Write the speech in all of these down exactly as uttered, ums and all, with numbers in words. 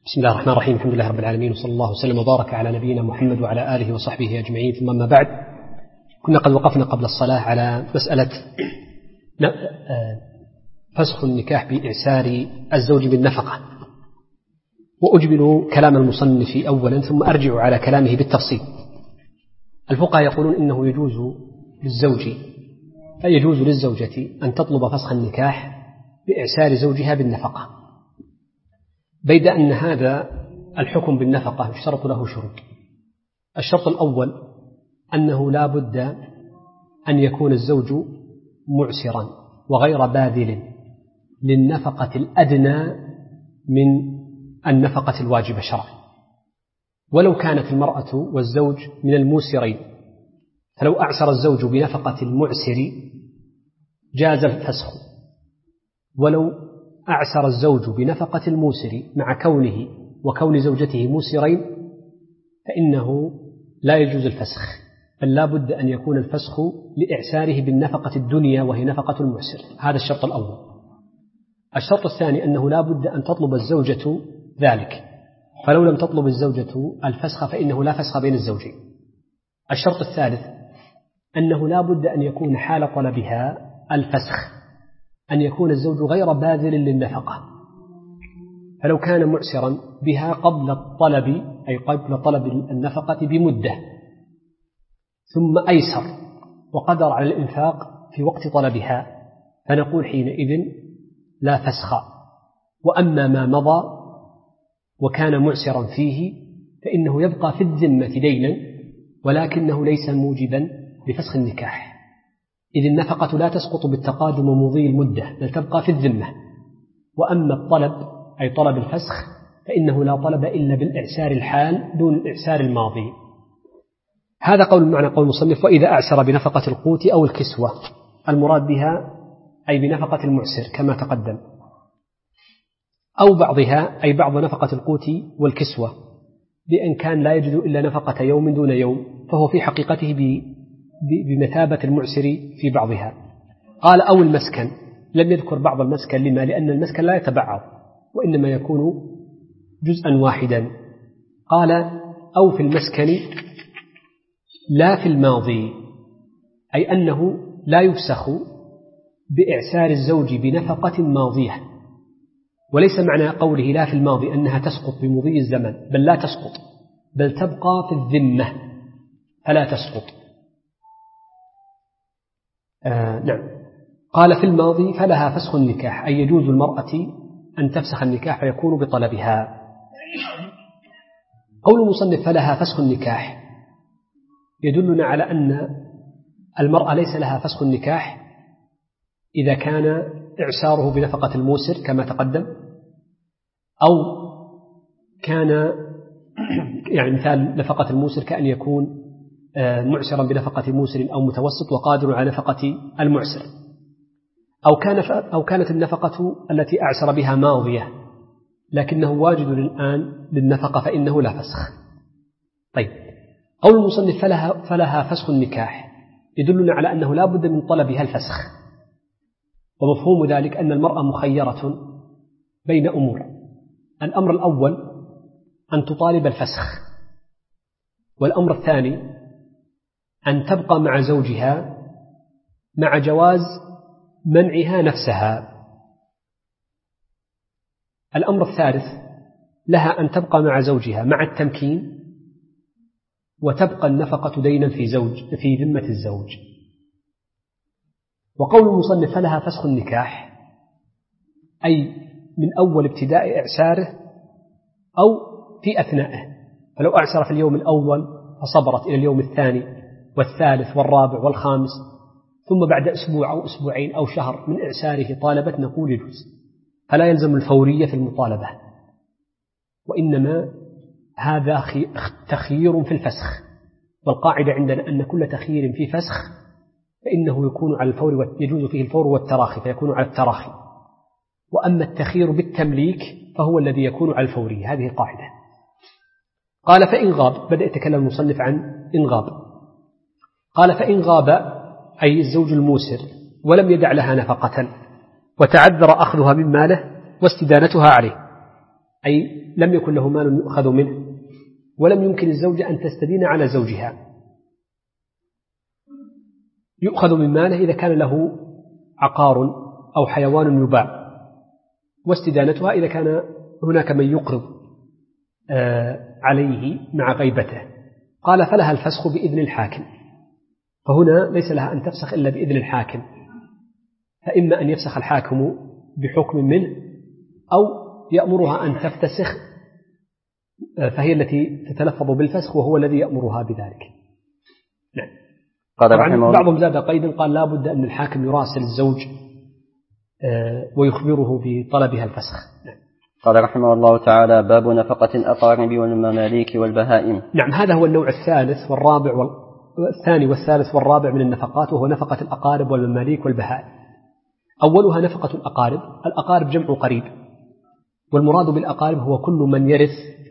بسم الله الرحمن الرحيم. الحمد لله رب العالمين، وصلى الله وسلم وبارك على نبينا محمد وعلى آله وصحبه أجمعين. ثم أما بعد، كنا قد وقفنا قبل الصلاة على مسألة فسخ النكاح بإعسار الزوج بالنفقة، وأجمل كلام المصنف أولا ثم أرجع على كلامه بالتفصيل. الفقهاء يقولون إنه يجوز للزوج فيجوز للزوجة أن تطلب فسخ النكاح بإعسار زوجها بالنفقة، بيد أن هذا الحكم بالنفقة يشترط له شروط. الشرط الأول أنه لا بد أن يكون الزوج معسرا وغير باذل للنفقة الأدنى من النفقة الواجبة شرعا، ولو كانت المرأة والزوج من الموسرين، فلو أعسر الزوج بنفقة المعسر جاز الفسخ، ولو أعسر الزوج بنفقة الموسر مع كونه وكون زوجته موسرين فإنه لا يجوز الفسخ، بل لا بد أن يكون الفسخ لإعساره بالنفقة الدنيا وهي نفقة المعسر. هذا الشرط الأول. الشرط الثاني أنه لا بد أن تطلب الزوجة ذلك، فلو لم تطلب الزوجة الفسخ فإنه لا فسخ بين الزوجين. الشرط الثالث أنه لا بد أن يكون حال طلبها الفسخ أن يكون الزوج غير باذل للنفقة، فلو كان معسرا بها قبل الطلب أي قبل طلب النفقة بمدة ثم أيسر وقدر على الإنفاق في وقت طلبها، فنقول حينئذ لا فسخ. وأما ما مضى وكان معسرا فيه فإنه يبقى في الذمة دينا، ولكنه ليس موجبا لفسخ النكاح، إذ النفقة لا تسقط بالتقادم ومضي المدة بل تبقى في الذمة. وأما الطلب أي طلب الفسخ فإنه لا طلب إلا بالإعسار الحال دون الإعسار الماضي. هذا قول معنى قول المصنف: وإذا أعسر بنفقة القوت أو الكسوة، المراد بها أي بنفقة المعسر كما تقدم، أو بعضها أي بعض نفقة القوت والكسوة، بأن كان لا يجد إلا نفقة يوم دون يوم فهو في حقيقته بمثابة المعسر في بعضها. قال: أو المسكن، لم يذكر بعض المسكن، لما؟ لأن المسكن لا يتبعض وإنما يكون جزءا واحدا. قال: أو في المسكن لا في الماضي، أي أنه لا يفسخ بإعسار الزوج بنفقة ماضية، وليس معنى قوله لا في الماضي أنها تسقط بمضي الزمن، بل لا تسقط بل تبقى في الذمة فلا تسقط. آه نعم. قال: في الماضي فلها فسخ النكاح، أي يجوز المرأة أن تفسخ النكاح فيكون بطلبها. قول المصنف فلها فسخ النكاح يدلنا على أن المرأة ليس لها فسخ النكاح إذا كان إعساره بنفقة الموسر كما تقدم، أو كان يعني مثال نفقة الموسر كأن يكون معسرا بنفقة موسر أو متوسط وقادر على نفقة المعسر، أو كان أو كانت النفقة التي أعسر بها ماضية لكنه واجد الآن للنفقة فإنه لا فسخ. طيب، قول المصنف فلها, فلها فسخ النكاح يدلنا على أنه لا بد من طلبها الفسخ، ومفهوم ذلك أن المرأة مخيرة بين أمور: الأمر الأول أن تطالب الفسخ، والأمر الثاني أن تبقى مع زوجها مع جواز منعها نفسها. الأمر الثالث لها أن تبقى مع زوجها مع التمكين وتبقى النفقة دينا في زوج في ذمة الزوج. وقول المصنف فلها فسخ النكاح أي من أول ابتداء إعساره أو في أثنائه، فلو أعسر في اليوم الأول فصبرت إلى اليوم الثاني والثالث والرابع والخامس، ثم بعد أسبوع أو أسبوعين أو شهر من إعساره طالبت، نقول يجوز، فلا يلزم الفورية في المطالبة، وإنما هذا تخيير في الفسخ، والقاعدة عندنا أن كل تخيير في فسخ فإنه يكون على الفور، يجوز فيه الفور والتراخي فيكون على التراخي، وأما التخيير بالتمليك فهو الذي يكون على الفورية. هذه قاعدة. قال: فإن غاب، بدأ يتكلم المصنف عن إن غاب. قال: فإن غاب أي الزوج الموسر ولم يدع لها نفقة وتعذر أخذها من ماله واستدانتها عليه، أي لم يكن له مال يؤخذ منه، ولم يمكن الزوجة أن تستدين على زوجها. يؤخذ من ماله إذا كان له عقار أو حيوان يباع، واستدانتها إذا كان هناك من يقرض عليه مع غيبته. قال فلها الفسخ بإذن الحاكم، فهنا ليس لها أن تفسخ إلا بإذن الحاكم، فإما أن يفسخ الحاكم بحكم منه أو يأمرها أن تفتسخ، فهي التي تتلفظ بالفسخ وهو الذي يأمرها بذلك. نعم. طبعا بعضهم زاد قيدا قال لا بد أن الحاكم يراسل الزوج ويخبره بطلبها الفسخ. نعم. قال رحمه الله تعالى: باب نفقة الأقارب والمماليك والبهائم. نعم، هذا هو النوع الثالث والرابع والثاني والثالث والرابع من النفقات، وهو نفقة الأقارب والمماليك والبهائم. أولها نفقة الأقارب. الأقارب جمع قريب، والمراد بالأقارب هو كل من يرث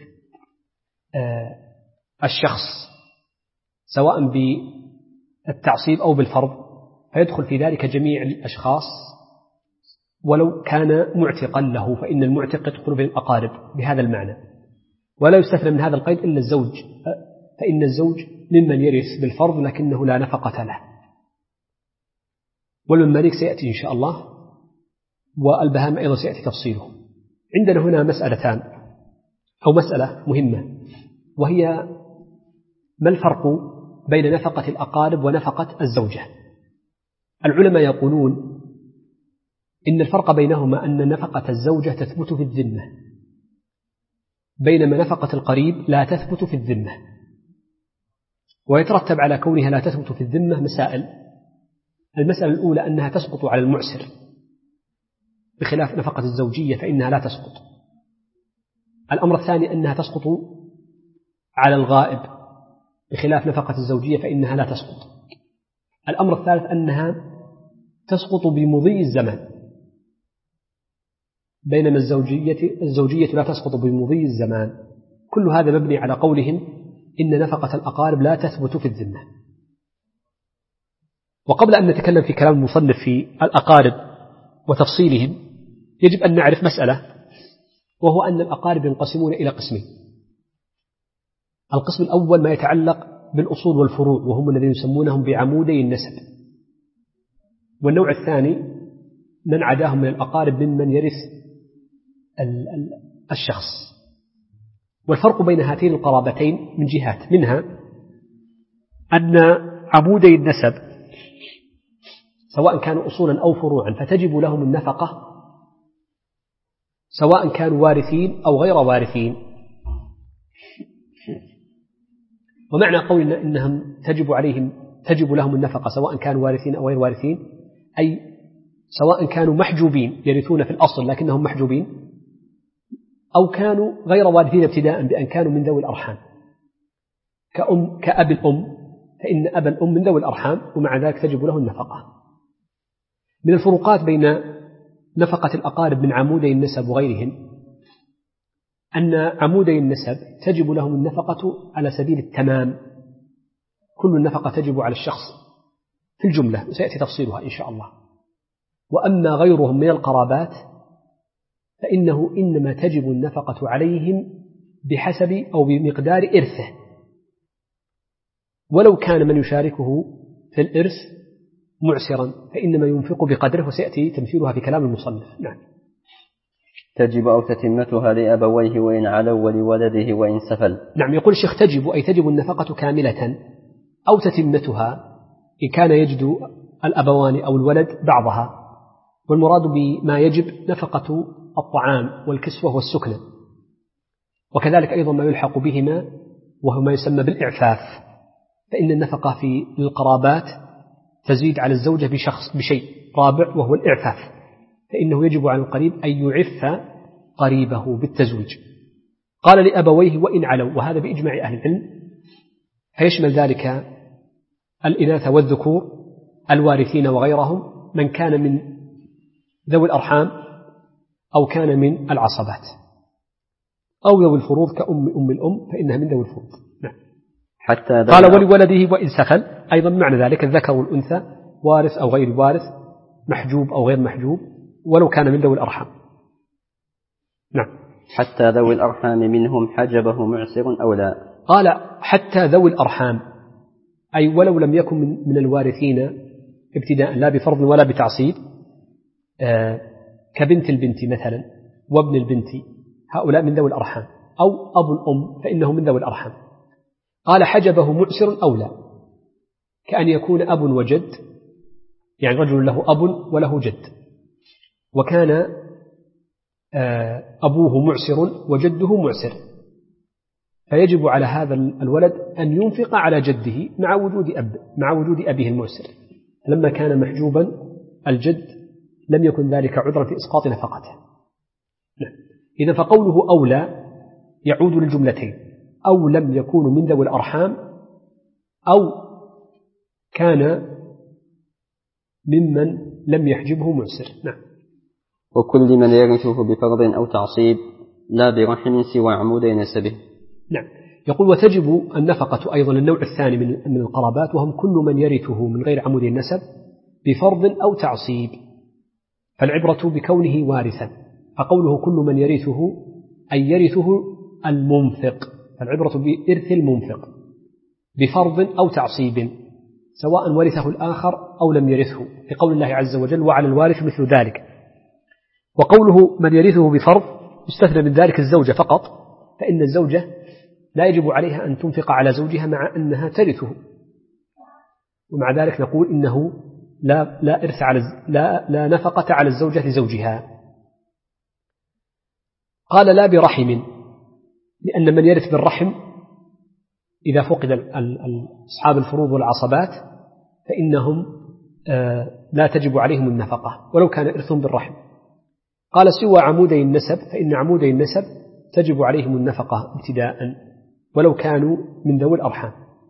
الشخص سواء بالتعصيب أو بالفرض، فيدخل في ذلك جميع الأشخاص ولو كان معتقا له، فإن المعتق يدخل في الأقارب بهذا المعنى، ولا يستثنى من هذا القيد إلا الزوج، فإن الزوج ممن يرث بالفرض لكنه لا نفقة له. والمماليك سيأتي إن شاء الله، والبهائم أيضا سيأتي تفصيله. عندنا هنا مسألتان أو مسألة مهمة، وهي ما الفرق بين نفقة الأقارب ونفقة الزوجة؟ العلماء يقولون إن الفرق بينهما أن نفقة الزوجة تثبت في الذمة، بينما نفقة القريب لا تثبت في الذمة. ويترتب على كونها لا تثبت في الذمة مسائل. المسألة الأولى أنها تسقط على المعسر، بخلاف نفقة الزوجية فإنها لا تسقط. الأمر الثاني أنها تسقط على الغائب، بخلاف نفقة الزوجية فإنها لا تسقط. الأمر الثالث أنها تسقط بمضي الزمان، بينما الزوجية, الزوجية لا تسقط بمضي الزمان. كل هذا مبني على قولهم إن نفقة الأقارب لا تثبت في الذمة. وقبل أن نتكلم في كلام المصنف في الأقارب وتفصيلهم، يجب أن نعرف مسألة، وهو أن الأقارب ينقسمون إلى قسمين. القسم الأول ما يتعلق بالأصول والفروع، وهم الذين يسمونهم بعمودي النسب. والنوع الثاني من عداهم من الأقارب ممن يرث الشخص. والفرق بين هاتين القرابتين من جهات، منها أن عمودي النسب سواء كانوا أصولا أو فروعا فتجب لهم النفقة، سواء كانوا وارثين أو غير وارثين. ومعنى قولنا إنهم تجب عليهم تجب لهم النفقة سواء كانوا وارثين أو غير وارثين، أي سواء كانوا محجوبين يرثون في الأصل لكنهم محجوبين، أو كانوا غير وارثين ابتداء بأن كانوا من ذوي الأرحام، كأم كأب الأم، فإن أب الأم من ذوي الأرحام ومع ذلك تجب له النفقة. من الفروقات بين نفقة الأقارب من عمودي النسب وغيرهم أن عمودي النسب تجب لهم النفقة على سبيل التمام، كل النفقة تجب على الشخص في الجملة، وسيأتي تفصيلها إن شاء الله. وأما غيرهم من القرابات فإنه إنما تجب النفقة عليهم بحسب أو بمقدار إرثه، ولو كان من يشاركه في الإرث معسرا فإنما ينفق بقدره، وسيأتي تمثيلها في كلام المصنف. نعم. تجب أو تتمتها لأبويه وإن علوا ولولده وإن سفل. نعم، يقول الشيخ تجب أي تجب النفقة كاملة، أو تتمتها إن كان يجد الأبوان أو الولد بعضها. والمراد بما يجب نفقة الطعام والكسوة والسكنة، وكذلك أيضا ما يلحق بهما وهو ما يسمى بالإعفاف، فإن النفقة في القرابات تزيد على الزوجة بشخص بشيء رابع وهو الإعفاف، فإنه يجب على القريب أن يعف قريبه بالتزويج. قال لأبويه وإن علوا، وهذا بإجماع أهل العلم، فيشمل ذلك الإناث والذكور الوارثين وغيرهم، من كان من ذوي الأرحام أو كان من العصبات أو ذوي الفروض كأم أم الأم فإنها من ذوي الفروض. نعم. حتى قال ولولده وإن سفل، أيضا معنى ذلك الذكر والأنثى وارث أو غير وارث، محجوب أو غير محجوب، ولو كان من ذوي الأرحام. نعم. حتى ذوي الأرحام منهم حجبه معسر أو لا. قال حتى ذوي الأرحام، أي ولو لم يكن من الوارثين ابتداء لا بفرض ولا بتعصيب، آه كبنت البنت مثلا وابن البنت، هؤلاء من ذوي الأرحام، أو أبو الأم فإنه من ذوي الأرحام. قال حجبه معسر أو لا، كأن يكون أب وجد، يعني رجل له أب وله جد، وكان أبوه معسر وجده معسر، فيجب على هذا الولد أن ينفق على جده مع وجود أب مع وجود أبيه المعسر. لما كان محجوبا الجد لم يكن ذلك عذرا في إسقاط نفقته. إذا فقوله أولى يعود للجملتين، أو لم يكونوا من ذوي الأرحام، أو كان ممن لم يحجبه معسر. نعم. وكل من يرثه بفرض أو تعصيب لا برحم سوى عمود نسبه. نعم. يقول وتجب النفقة أيضا النوع الثاني من القرابات، وهم كل من يرثه من غير عمود النسب بفرض أو تعصيب، فالعبرة بكونه وارثا، فقوله كل من يرثه أي يرثه المنفق، فالعبرة بإرث المنفق بفرض أو تعصيب، سواء ورثه الآخر أو لم يرثه، لقول الله عز وجل وعلى الوارث مثل ذلك. وقوله من يرثه بفرض يستثنى من ذلك الزوجة فقط، فإن الزوجة لا يجب عليها أن تنفق على زوجها مع أنها ترثه، ومع ذلك نقول إنه لا لا إرث على لا لا نفقة على الزوجة لزوجها. قال لا برحم، لأن من يرث بالرحم إذا فقد أصحاب الفروض والعصبات فإنهم لا تجب عليهم النفقة ولو كان إرثهم بالرحم. قال سوى عمودي النسب، فإن عمودي النسب تجب عليهم النفقة ابتداء ولو كانوا من ذوي الأرحام،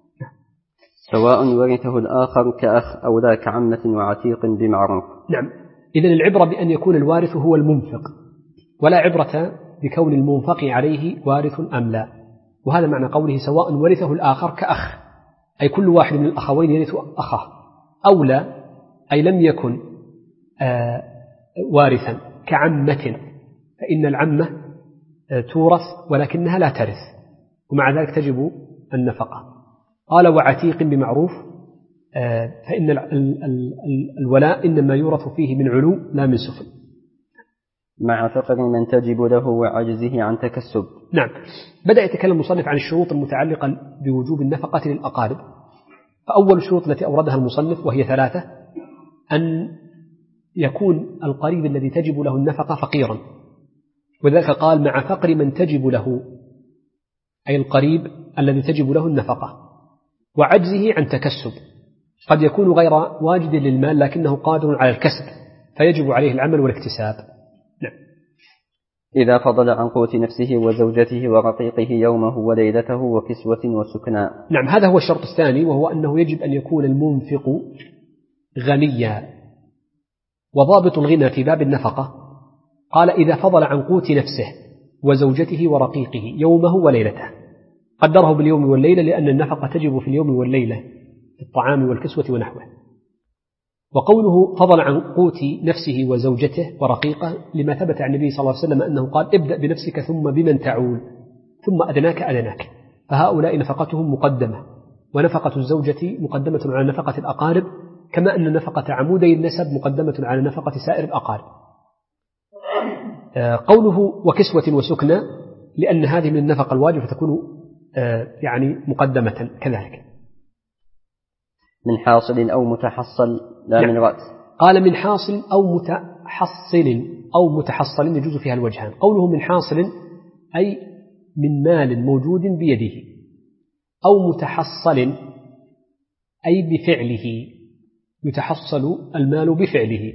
سواء ورثه الآخر كأخ أو لا كعمة وعتيق بمعروف. نعم. إذن العبرة بأن يكون الوارث هو المنفق، ولا عبرة بكون المنفق عليه وارث أم لا. وهذا معنى قوله سواء ورثه الآخر كأخ، أي كل واحد من الأخوين يرث أخاه، أو لا أي لم يكن آه وارثا كعمة، فإن العمة آه تورث ولكنها لا ترث، ومع ذلك تجب النفقة. قال وعتيق بمعروف، آه فإن ال ال ال الولاء إنما يورث فيه من علو لا من سفل، مع فقر من تجب له وعجزه عن تكسب. نعم. بدأ يتكلم المصنف عن الشروط المتعلقة بوجوب النفقة للأقارب. فأول الشروط التي أوردها المصنف وهي ثلاثة: أن يكون القريب الذي تجب له النفقة فقيرا، وذلك قال مع فقر من تجب له، أي القريب الذي تجب له النفقة، وعجزه عن تكسب، قد يكون غير واجد للمال لكنه قادر على الكسب فيجب عليه العمل والاكتساب. نعم. إذا فضل عن قوت نفسه وزوجته ورقيقه يومه وليلته وكسوة وسكنى. نعم. هذا هو الشرط الثاني، وهو أنه يجب أن يكون المنفق غنيا. وضابط الغنى في باب النفقة قال إذا فضل عن قوت نفسه وزوجته ورقيقه يومه وليلته، قدره باليوم والليلة لأن النفقة تجب في اليوم والليلة في الطعام والكسوة ونحوه. وقوله فضل عن قوت نفسه وزوجته ورقيقه لما ثبت عن النبي صلى الله عليه وسلم أنه قال ابدأ بنفسك ثم بمن تعول ثم أدناك أدناك، فهؤلاء نفقتهم مقدمة، ونفقة الزوجة مقدمة على نفقة الأقارب، كما أن نفقة عمودي النسب مقدمة على نفقة سائر الأقارب. قوله وكسوة وسكنى لأن هذه من النفقة الواجبة فتكون يعني مقدمة كذلك. من حاصل أو متحصل لا يعني من رأس. قال من حاصل أو متحصل أو متحصل يجوز فيها الوجهان. قوله من حاصل أي من مال موجود بيده، أو متحصل أي بفعله، يتحصل المال بفعله،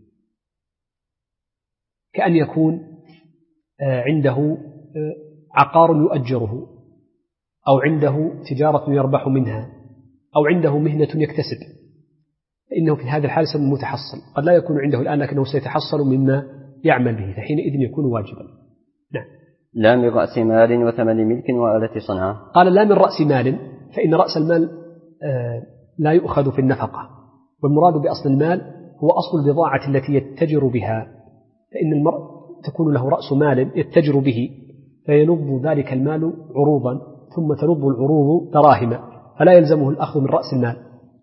كأن يكون عنده عقار يؤجره، أو عنده تجارة يربح منها، أو عنده مهنة يكتسب، فإنه في هذا الحال يسمى متحصل. قد لا يكون عنده الآن لكنه سيتحصل مما يعمل به، فحينئذ يكون واجبا. نعم. لا من رأس مال وثمن ملك وآلة صنعة. قال لا من رأس مال، فإن رأس المال لا يؤخذ في النفقة، والمراد بأصل المال هو أصل البضاعة التي يتجر بها، فإن المرء تكون له رأس مال يتجر به فينض ذلك المال عروضا ثم تنض العروض دراهم فلا يلزمه الأخذ من رأس المال.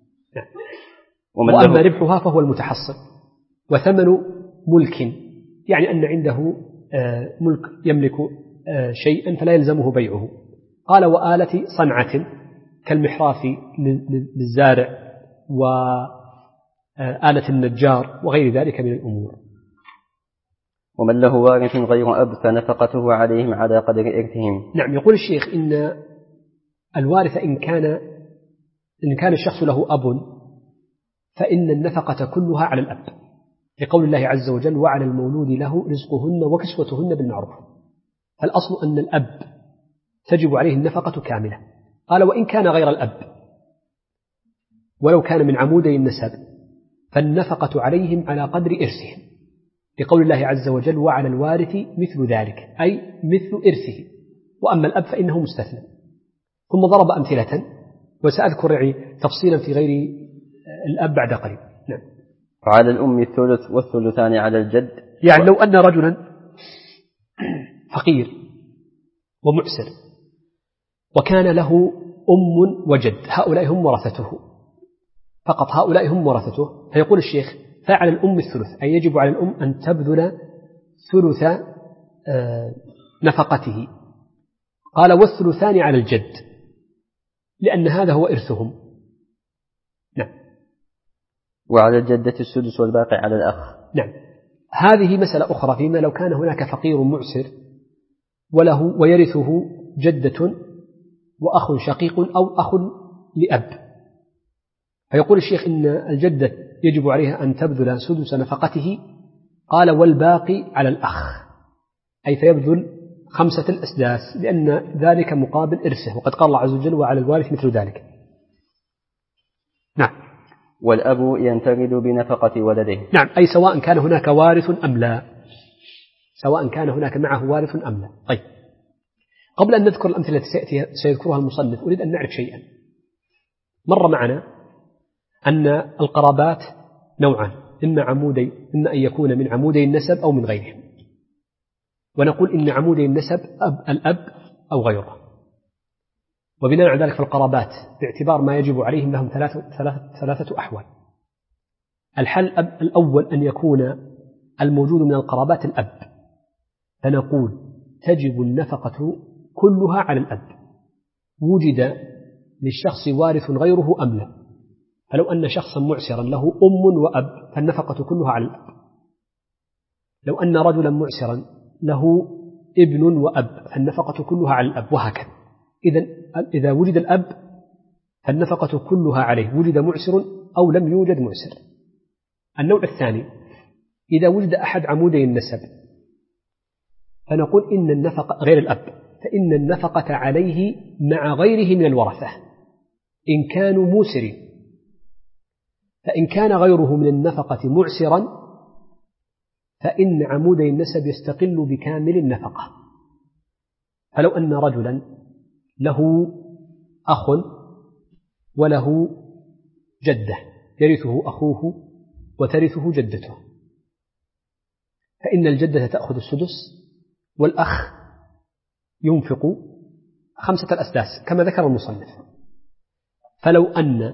وأما ربحها فهو المتحصل. وثمن ملك يعني أن عنده ملك يملك شيئا فلا يلزمه بيعه. قال وآلة صنعة كالمحراف للزارع وآلة النجار وغير ذلك من الأمور. ومن له وارث غير أب فنفقته عليهم على قدر إرثهم. نعم. يقول الشيخ إن الوارث إن كان إن كان الشخص له أب فإن النفقة كلها على الأب لقول الله عز وجل وعلى المولود له رزقهن وكسوتهن بالمعروف. فالأصل أن الأب تجب عليه النفقة كاملة. قال وإن كان غير الأب ولو كان من عمودي النسب فالنفقة عليهم على قدر إرثهم لقول الله عز وجل وعلى الوارث مثل ذلك أي مثل إرثه. وأما الأب فإنه مستثنى. ثم ضرب أمثلة وسأذكر يعني تفصيلا في غير الأب بعد قريب. نعم. وعلى الأم الثلث والثلثان على الجد. يعني لو أن رجلا فقير ومعسر وكان له أم وجد هؤلاء هم ورثته فقط هؤلاء هم ورثته فيقول الشيخ فعلى الأم الثلث أي يجب على الأم أن تبذل ثلث نفقته. قال والثلثان على الجد لأن هذا هو إرثهم. نعم. وعلى الجدة السدس والباقي على الأخ. نعم. هذه مسألة أخرى فيما لو كان هناك فقير معسر وله ويرثه جدة وأخ شقيق أو أخ لأب فيقول الشيخ إن الجدة يجب عليها أن تبذل سدس نفقته. قال والباقي على الأخ أي فيبذل خمسة الأسداس لأن ذلك مقابل إرثه وقد قال الله عز وجل وعلى الوارث مثل ذلك. نعم. والأب ينفرد بنفقة ولده. نعم. أي سواء كان هناك وارث أم لا سواء كان هناك معه وارث أم لا. طيب قبل أن نذكر الأمثلة التي سيذكرها المصنف أريد أن نعرف شيئا. مر معنا أن القرابات نوعان إما عمودي إما أن يكون من عمودي النسب أو من غيرهم. ونقول إن عمودي النسب أب الأب أو غيره. وبناء على ذلك فالقرابات باعتبار ما يجب عليهم لهم ثلاثة, ثلاثة, ثلاثة أحوال. الحل الأول أن يكون الموجود من القرابات الأب فنقول تجب النفقة كلها على الأب وجد للشخص وارث غيره أم لا. فلو أن شخصا معسرا له أم وأب فالنفقة كلها على الأب. لو أن رجلا معسرا له ابن وأب فالنفقة كلها على الأب وهكذا. إذن إذا وجد الأب فالنفقة كلها عليه وجد معسر أو لم يوجد معسر. النوع الثاني إذا وجد أحد عمودي النسب فنقول إن النفقة غير الأب فإن النفقة عليه مع غيره من الورثة إن كانوا موسرين. فإن كان غيره من النفقة معسرا فإن عمودي النسب يستقل بكامل النفقة. فلو أن رجلا له أخ وله جدة يرثه أخوه وترثه جدته فإن الجدة تأخذ السدس والأخ ينفق خمسة الأسداس كما ذكر المصنف. فلو أن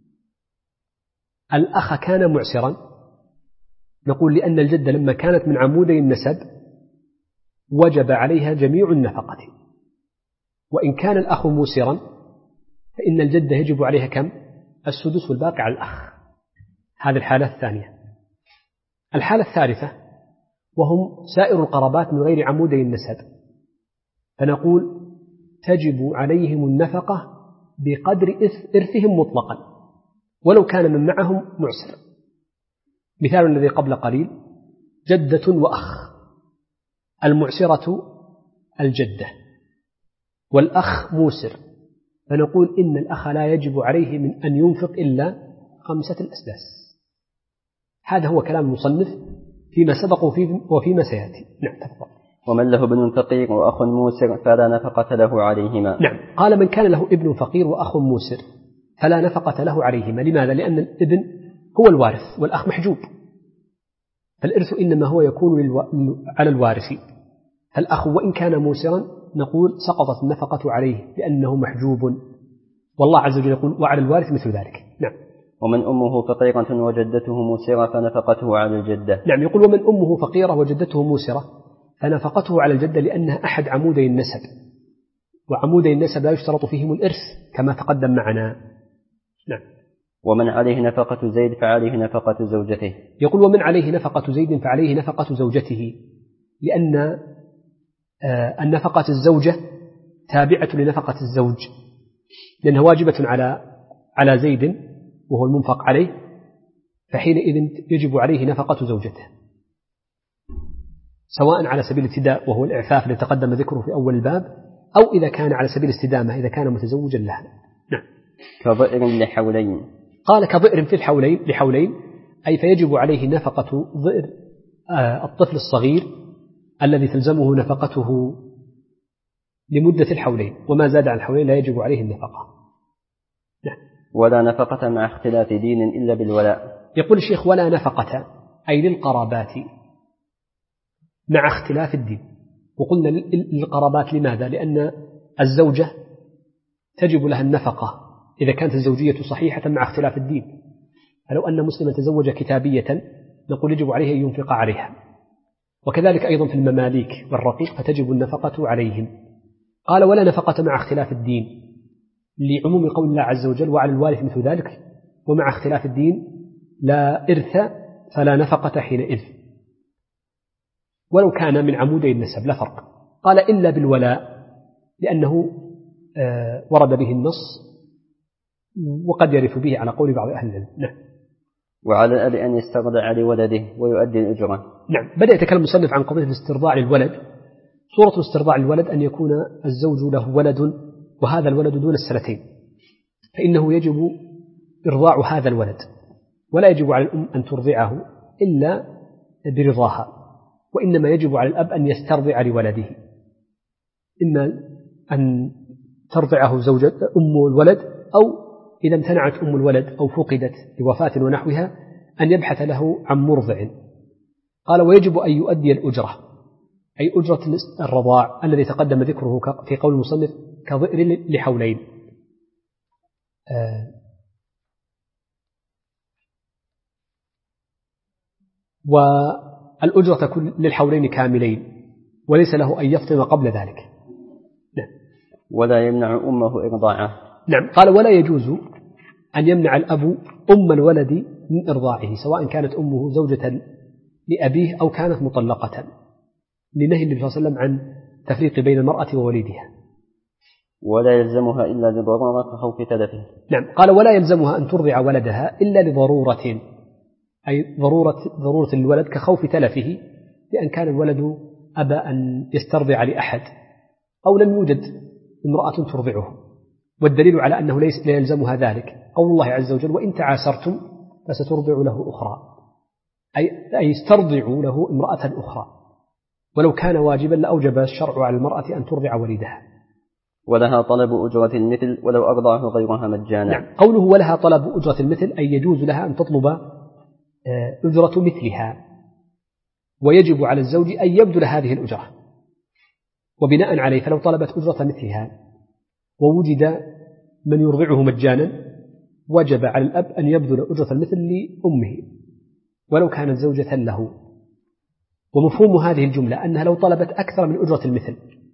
الأخ كان معسرا نقول لأن الجدة لما كانت من عمودي النسب وجب عليها جميع النفقة. وإن كان الأخ موسرا فإن الجدة يجب عليها كم؟ السدس والباقي على الأخ. هذه الحالة الثانية. الحالة الثالثة وهم سائر القرابات من غير عمودي النسب فنقول تجب عليهم النفقة بقدر إرثهم مطلقا ولو كان من معهم معسر. مثال الذي قبل قليل جدة وأخ المعسرة الجدة والأخ موسر فنقول إن الأخ لا يجب عليه من أن ينفق إلا خمسة الأسداس. هذا هو كلام المصنف فيما سبق وفيما سيأتي. نعم تفضل. ومن له ابن فقير وأخ موسر فلا نفقة له عليهما. نعم. قال من كان له ابن فقير وأخ موسر فلا نفقة له عليهما. لماذا؟ لأن الابن هو الوارث والأخ محجوب فالإرث إنما هو يكون على الوارث. فالأخ وإن كان موسرا نقول سقطت النفقة عليه لأنه محجوب، والله عز وجل يقول وعلى الوارث مثل ذلك. نعم. ومن أمه فقيرة وجدته موسرة فنفقته على الجدة. نعم، يقول ومن أمه فقيرة وجدته موسرة فنفقته على الجدة لأنها أحد عمودي النسب، وعمودي النسب لا يشترط فيهم الإرث كما تقدم معنا. نعم. ومن عليه نفقة زيد فعليه نفقة زوجته. يقول ومن عليه نفقة زيد فعليه نفقة زوجته، لأن النفقة الزوجة تابعة لنفقة الزوج، لأنها واجبة على على زيد وهو المنفق عليه، فحينئذ يجب عليه نفقة زوجته، سواء على سبيل الابتداء وهو الإعفاف الذي تقدم ذكره في أول الباب، أو إذا كان على سبيل الاستدامة إذا كان متزوجا لها. نعم. كضئر لحولين. قال كضئر في الحولين لحولين، أي فيجب عليه نفقة ضئر الطفل الصغير الذي تلزمه نفقته لمدة الحولين، وما زاد عن الحولين لا يجب عليه النفقة. نعم. ولا نفقة مع اختلاف دين إلا بالولاء. يقول الشيخ ولا نفقة أي للقرابات مع اختلاف الدين. وقلنا للقرابات لماذا؟ لأن الزوجة تجب لها النفقة إذا كانت الزوجية صحيحة مع اختلاف الدين، فلو أن مسلما تزوج كتابية نقول يجب عليه أن ينفق عليها، وكذلك أيضا في المماليك والرقيق فتجب النفقة عليهم. قال ولا نفقة مع اختلاف الدين لعموم قول الله عز وجل وعلى الوارث مثل ذلك، ومع اختلاف الدين لا إرث فلا نفقة حينئذ ولو كان من عمودي النسب لا فرق. قال إلا بالولاء لأنه آه ورد به النص وقد يرث به على قول بعض أهل العلم. نعم. وعلى الأب أن يسترضع لولده ويؤدي الأجرة. نعم. بدأ يتكلم المصنف عن قضية الاسترضاع للولد. صورة استرضاع الولد أن يكون الزوج له ولد وهذا الولد دون السنتين، فإنه يجب إرضاع هذا الولد، ولا يجب على الأم أن ترضعه إلا برضاها، وإنما يجب على الأب أن يسترضع لولده، إما أن ترضعه زوجة أم الولد، أو إذا امتنعت أم الولد أو فقدت لوفاة ونحوها أن يبحث له عن مرضع. قال ويجب أن يؤدي الأجرة، أي أجرة الرضاع الذي تقدم ذكره في قول المصنف كضئر لحولين. آه والأجرة تكون للحولين كاملين وليس له أن يفطم قبل ذلك. نعم. ولا يمنع أمه إرضاعه. نعم. قال ولا يجوز أن يمنع الأب أم الولد من إرضاعه سواء كانت أمه زوجة لأبيه أو كانت مطلقة، لنهي النبي صلى الله عليه وسلم عن تفريق بين المرأة ووليدها. ولا يلزمها إلا لضرورة كخوف تلفه. نعم. قال ولا يلزمها أن ترضع ولدها إلا لضرورة، أي ضرورة ضرورة الولد كخوف تلفه، لأن كان الولد أبى أن يسترضع لأحد أو لم يوجد امرأة ترضعه، والدليل على أنه ليس لا يلزمها ذلك قول الله عز وجل وإن تعاسرتم فسترضع له أخرى، أي أي استرضعوا له امرأة أخرى، ولو كان واجبا لأوجب الشرع على المرأة أن ترضع وليدها. ولها طلب أجرة المثل ولو أرضعه غيرها مجانا. نعم. قوله ولها طلب أجرة المثل أي يجوز لها أن تطلب أجرة مثلها، ويجب على الزوج أن يبذل هذه الأجرة، وبناء عليه فلو طلبت أجرة مثلها ووجد من يرضعه مجانا وجب على الأب أن يبذل أجرة المثل لأمه ولو كانت زوجة له. ومفهوم هذه الجملة أنها لو طلبت أكثر من أجرة المثل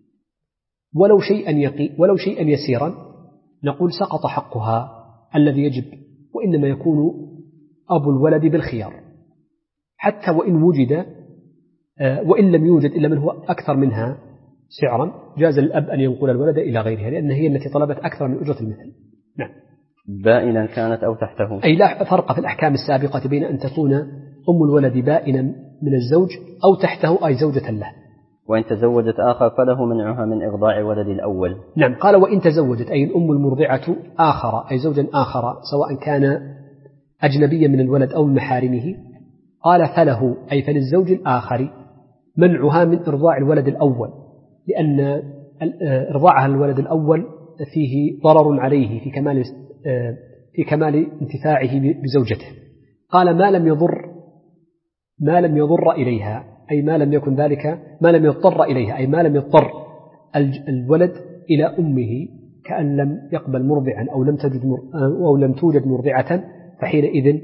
ولو شيئا يقي ولو شيئا يسيرا نقول سقط حقها الذي يجب، وإنما يكون أبو الولد بالخيار حتى وإن وجد وإن لم يوجد إلا من هو أكثر منها سعرا جاز للأب أن ينقل الولد إلى غيرها لأن هي التي طلبت أكثر من أجرة المثل. نعم. بائنا كانت أو تحته، أي لا فرق في الأحكام السابقة بين أن تكون أم الولد بائنا من الزوج أو تحته أي زوجة له. وإن تزوجت آخر فله منعها من إرضاع ولد الأول. نعم. قال وإن تزوجت أي الأم المرضعة آخر أي زوجا آخر سواء كان أجنبيا من الولد أو من محارمه، قال فله أي فللزوج الآخر منعها من إرضاع الولد الأول، لأن إرضاعها الولد الأول فيه ضرر عليه في كمال في كمال انتفاعه بزوجته. قال ما لم يضر ما لم يضر إليها، أي ما لم يكن ذلك ما لم يضطر إليها، أي ما لم يضطر الولد إلى أمه كأن لم يقبل مرضعا أو لم تجد أو لم توجد مرضعة، فحينئذ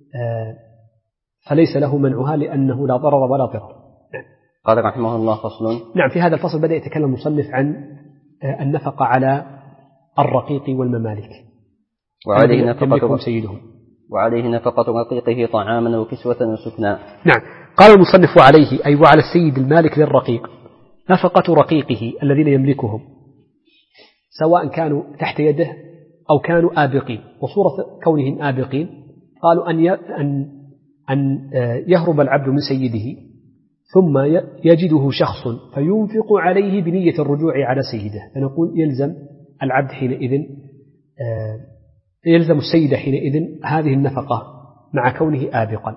فليس له منعها لأنه لا ضرر ولا ضرر. نعم. قال رحمه الله فصل. نعم. في هذا الفصل بدأ يتكلم المصنف عن النفقة على الرقيق والممالك وعليه نفقة سيدهم وعليه نفقة رقيقه طعاما وكسوة وسكنا. نعم. قال المصنف عليه أي وعلى السيد المالك للرقيق نفقة رقيقه الذين يملكهم سواء كانوا تحت يده أو كانوا آبقين. وصورة كونهم آبقين قالوا أن أن أن يهرب العبد من سيده ثم يجده شخص فينفق عليه بنية الرجوع على سيده، فنقول يلزم العبد حينئذ يلزم السيد حينئذ هذه النفقة مع كونه آبقا.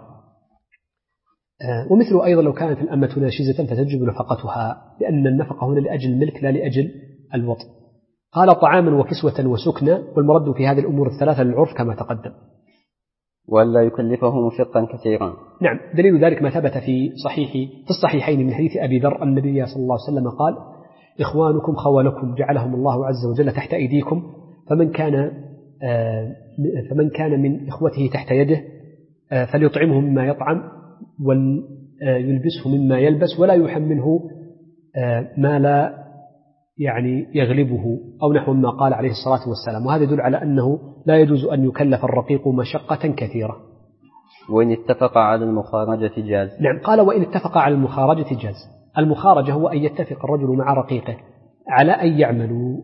ومثل أيضا لو كانت الأمة ناشزة فتجب نفقتها، لأن النفقة هنا لأجل الملك لا لأجل الوطء. قال طعاما وكسوة وسكنى، والمرد في هذه الأمور الثلاثة للعرف كما تقدم. ولا يكلفه مشقا كثيرا. نعم. دليل ذلك ما ثبت في صحيح في الصحيحين من حديث أبي ذر النبي صلى الله عليه وسلم قال: إخوانكم خولكم جعلهم الله عز وجل تحت أيديكم، فمن كان فمن كان من إخوته تحت يده فليطعمه مما يطعم وليلبسه مما يلبس ولا يحمله ما لا يعني يغلبه أو نحو ما قال عليه الصلاة والسلام. وهذا يدل على أنه لا يجوز أن يكلف الرقيق مشقة كثيرة. وإن اتفق على المخارجة جاز. نعم. قال وإن اتفق على المخارجة جاز. المخارجة هو أن يتفق الرجل مع رقيقه على أن يعملوا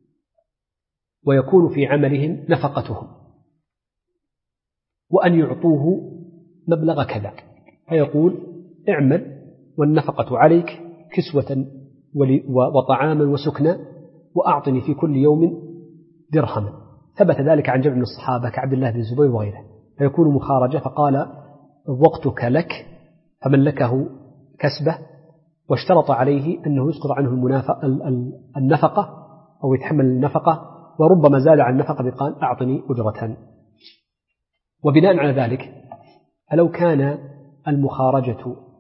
ويكون في عملهم نفقتهم وأن يعطوه مبلغ كذا، فيقول اعمل والنفقة عليك كسوة وطعاما وسكنا وأعطني في كل يوم درهما. ثبت ذلك عن جمع من الصحابة كعبد الله بن الزبير وغيره، فيكون مخارجة. فقال وقتك لك فملكه كسبه، واشترط عليه أنه يسقط عنه النفقة أو يتحمل النفقة، وربما زاد عن النفقة بقال أعطني أجرة. وبناء على ذلك فلو كان المخارجة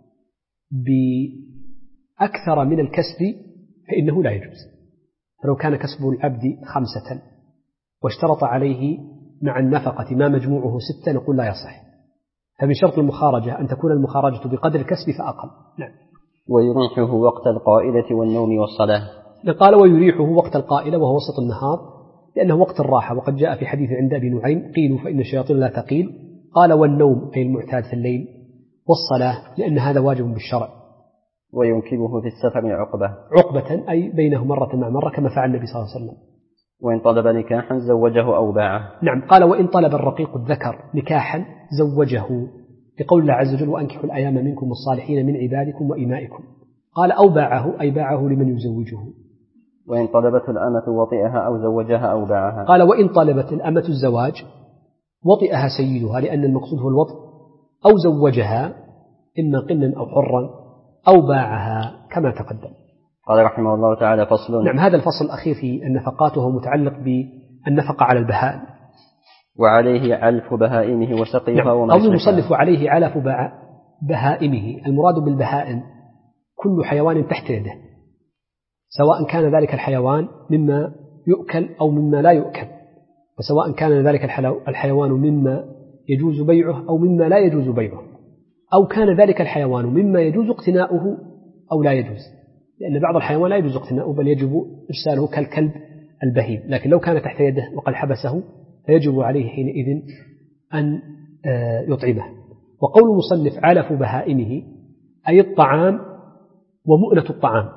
بأكثر من الكسب فإنه لا يجوز. فلو كان كسب العبد خمسة واشترط عليه مع النفقة ما مجموعه ستة نقول لا يصح. فمن شرط المخارجة أن تكون المخارجة بقدر الكسب فأقل. نعم. ويريحه وقت القائلة والنوم والصلاة. قال ويريحه وقت القائلة وهو وسط النهار لأنه وقت الراحة، وقد جاء في حديث عند أبي نعيم قيلوا فإن الشياطين لا تقيل. قال والنوم أي المعتاد في الليل، والصلاة لأن هذا واجب بالشرع. وينكبه في السفر عقبة عقبة أي بينه مرة مع مرة كما فعل النبي صلى الله عليه وسلم. وإن طلب نكاحا زوجه أو باعه. نعم. قال وإن طلب الرقيق الذكر نكاحا زوجه، لقول الله عز وجل وأنكحوا الأيام منكم والصالحين من عبادكم وإمائكم. قال أو باعه أي باعه لمن يزوجه. وإن طلبت الأمة وطئها أو زوجها أو باعها. قال وإن طلبت الأمة الزواج وطئها سيدها لأن المقصود هو الوطء، أو زوجها إما قنا أو حرا أو باعها كما تقدم. قال رحمه الله تعالى فصل. نعم. هذا الفصل الأخير في النفقات وهو متعلق بالنفقة على البهائم. وعليه علف بهائمه وسقيها. نعم. وما أو المصنف عليه علف بهائمه. المراد بالبهائم كل حيوان تحت يده، سواء كان ذلك الحيوان مما يؤكل أو مما لا يؤكل، وسواء كان ذلك الحيوان مما يجوز بيعه أو مما لا يجوز بيعه، أو كان ذلك الحيوان مما يجوز اقتناؤه أو لا يجوز، لأن بعض الحيوان لا يجوز اقتناؤه بل يجب إرساله كالكلب البهيم، لكن لو كان تحت يده وقد حبسه فيجب عليه حينئذ أن يطعمه. وقول المصنف علف بهائمه أي الطعام ومؤنة الطعام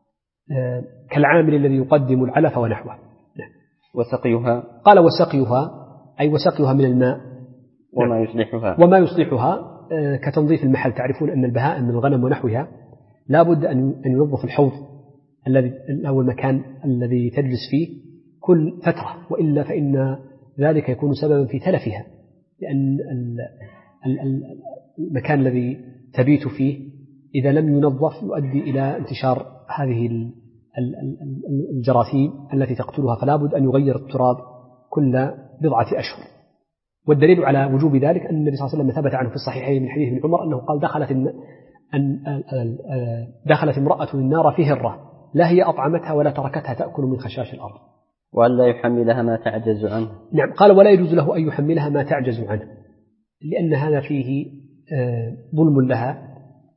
كالعامل الذي يقدم العلف ونحوه. وسقيها. قال وسقيها أي وسقيها من الماء وما يصلحها. وما يصلحها كتنظيف المحل. تعرفون أن البهائم من الغنم ونحوها لا بد أن ينظف الحوض الذي أو المكان الذي تجلس فيه كل فترة، وإلا فإن ذلك يكون سببا في تلفها، لأن المكان الذي تبيت فيه إذا لم ينظف يؤدي إلى انتشار هذه الجراثيم التي تقتلها، فلا بد أن يغير التراب كل بضعة أشهر. والدليل على وجوب ذلك أن النبي صلى الله عليه وسلم ثبت عنه في الصحيحين من حديث ابن عمر أنه قال دخلت أن دخلت امرأة النار في هرة لا هي أطعمتها ولا تركتها تأكل من خشاش الأرض، وأن لا يحملها ما تعجز عنه. نعم، قال ولا يجوز له أن يحملها ما تعجز عنه، لأن هذا فيه ظلم لها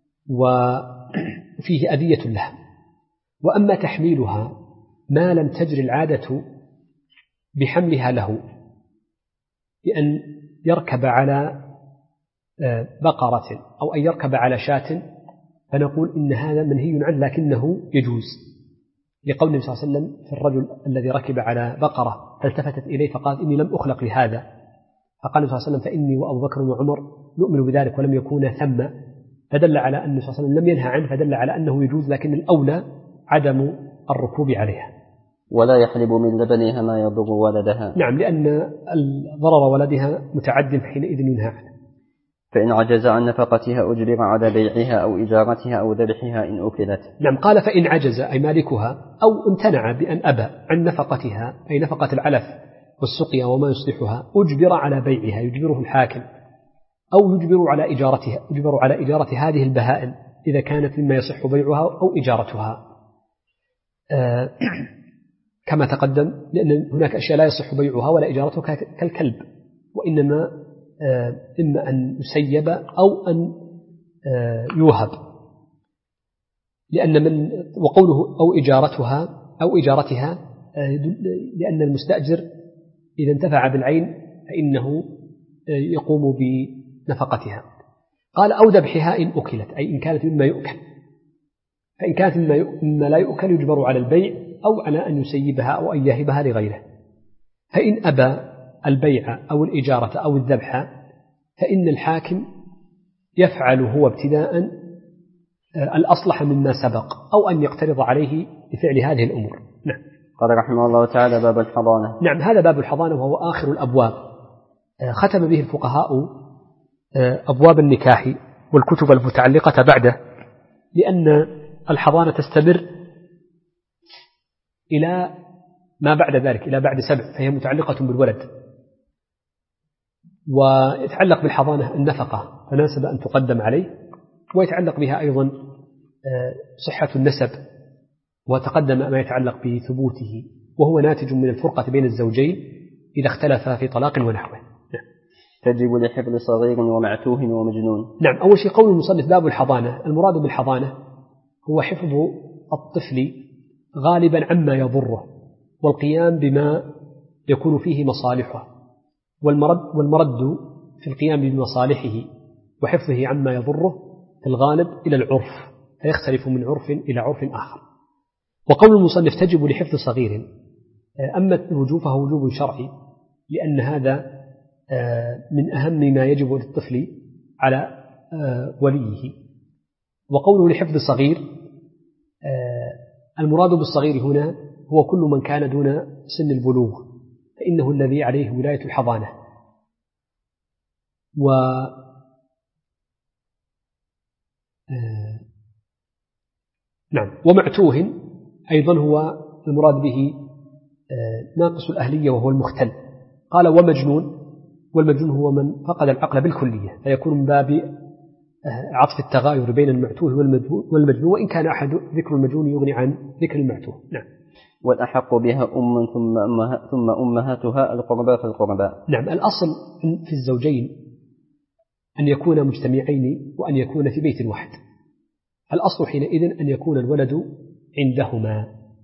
وفيه أذية لها. وأما تحميلها ما لم تجري العادة بحملها له، بأن يركب على بقرة أو أن يركب على شاة، فنقول إن هذا منهي عنه لكنه يجوز، لقول النبي صلى الله عليه وسلم في الرجل الذي ركب على بقرة فالتفتت إليه فقال إني لم أخلق لهذا، فقال النبي صلى الله عليه وسلم فإني وأبو بكر وعمر نؤمن بذلك ولم يكونا ثم، فدل على أن النبي صلى الله عليه وسلم لم ينهى عنه، فدل على أنه يجوز، لكن الأولى عدم الركوب عليها. ولا يحلب من لبنها ما يضر ولدها، نعم، لأن ضرر ولدها متعد حينئذ ينهى عنه. فإن عجز عن نفقتها أجبر على بيعها أو إجارتها أو ذبحها إن أكلت. نعم، قال فإن عجز أي مالكها أو امتنع بأن أبى عن نفقتها أي نفقة العلف والسقيا وما يصلحها أجبر على بيعها، يجبره الحاكم، أو يجبر على إجارتها، يجبر على إجارة هذه البهائم إذا كانت مما يصح بيعها أو إجارتها، آه كما تقدم، لأن هناك أشياء لا يصح بيعها ولا إجارتها كالكلب، وإنما آه إما أن يسيب أو أن آه يوهب، لأن من وقوله أو إجارتها أو إجارتها آه لأن المستأجر إذا انتفع بالعين فإنه آه يقوم بنفقتها. قال أو ذبحها إن أكلت أي إن كانت مما يؤكل، فإن كانت مما لا يؤكل يجبر على البيع أو على أن يسيبها أو أن يهبها لغيره. فإن أبى البيع أو الإجارة أو الذبح فإن الحاكم يفعل هو ابتداء الأصلح مما سبق أو أن يقترض عليه بفعل هذه الأمور. نعم. قال رحمه الله تعالى باب الحضانة. نعم، هذا باب الحضانة وهو آخر الأبواب، ختم به الفقهاء أبواب النكاح والكتب المتعلقة بعده، لأن الحضانة تستمر إلى ما بعد ذلك، إلى بعد سبع، فهي متعلقة بالولد. ويتعلق بالحضانة النفقة فناسب أن تقدم عليه، ويتعلق بها أيضا صحة النسب، وتقدم ما يتعلق بثبوته، وهو ناتج من الفرقة بين الزوجين إذا اختلفا في طلاق ونحوه. تجب لحفظ صغير ومعتوه ومجنون. نعم، أول شيء قول المصنف باب الحضانة، المراد بالحضانة هو حفظ الطفل غالبا عما يضره، والقيام بما يكون فيه مصالحه، والمرد, والمرد في القيام بمصالحه وحفظه عما يضره في الغالب إلى العرف، فيختلف من عرف إلى عرف آخر. وقول المصنف تجب لحفظ صغير، أما الوجوب فهو وجوب شرعي، لأن هذا من أهم ما يجب للطفل على وليه. وقوله لحفظ صغير، المراد بالصغير هنا هو كل من كان دون سن البلوغ، فإنه الذي عليه ولاية الحضانة. و نعم، ومعتوه أيضا هو المراد به ناقص الأهلية وهو المختل. قال ومجنون، والمجنون هو من فقد العقل بالكلية، فيكون من باب عطف التغاير بين المعتوه والمجنون، وإن كان أحد ذكر المجنون يغني عن ذكر المعتوه. نعم. والأحق بها أم ثم أمها ثم أمهاتها القربى فالقربى. نعم، الأصل في الزوجين أن يكون مجتمعين وأن يكون في بيت واحد، الأصل حينئذ أن يكون الولد عندهما.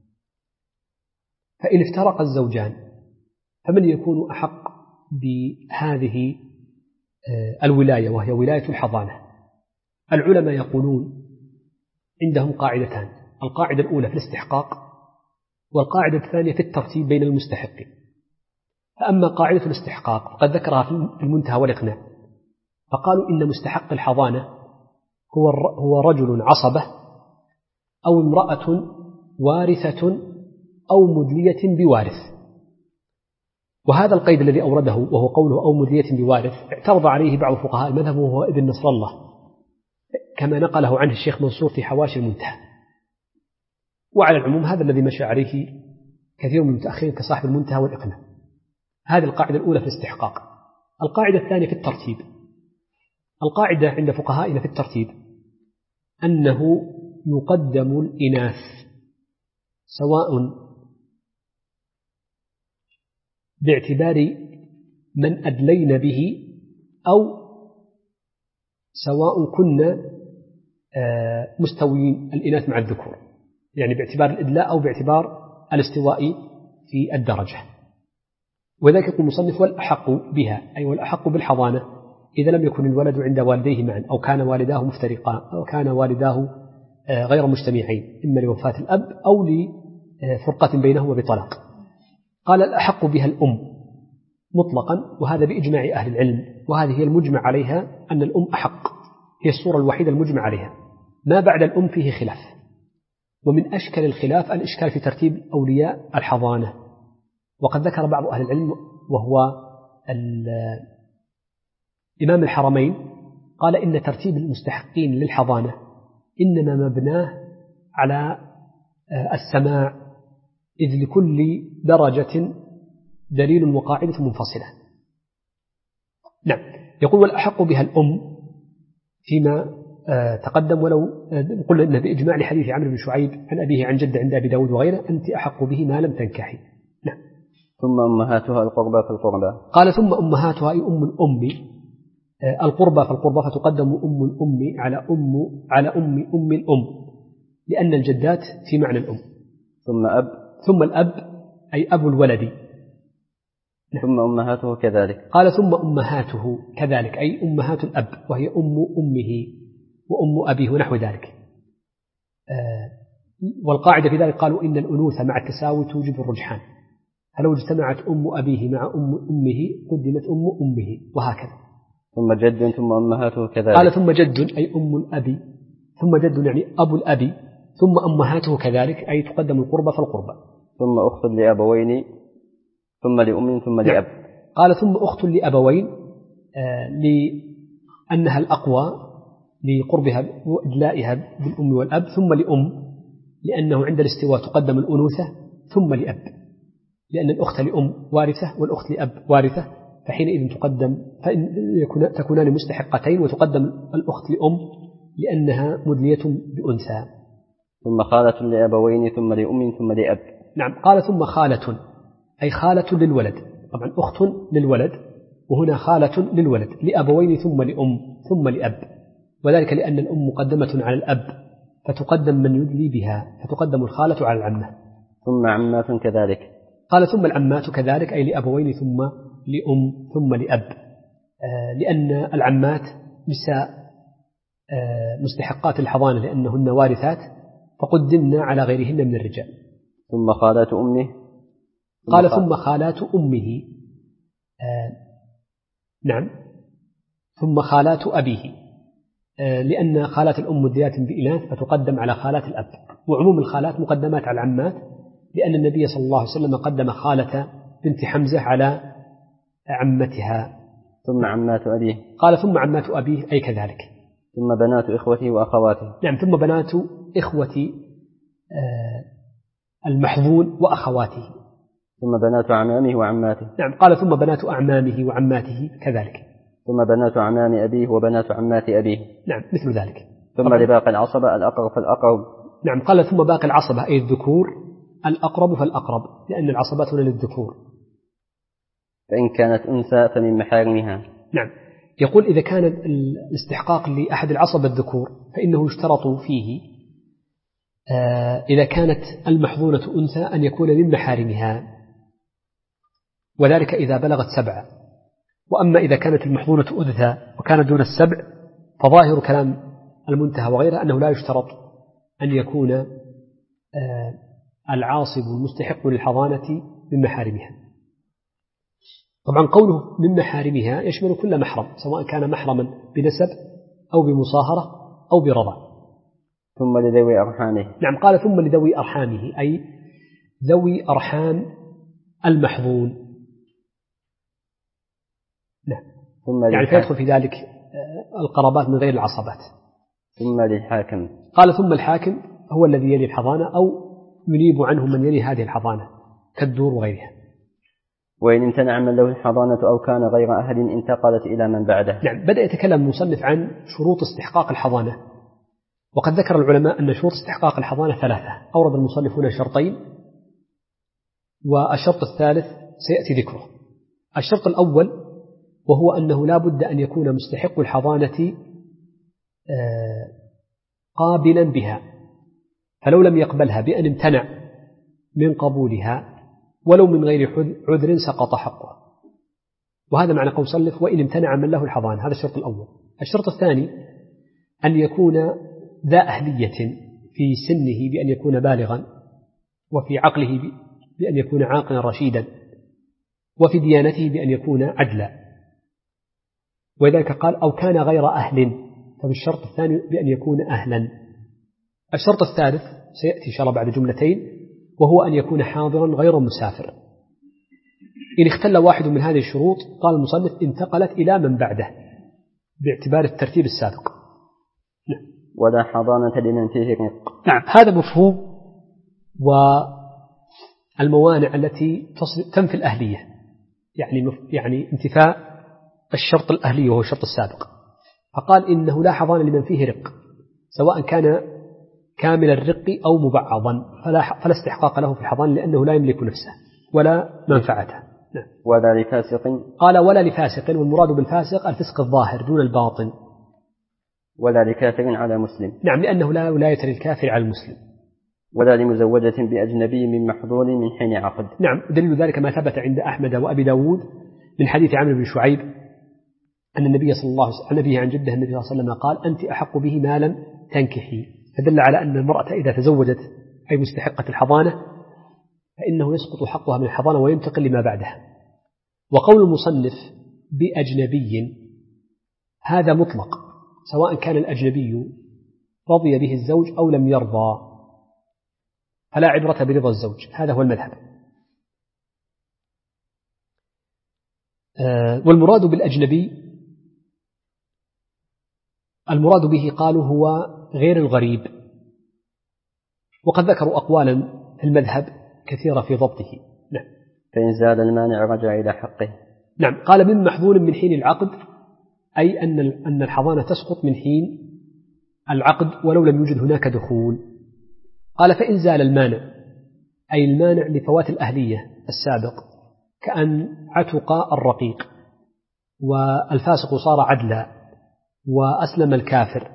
فإن افترق الزوجان فمن يكون أحق بهذه الولاية وهي ولاية الحضانة؟ العلماء يقولون عندهم قاعدتان، القاعدة الأولى في الاستحقاق، والقاعدة الثانية في الترتيب بين المستحقين. فأما قاعدة الاستحقاق فقد ذكرها في المنتهى والإقناع، فقالوا إن مستحق الحضانة هو هو رجل عصبة أو امرأة وارثة أو مدلية بوارث. وهذا القيد الذي أورده وهو قوله أو مدلية بوارث اعترض عليه بعض فقهاء المذهب وهو ابن نصر الله، كما نقله عنه الشيخ منصور في حواشي المنتهى. وعلى العموم هذا الذي مشى عليه كثير من المتأخرين كصاحب المنتهى والإقناع. هذه القاعدة الأولى في الاستحقاق. القاعدة الثانية في الترتيب. القاعدة عند فقهائنا في الترتيب أنه يقدم الإناث سواء باعتبار من أدلين به أو سواء كنا مستويين الإناث مع الذكور، يعني باعتبار الإدلاء أو باعتبار الاستواء في الدرجة. وذلك يقول المصنف والأحق بها، أي والأحق بالحضانة إذا لم يكن الولد عند والديه معا أو كان والداه مفترقان أو كان والداه غير مجتمعين، إما لوفاة الأب أو لفرقة بينهما بطلاق. قال الأحق بها الأم مطلقا، وهذا بإجماع أهل العلم، وهذه هي المجمع عليها أن الأم أحق، هي الصورة الوحيدة المجمع عليها. ما بعد الأم فيه خلاف، ومن أشكل الخلاف الإشكال في ترتيب أولياء الحضانة. وقد ذكر بعض أهل العلم وهو إمام الحرمين قال إن ترتيب المستحقين للحضانة إنما مبناه على السماع، إذ لكل درجة دليل وقاعدة منفصلة. نعم. يقول والأحق بها الأم فيما تقدم، ولو قلنا إنه بإجماع لحديث عمرو بن شعيب عن أبيه عن جد عند أبي داود وغيره أنت أحق به ما لم تنكحي. نعم. ثم أمهاتها القربى فالقربى. قال ثم أمهاتها أي أم الأم القربى فالقربى، فتقدم أم الأم على أم على أم أم الأم، لأن الجدات في معنى الأم. ثم أب ثم الأب أي أبو الولد. نعم. ثم أمهاته كذلك. قال ثم أمهاته كذلك أي أمهات الأب، وهي أم أمه وأم أبيه ونحو ذلك. آه والقاعدة في ذلك قالوا إن الأنوثة مع التساوي توجب الرجحان، فلو اجتمعت أم أبيه مع أم أمه قدمت أم أمه، وهكذا. ثم جد ثم أمهاته كذلك. قال ثم جد أي أم الأبي، ثم جد يعني أبو الأبي، ثم أمهاته كذلك أي تقدم القربى فالقربى. ثم أخت لأبوين ثم لأم ثم لأب. قال ثم أخت لأبوين آه لأنها الأقوى لقربها وإدلائها بالأم والأب، ثم لأم لأنه عند الاستواء تقدم الأنوثة، ثم لأب لأن الأخت لأم وارثة والأخت لأب وارثة، فحينئذ تقدم فإن يكون تكونان مستحقتين وتقدم الأخت لأم لأنها مدلية بأنثى. ثم خالة لأبوين ثم لأم ثم لأب. نعم. قال ثم خالة أي خالة للولد، طبعا أخت للولد وهنا خالة للولد، لأبوين ثم لأم ثم لأب، وذلك لأن الأم مقدمة على الأب فتقدم من يدلي بها، فتقدم الخالة على العمة. ثم عمات كذلك. قال ثم العمات كذلك أي لأبوين ثم لأم ثم لأب، آه لأن العمات نساء آه مستحقات الحضانة لأنهن وارثات فقدمنا على غيرهن من الرجال. ثم خالات أمه. ثم قال ثم خالات أمه آه نعم. ثم خالات أبيه آه لأن خالات الأم مدليات بإناث فتقدم على خالات الأب، وعموم الخالات مقدمات على العمات لأن النبي صلى الله عليه وسلم قدم خالة بنت حمزة على عمتها. ثم عمات أبيه. قال ثم عمات أبيه أي كذلك. ثم بنات إخوته وأخواته. نعم. ثم بنات إخوة المحظون وأخواته. ثم بنات أعمامه وعماته. نعم. قال ثم بنات أعمامه وعماته كذلك. ثم بنات أعمام أبيه وبنات عمات أبيه. نعم مثل ذلك. ثم لباقي العصبة الأقرب فالأقرب. نعم. قال ثم باقي العصبة أي الذكور الأقرب فالأقرب، لأن العصبات هنا للذكور. فإن كانت أنثى فمن محارمها. نعم. يقول إذا كان الاستحقاق لأحد العصبة الذكور فإنه يشترط فيه آه إذا كانت المحظونة أنثى أن يكون من محارمها، وذلك إذا بلغت سبعة. وأما إذا كانت المحظونة أنثى وكانت دون السبع فظاهر كلام المنتهى وغيره أنه لا يشترط أن يكون آه العاصب المستحق للحضانة من محارمها. طبعا قوله من محارمها يشمل كل محرم، سواء كان محرما بنسب أو بمصاهرة أو برضا. ثم لذوي أرحامه. نعم. قال ثم لذوي أرحامه أي ذوي أرحام المحظون. نعم. ثم يعني فيدخل في ذلك القرابات من غير العصبات. ثم للحاكم. قال ثم الحاكم هو الذي يلي الحضانة أو ينيب عنه من يلي هذه الحضانة كالدور وغيرها. وإن امتنع من له الحضانة أو كان غير أهل انتقلت إلى من بعده. نعم، بدأ يتكلم المصنف عن شروط استحقاق الحضانة، وقد ذكر العلماء أن شروط استحقاق الحضانة ثلاثة. أورد المصنف هنا شرطين، والشرط الثالث سيأتي ذكره. الشرط الأول وهو أنه لا بد أن يكون مستحق الحضانة قابلا بها، فلو لم يقبلها بأن امتنع من قبولها ولو من غير عذر سقط حقه، وهذا معنى قول صلف وإن امتنع من له الحضانة. هذا الشرط الأول. الشرط الثاني أن يكون ذا أهلية في سنه بأن يكون بالغا، وفي عقله بأن يكون عاقلا رشيدا، وفي ديانته بأن يكون عدلا. ولذلك قال أو كان غير أهل، فبالشرط الثاني بأن يكون أهلا. الشرط الثالث سيأتي إن شاء الله بعد جملتين، وهو أن يكون حاضرا غير مسافر. إن اختل واحد من هذه الشروط قال المصنف انتقلت إلى من بعده باعتبار الترتيب السابق. نعم. ولا حضانة لمن فيه رق. نعم، هذا مفهوم والموانع التي تنفي الأهلية، يعني يعني انتفاء الشرط الأهلي وهو الشرط السابق. فقال إنه لا حضانة لمن فيه رق، سواء كان كامل الرق أو مبعضا، فلا, فلا استحقاق له في الحضانة لأنه لا يملك نفسه ولا منفعته. نعم. ولا لفاسق. قال ولا لفاسق، والمراد بالفاسق الفسق الظاهر دون الباطن. ولا لكافر على مسلم. نعم، لأنه لا ولاية للكافر على المسلم. ولا لمزوجة بأجنبي من محظور من حين عقد. نعم، دليل ذلك ما ثبت عند أحمد وأبي داود من حديث عمرو بن شعيب أن النبي صلى الله عليه وسلم عن نبيه عن جده النبي صلى الله عليه وسلم قال أنت أحق به ما لم تنكحي، فدل على أن المرأة إذا تزوجت أي مستحقة الحضانة فإنه يسقط حقها من الحضانة وينتقل لما بعدها. وقول المصنف بأجنبي هذا مطلق، سواء كان الأجنبي رضي به الزوج أو لم يرضى، فلا عبرة برضا الزوج. هذا هو المذهب. والمراد بالأجنبي المراد به قالوا هو غير الغريب، وقد ذكروا أقوالا في المذهب كثيرة في ضبطه. نعم. فإن زال المانع رجع إلى حقه. نعم، قال من محظور من حين العقد، أي أن أن الحضانة تسقط من حين العقد ولو لم يوجد هناك دخول. قال فإن زال المانع، أي المانع لفوات الأهلية السابق، كأن عتق الرقيق والفاسق صار عدلا وأسلم الكافر،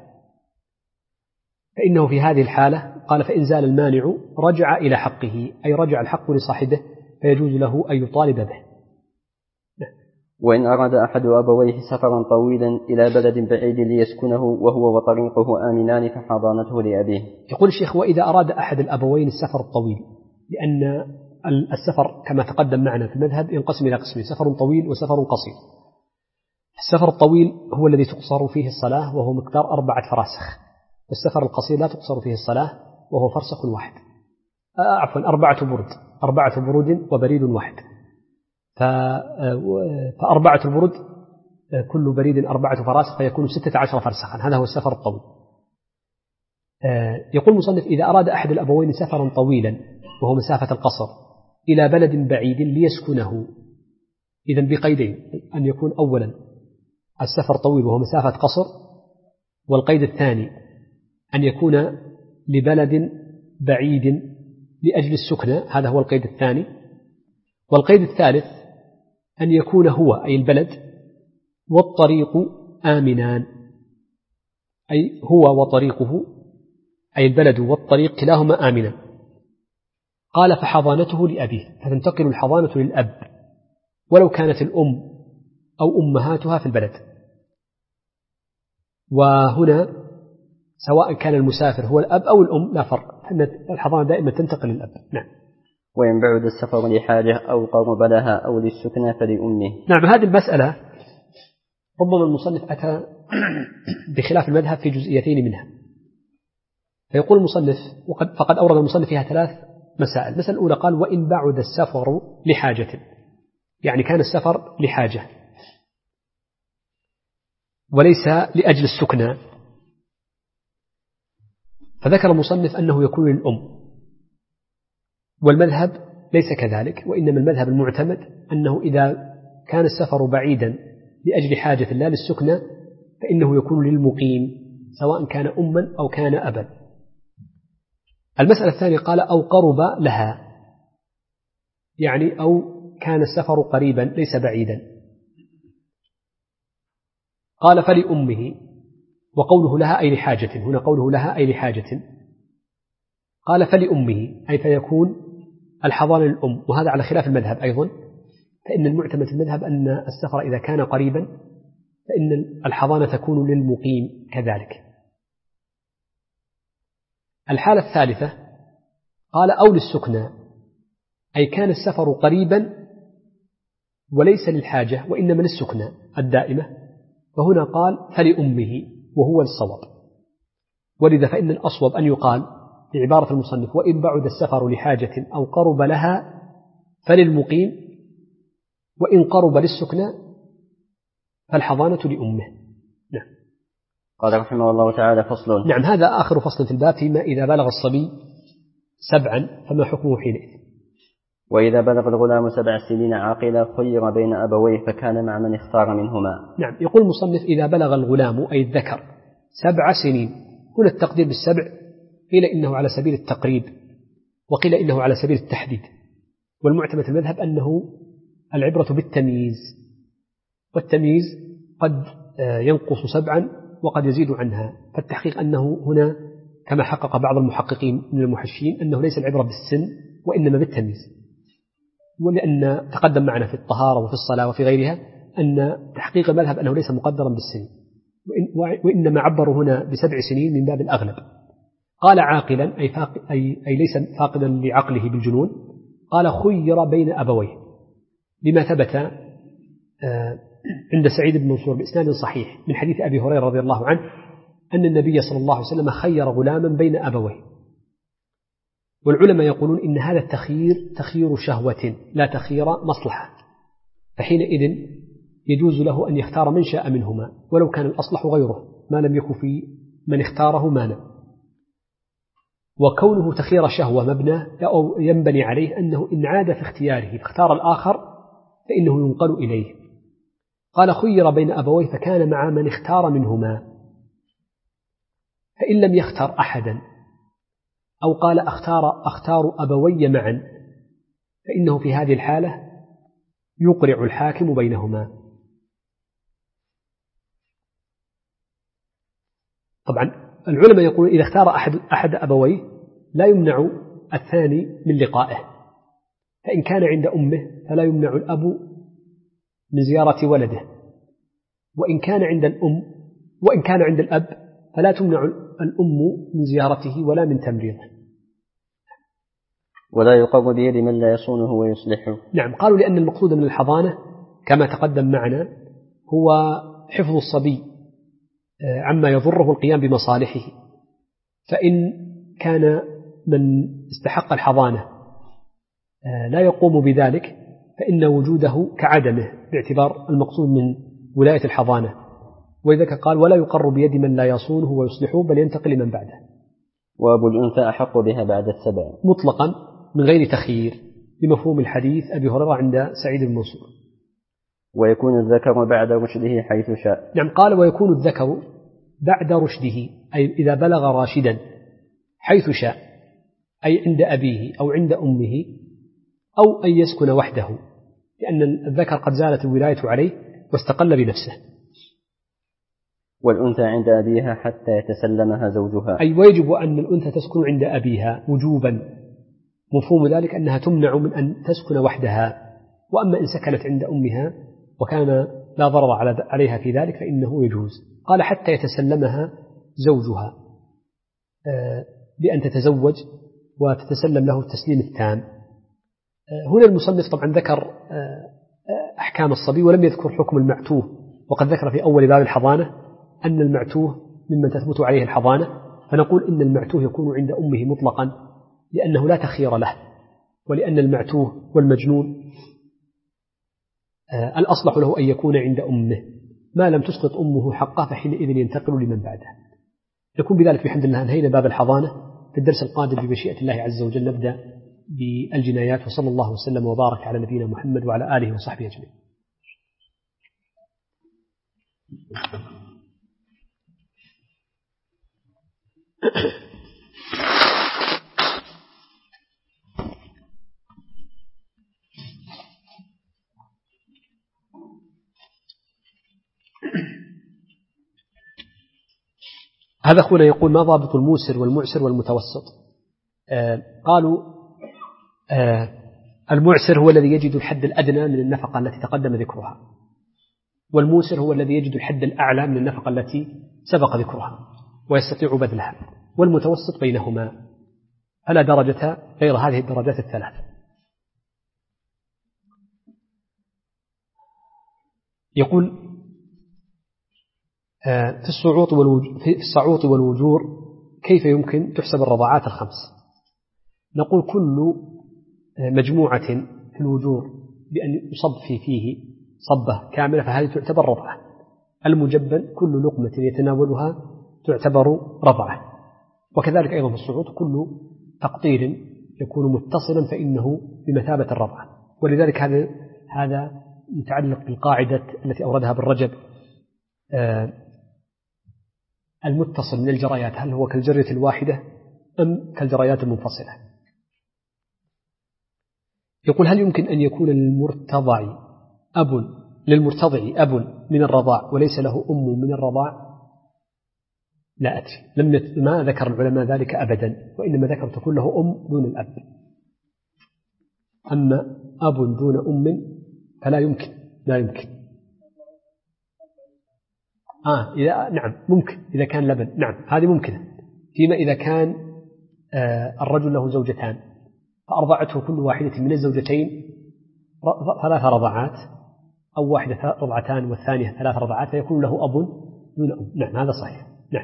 فإنه في هذه الحالة قال فإن زال المانع رجع إلى حقه، أي رجع الحق لصاحبه فيجوز له أن يطالب به. وإن أراد أحد أبويه سفرا طويلا إلى بلد بعيد ليسكنه وهو وطريقه آمنان فحضانته لأبيه. يقول الشيخ وإذا أراد أحد الأبوين السفر الطويل، لأن السفر كما تقدم معنا في المذهب ينقسم إلى قسمين، سفر طويل وسفر قصير. السفر الطويل هو الذي تقصر فيه الصلاة وهو مقدار أربعة فراسخ، والسفر القصير لا تقصر فيه الصلاة وهو فرسخ واحد، آه عفوا أربعة برد أربعة برود وبريد واحد. فأربعة البرد كل بريد أربعة فراسخ فيكون ستة عشر فرسخا، هذا هو السفر الطويل. يقول المصنف إذا أراد أحد الأبوين سفرا طويلا وهو مسافة القصر إلى بلد بعيد ليسكنه، إذن بقيدين، أن يكون أولا السفر طويل وهو مسافة قصر، والقيد الثاني أن يكون لبلد بعيد لأجل السكنة، هذا هو القيد الثاني. والقيد الثالث أن يكون هو أي البلد والطريق آمنان، أي هو وطريقه أي البلد والطريق كلاهما آمنا. قال فحضانته لأبيه، فتنتقل الحضانة للأب ولو كانت الأم أو أمهاتها في البلد. وهنا سواء كان المسافر هو الأب أو الأم لا فرق، فإن الحضانة دائما تنتقل للأب. نعم. وإن بعد السفر لحاجة أو قرب لها أو للسكنة فلأمه. نعم، هذه المسألة ربما المصنف أتى بخلاف المذهب في جزئيتين منها. فيقول المصنف وقد فقد أورد المصنف فيها ثلاث مسائل. المسألة الأولى قال وإن بعد السفر لحاجة، يعني كان السفر لحاجة وليس لأجل السكنة، فذكر المصنف أنه يكون للأم، والمذهب ليس كذلك، وإنما المذهب المعتمد أنه إذا كان السفر بعيدا لأجل حاجة لا للسكنى فإنه يكون للمقيم سواء كان أما أو كان أبا. المسألة الثانية قال أو قرب لها، يعني أو كان السفر قريبا ليس بعيدا. قال فلأمه، وقوله لها أي لحاجة، هنا قوله لها أي لحاجة. قال فلأمه أي فيكون الحضانة للأم، وهذا على خلاف المذهب أيضا، فإن المعتمد في المذهب أن السفر إذا كان قريبا فإن الحضانة تكون للمقيم كذلك. الحالة الثالثة قال أو للسكنى، أي كان السفر قريبا وليس للحاجة وإنما للسكنى الدائمة، فهنا قال فلأمه وهو الصواب. ولذا فإن الأصوب أن يقال بعبارة المصنف وإن بعد السفر لحاجة أو قرب لها فللمقيم، وإن قرب للسكنى فالحضانة لأمه. نعم. قال رحمه الله تعالى فصل. نعم، هذا آخر فصل في الباب فيما إذا بلغ الصبي سبعا فما حكمه حينئذ. وإذا بلغ الغلام سبع سنين عاقلا خير بين أبويه فكان مع من اختار منهما. نعم، يقول المصنف إذا بلغ الغلام أي الذكر سبع سنين، هنا التقدير بالسبع قيل إنه على سبيل التقريب وقيل إنه على سبيل التحديد، والمعتمد المذهب أنه العبرة بالتمييز، والتمييز قد ينقص سبعا وقد يزيد عنها، فالتحقيق أنه هنا كما حقق بعض المحققين من المحشين أنه ليس العبرة بالسن وإنما بالتمييز، ولأن تقدم معنا في الطهارة وفي الصلاة وفي غيرها أن تحقيق المذهب أنه ليس مقدرا بالسن، وإنما عبروا هنا بسبع سنين من باب الأغلب. قال عاقلا أي, فاق أي, أي ليس فاقدا لعقله بالجنون. قال خير بين أبويه، لما ثبت عند سعيد بن منصور بإسناد صحيح من حديث أبي هريرة رضي الله عنه أن النبي صلى الله عليه وسلم خير غلاما بين أبويه. والعلماء يقولون إن هذا التخيير تخيير شهوة لا تخيير مصلحة، فحينئذ يجوز له أن يختار من شاء منهما ولو كان الأصلح غيره ما لم يكن في من اختاره مانع. وكونه تخيير شهوة مبنى أو ينبني عليه أنه إن عاد في اختياره فاختار الآخر فإنه ينقل إليه. قال خير بين أبويه فكان مع من اختار منهما، فإن لم يختار أحدا أو قال أختار, أختار أبوي معا فإنه في هذه الحالة يقرع الحاكم بينهما. طبعا العلماء يقولون إذا اختار أحد, أحد أبويه لا يمنع الثاني من لقائه، فإن كان عند أمه فلا يمنع الأب من زيارة ولده، وإن كان عند الأم وإن كان عند الأب فلا تمنع الأم من زيارته ولا من تمريضه. ولا يقر بيد من لا يصونه ويصلحه. نعم، قالوا لأن المقصود من الحضانة كما تقدم معنا هو حفظ الصبي عما يضره القيام بمصالحه، فإن كان من استحق الحضانة لا يقوم بذلك فإن وجوده كعدمه باعتبار المقصود من ولاية الحضانة. وإذا قال ولا يقر بيد من لا يصونه ويصلحه بل ينتقل لمن بعده. وأبو الأنثى أحق بها بعد السبع مطلقا من غير تخيير بمفهوم الحديث أبي هريرة عند سعيد بن منصور. ويكون الذكر بعد رشده حيث شاء. نعم، قال ويكون الذكر بعد رشده أي إذا بلغ راشدا حيث شاء، أي عند أبيه أو عند أمه أو أن يسكن وحده، لأن الذكر قد زالت الولاية عليه واستقل بنفسه. والأنثى عند أبيها حتى يتسلمها زوجها، أي ويجب أن الأنثى تسكن عند أبيها وجوبا، مفهوم ذلك أنها تمنع من أن تسكن وحدها، وأما إن سكنت عند أمها وكان لا ضرر عليها في ذلك فإنه يجوز. قال حتى يتسلمها زوجها بأن تتزوج وتتسلم له التسليم التام. هنا المصنف طبعا ذكر أحكام الصبي ولم يذكر حكم المعتوه، وقد ذكر في أول باب الحضانة أن المعتوه ممن تثبت عليه الحضانة، فنقول إن المعتوه يكون عند أمه مطلقا لأنه لا تخير له، ولأن المعتوه والمجنون الأصلح له أن يكون عند أمه ما لم تسقط أمه حقه فحينئذ ينتقل لمن بعده. نكون بذلك بحمد الله انهينا باب الحضانة. في الدرس القادم بمشيئة الله عز وجل نبدأ بالجنايات. وصلى الله وسلم وبارك على نبينا محمد وعلى آله وصحبه أجمعين. هذا أخونا يقول: ما ضابط الموسر والمعسر والمتوسط؟ آه قالوا آه المعسر هو الذي يجد الحد الأدنى من النفقة التي تقدم ذكرها، والموسر هو الذي يجد الحد الأعلى من النفقة التي سبق ذكرها ويستطيع بذلها، والمتوسط بينهما، فلا درجة غير هذه الدرجات الثلاث. يقول: في الصعوط في الصعوط والوجور كيف يمكن تحسب الرضاعات الخمس؟ نقول: كل مجموعة في الوجور بأن يصب في فيه صبة كاملة فهذه تعتبر رضعة. المجبن كل لقمة يتناولها تعتبر رضعة. وكذلك أيضا في الصعوط كل تقطير يكون متصلا فإنه بمثابة الرضعة. ولذلك هذا هذا متعلق بالقاعدة التي أوردها بالرجب: آه المتصل من الجريات هل هو كالجرية الواحدة أم كالجريات المنفصلة؟ يقول: هل يمكن أن يكون للمرتضع أب للمرتضع أب من الرضاع وليس له أم من الرضاع؟ لا أدري، لم ما ذكر العلماء ذلك أبدا، وإنما ذكر تكون له أم دون الأب. أما أب دون أم فلا يمكن، لا يمكن. آه إذا نعم ممكن إذا كان لبن، نعم هذه ممكنة. فيما إذا كان آه الرجل له زوجتان فأرضعته كل واحدة من الزوجتين ثلاث رضعات، أو واحدة رضعتان والثانية ثلاث رضعات، فيكون له أب دون أم. نعم هذا صحيح. نعم.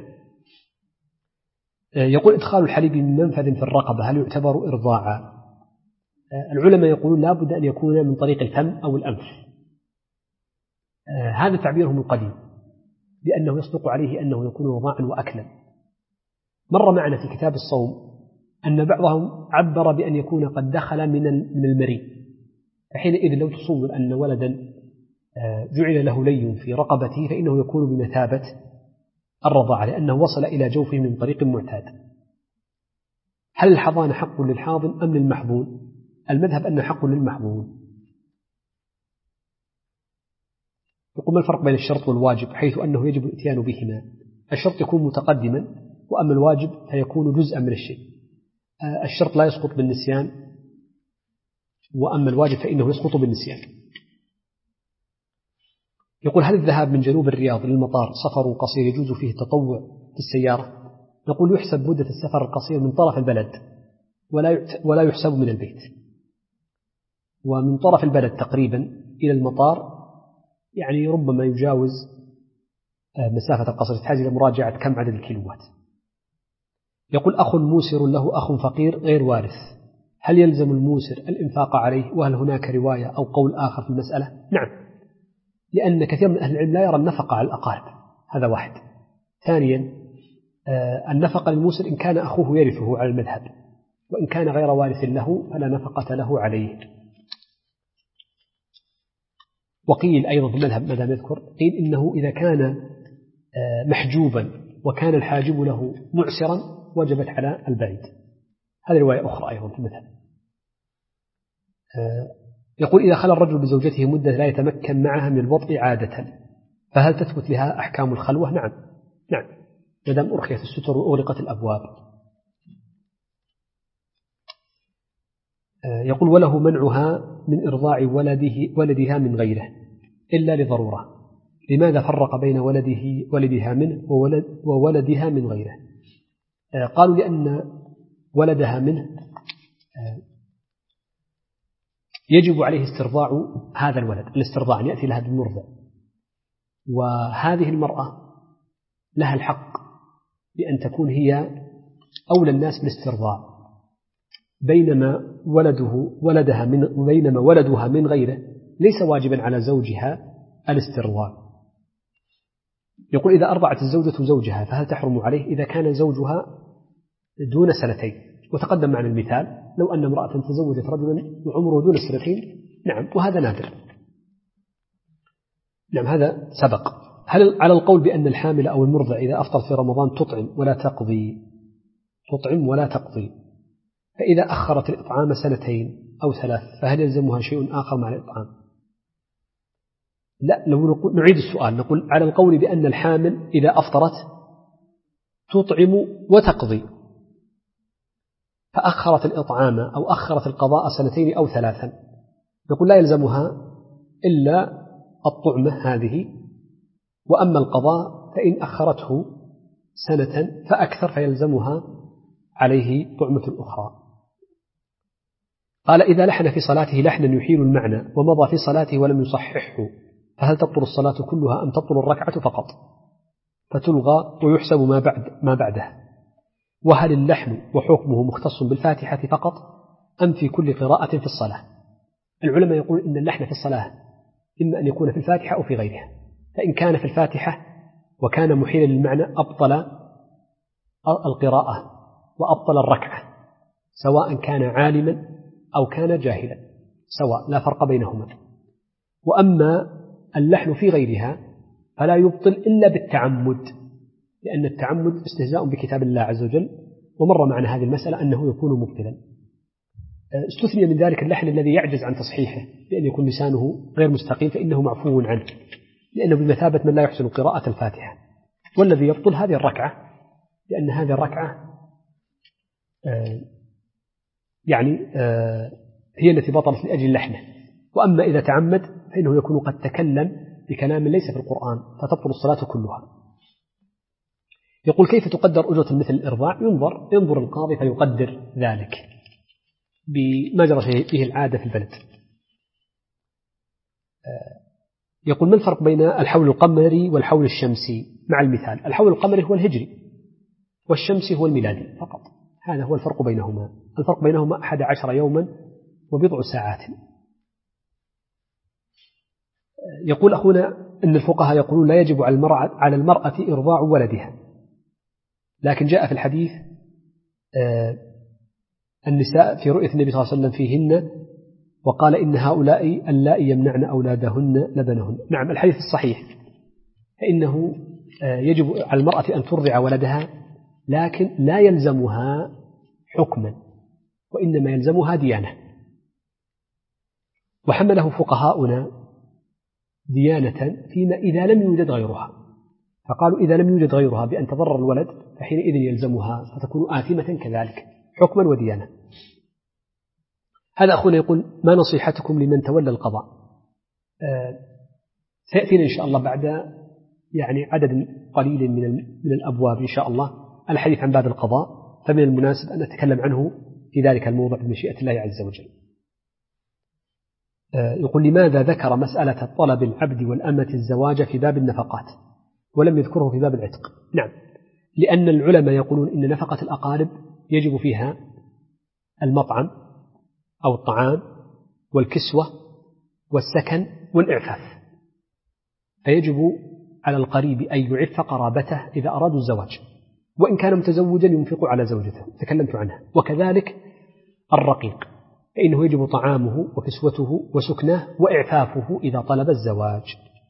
يقول: إدخال الحليب من منفذ في الرقبة هل يعتبر إرضاعا؟ العلماء يقولون لا بد أن يكون من طريق الفم أو الأنف. هذا تعبيرهم القديم، لأنه يصدق عليه أنه يكون رضاعا وأكلا. مر معنا في كتاب الصوم أن بعضهم عبر بأن يكون قد دخل من المريء، فحينئذ لو تصور أن ولدا جعل له لي في رقبته فإنه يكون بمثابة الرضاعة، لأنه وصل إلى جوفه من طريق معتاد. هل الحضانة حق للحاضن أم للمحظون؟ المذهب أنه حق للمحظون. يقول: ما الفرق بين الشرط والواجب حيث أنه يجب الاتيان بهما؟ الشرط يكون متقدما، وأما الواجب فيكون جزءا من الشيء. الشرط لا يسقط بالنسيان، وأما الواجب فإنه يسقط بالنسيان. يقول: هل الذهاب من جنوب الرياض للمطار سفر قصير يجوز فيه التطوع في السيارة؟ نقول: يحسب مدة السفر القصير من طرف البلد ولا يحسب من البيت، ومن طرف البلد تقريبا إلى المطار يعني ربما يجاوز مسافة القصر، تحتاج إلى مراجعة كم عدد الكيلوات. يقول: أخ موسر له أخ فقير غير وارث، هل يلزم الموسر الإنفاق عليه؟ وهل هناك رواية أو قول آخر في المسألة؟ نعم، لأن كثير من أهل العلم لا يرى النفقة على الأقارب، هذا واحد. ثانيا النفقة للموسر إن كان أخوه يرثه على المذهب، وإن كان غير وارث له فلا نفقة له عليه. وقيل أيضا في المذهب ماذا نذكر؟ قيل إنه إذا كان محجوبا وكان الحاجب له معسرا وجبت على البعيد. هذه رواية أخرى أيضا في المذهب. يقول: إذا خلى الرجل بزوجته مدة لا يتمكن معها من الوطء عادة فهل تثبت لها أحكام الخلوة؟ نعم نعم، مادام أرخيت الستر وأغلقت الأبواب. يقول: وله منعها من إرضاع ولده ولدها من غيره إلا لضرورة، لماذا فرق بين ولده ولدها منه وولد وولدها من غيره؟ قالوا: لأن ولدها منه يجب عليه استرضاع هذا الولد، الاسترضاع يأتي لها بالمرضع، وهذه المرأة لها الحق بأن تكون هي أولى الناس بالاسترضاع، بينما ولده ولدها من بينما ولدها من غيره ليس واجبا على زوجها الاسترضاع. يقول: إذا أرضعت الزوجة زوجها فهل تحرم عليه إذا كان زوجها دون سنتين؟ وتقدم معنا المثال لو أن امرأة تزوجت رجلا وعمره دون السنتين نعم، وهذا نادر. نعم هذا سبق. هل على القول بأن الحامل أو المرضع إذا أفطر في رمضان تطعم ولا تقضي تطعم ولا تقضي، فإذا أخرت الإطعام سنتين أو ثلاث فهل يلزمها شيء آخر مع الإطعام؟ لا، لو نقول نعيد السؤال، نقول على القول بأن الحامل إذا أفطرت تطعم وتقضي فأخرت الإطعام أو أخرت القضاء سنتين أو ثلاثا، نقول لا يلزمها إلا الطعمة هذه، وأما القضاء فإن أخرته سنة فأكثر فيلزمها عليه طعمة الأخرى. قال إذا لحن في صلاته لحنا يحيل المعنى ومضى في صلاته ولم يصححه فهل تبطل الصلاة كلها أم تبطل الركعة فقط فتلغى ويحسب ما بعد ما بعده؟ وهل اللحن وحكمه مختص بالفاتحة فقط أم في كل قراءة في الصلاة؟ العلماء يقول إن اللحن في الصلاة إما أن يكون في الفاتحة أو في غيرها، فإن كان في الفاتحة وكان محيلا للمعنى أبطل القراءة وأبطل الركعة، سواء كان عالما أو كان جاهلا سواء، لا فرق بينهما. وأما اللحن في غيرها فلا يبطل إلا بالتعمد، لأن التعمد استهزاء بكتاب الله عز وجل، ومر معنا هذه المسألة أنه يكون مبطلا. استثني من ذلك اللحن الذي يعجز عن تصحيحه بأن يكون لسانه غير مستقيم فإنه معفو عنه، لأنه بمثابة من لا يحسن قراءة الفاتحة. والذي يبطل هذه الركعة، لأن هذه الركعة آه يعني آه هي التي بطلت لأجل لحنه. وأما إذا تعمد فإنه يكون قد تكلم بكلام ليس في القرآن فتبطل الصلاة كلها. يقول كيف تقدر أجرة مثل الإرضاع؟ ينظر ينظر القاضي فيقدر ذلك بما جرى به العادة في البلد. يقول ما الفرق بين الحول القمري والحول الشمسي مع المثال؟ الحول القمري هو الهجري والشمسي هو الميلادي فقط، هذا هو الفرق بينهما. الفرق بينهما أحد عشر يوما وبضع ساعات. يقول أخونا أن الفقهاء يقولون لا يجب على المرأة, على المرأة إرضاع ولدها، لكن جاء في الحديث آه النساء في رؤية النبي صلى الله عليه وسلم فيهن وقال إن هؤلاء اللائي يمنعن أولادهن لبنهن. نعم الحديث الصحيح، فإنه يجب على المرأة أن ترضع ولدها، لكن لا يلزمها حكما وإنما يلزمها ديانة. وحمله فقهاؤنا ديانة فيما إذا لم يوجد غيرها، فقالوا إذا لم يوجد غيرها بأن تضرر الولد فحينئذ يلزمها فتكون آثمة كذلك حكما وديانة. هذا أخونا يقول ما نصيحتكم لمن تولى القضاء؟ آه سيأتينا إن شاء الله بعد يعني عدد قليل من من الأبواب إن شاء الله الحديث عن باب القضاء، فمن المناسب أن نتكلم عنه في ذلك الموضع بمشيئة الله عز وجل. آه يقول لماذا ذكر مسألة طلب العبد والأمة الزواج في باب النفقات ولم يذكره في باب العتق؟ نعم، لأن العلماء يقولون إن نفقة الأقارب يجب فيها المطعم أو الطعام والكسوة والسكن والإعفاف، فيجب على القريب أن يعف قرابته إذا أرادوا الزواج، وإن كان متزوجا ينفق على زوجته تكلمت عنها. وكذلك الرقيق فإنه يجب طعامه وكسوته وسكنه وإعفافه إذا طلب الزواج.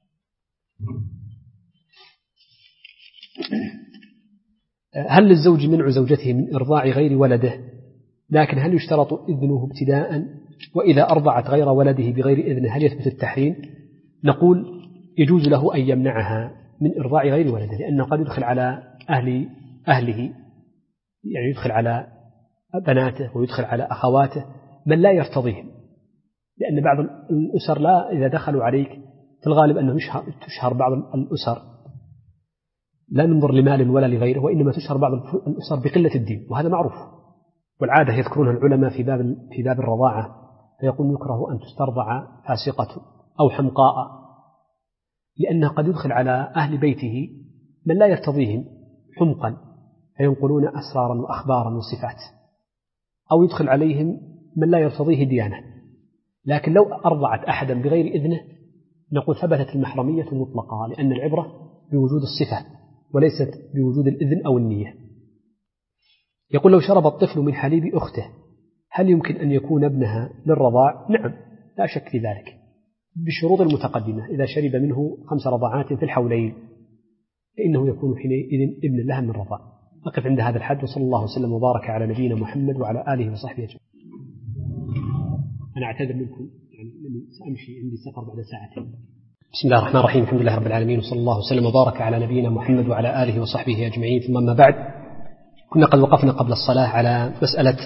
هل للزوج منع زوجته من إرضاع غير ولده؟ لكن هل يشترط إذنه ابتداء؟ وإذا أرضعت غير ولده بغير إذنه هل يثبت التحريم؟ نقول يجوز له أن يمنعها من إرضاع غير ولده، لأنه قد يدخل على أهل أهله، يعني يدخل على بناته ويدخل على أخواته من لا يرتضيهم، لأن بعض الأسر لا إذا دخلوا عليك في الغالب أنه تشهر بعض الأسر لا ننظر لمال ولا لغيره، وإنما تشهر بعض الأسر بقلة الدين، وهذا معروف. والعادة يذكرونها العلماء في باب في باب الرضاعة، فيقول يكره أن تسترضع فاسقة أو حمقاء، لأنه قد يدخل على أهل بيته من لا يرتضيهم حمقا فينقلون أسرارا وأخبارا وصفات، أو يدخل عليهم من لا يرتضيه ديانة. لكن لو أرضعت أحدا بغير إذنه نقول ثبتت المحرمية مطلقة، لأن العبرة بوجود الصفة وليست بوجود الإذن أو النية. يقول لو شرب الطفل من حليب أخته هل يمكن أن يكون ابنها للرضاع؟ نعم، لا شك في ذلك، بالشروط المتقدمة. إذا شرب منه خمس رضعات في الحولين فإنه يكون حينئذ ابن لها من رضاع. أقف عند هذا الحد، وصلى الله وسلم وبارك على نبينا محمد وعلى آله وصحبه أجمعين. أنا أعتذر منكم، يعني سأمشي، عندي سفر بعد ساعتين. بسم الله الرحمن الرحيم، الحمد لله رب العالمين، وصلى الله وسلم وبارك على نبينا محمد وعلى آله وصحبه أجمعين. ثم أما بعد، كنا قد وقفنا قبل الصلاة على مسألة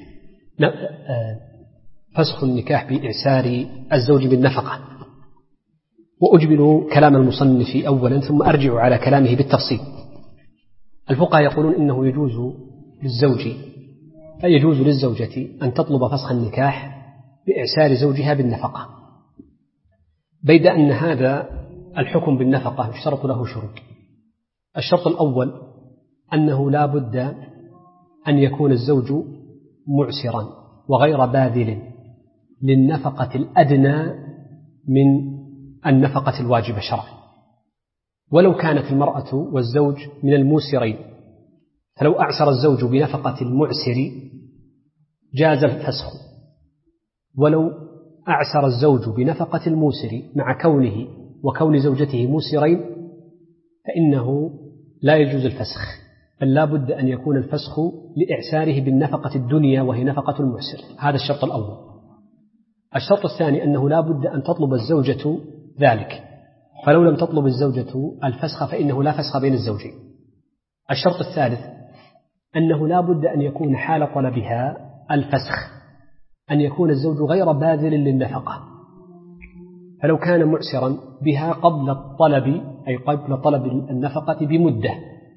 فسخ النكاح بإعسار الزوج بالنفقة، وأجمل كلام المصنف أولا ثم أرجع على كلامه بالتفصيل. الفقهاء يقولون إنه يجوز للزوج أي يجوز للزوجة أن تطلب فسخ النكاح بإعسار زوجها بالنفقة، بيد أن هذا الحكم بالنفقة يشترط له شروط. الشرط الأول أنه لا بد أن يكون الزوج معسرا وغير باذل للنفقة الأدنى من النفقة الواجبة شرعا، ولو كانت المرأة والزوج من الموسرين، فلو أعسر الزوج بنفقة المعسر جاز الفسخ، ولو أعسر الزوج بنفقة الموسر مع كونه وكون زوجته موسرين فإنه لا يجوز الفسخ، بل لا بد أن يكون الفسخ لإعساره بالنفقة الدنيا وهي نفقة المعسر. هذا الشرط الأول. الشرط الثاني أنه لا بد أن تطلب الزوجة ذلك، فلو لم تطلب الزوجة الفسخ فإنه لا فسخ بين الزوجين. الشرط الثالث أنه لا بد أن يكون حال طلبها الفسخ أن يكون الزوج غير باذل للنفقة، فلو كان معسرا بها قبل الطلب أي قبل طلب النفقة بمدة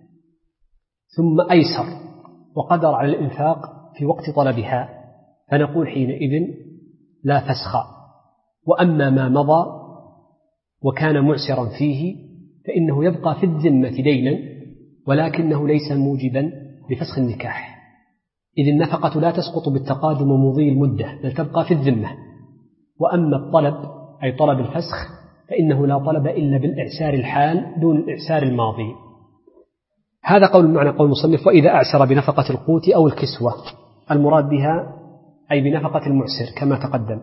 ثم أيسر وقدر على الإنفاق في وقت طلبها، فنقول حينئذ لا فسخ. وأما ما مضى وكان معسرا فيه فإنه يبقى في الذمة دينا، ولكنه ليس موجبا لفسخ النكاح، إذ النفقة لا تسقط بالتقادم ومضي المدة، بل تبقى في الذمة. وأما الطلب أي طلب الفسخ فإنه لا طلب إلا بالإعسار الحال دون الإعسار الماضي. هذا قول معنى قول المصنف: وإذا أعسر بنفقة القوت أو الكسوة، المراد بها أي بنفقة المعسر كما تقدم،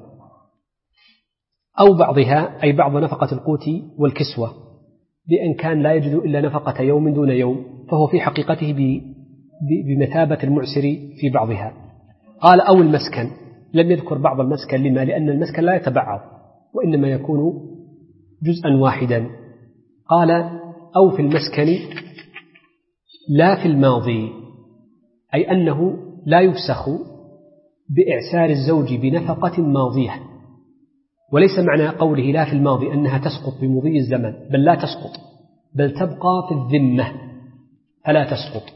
أو بعضها أي بعض نفقة القوت والكسوة، بأن كان لا يجد إلا نفقة يوم دون يوم فهو في حقيقته بمثابة المعسر في بعضها. قال: أو المسكن، لم يذكر بعض المسكن، لما؟ لأن المسكن لا يتبعض وإنما يكون جزءا واحدا. قال: أو في المسكن لا في الماضي، أي أنه لا يفسخ بإعسار الزوج بنفقة ماضية، وليس معنى قوله لا في الماضي أنها تسقط بمضي الزمن، بل لا تسقط، بل تبقى في الذمة فلا تسقط.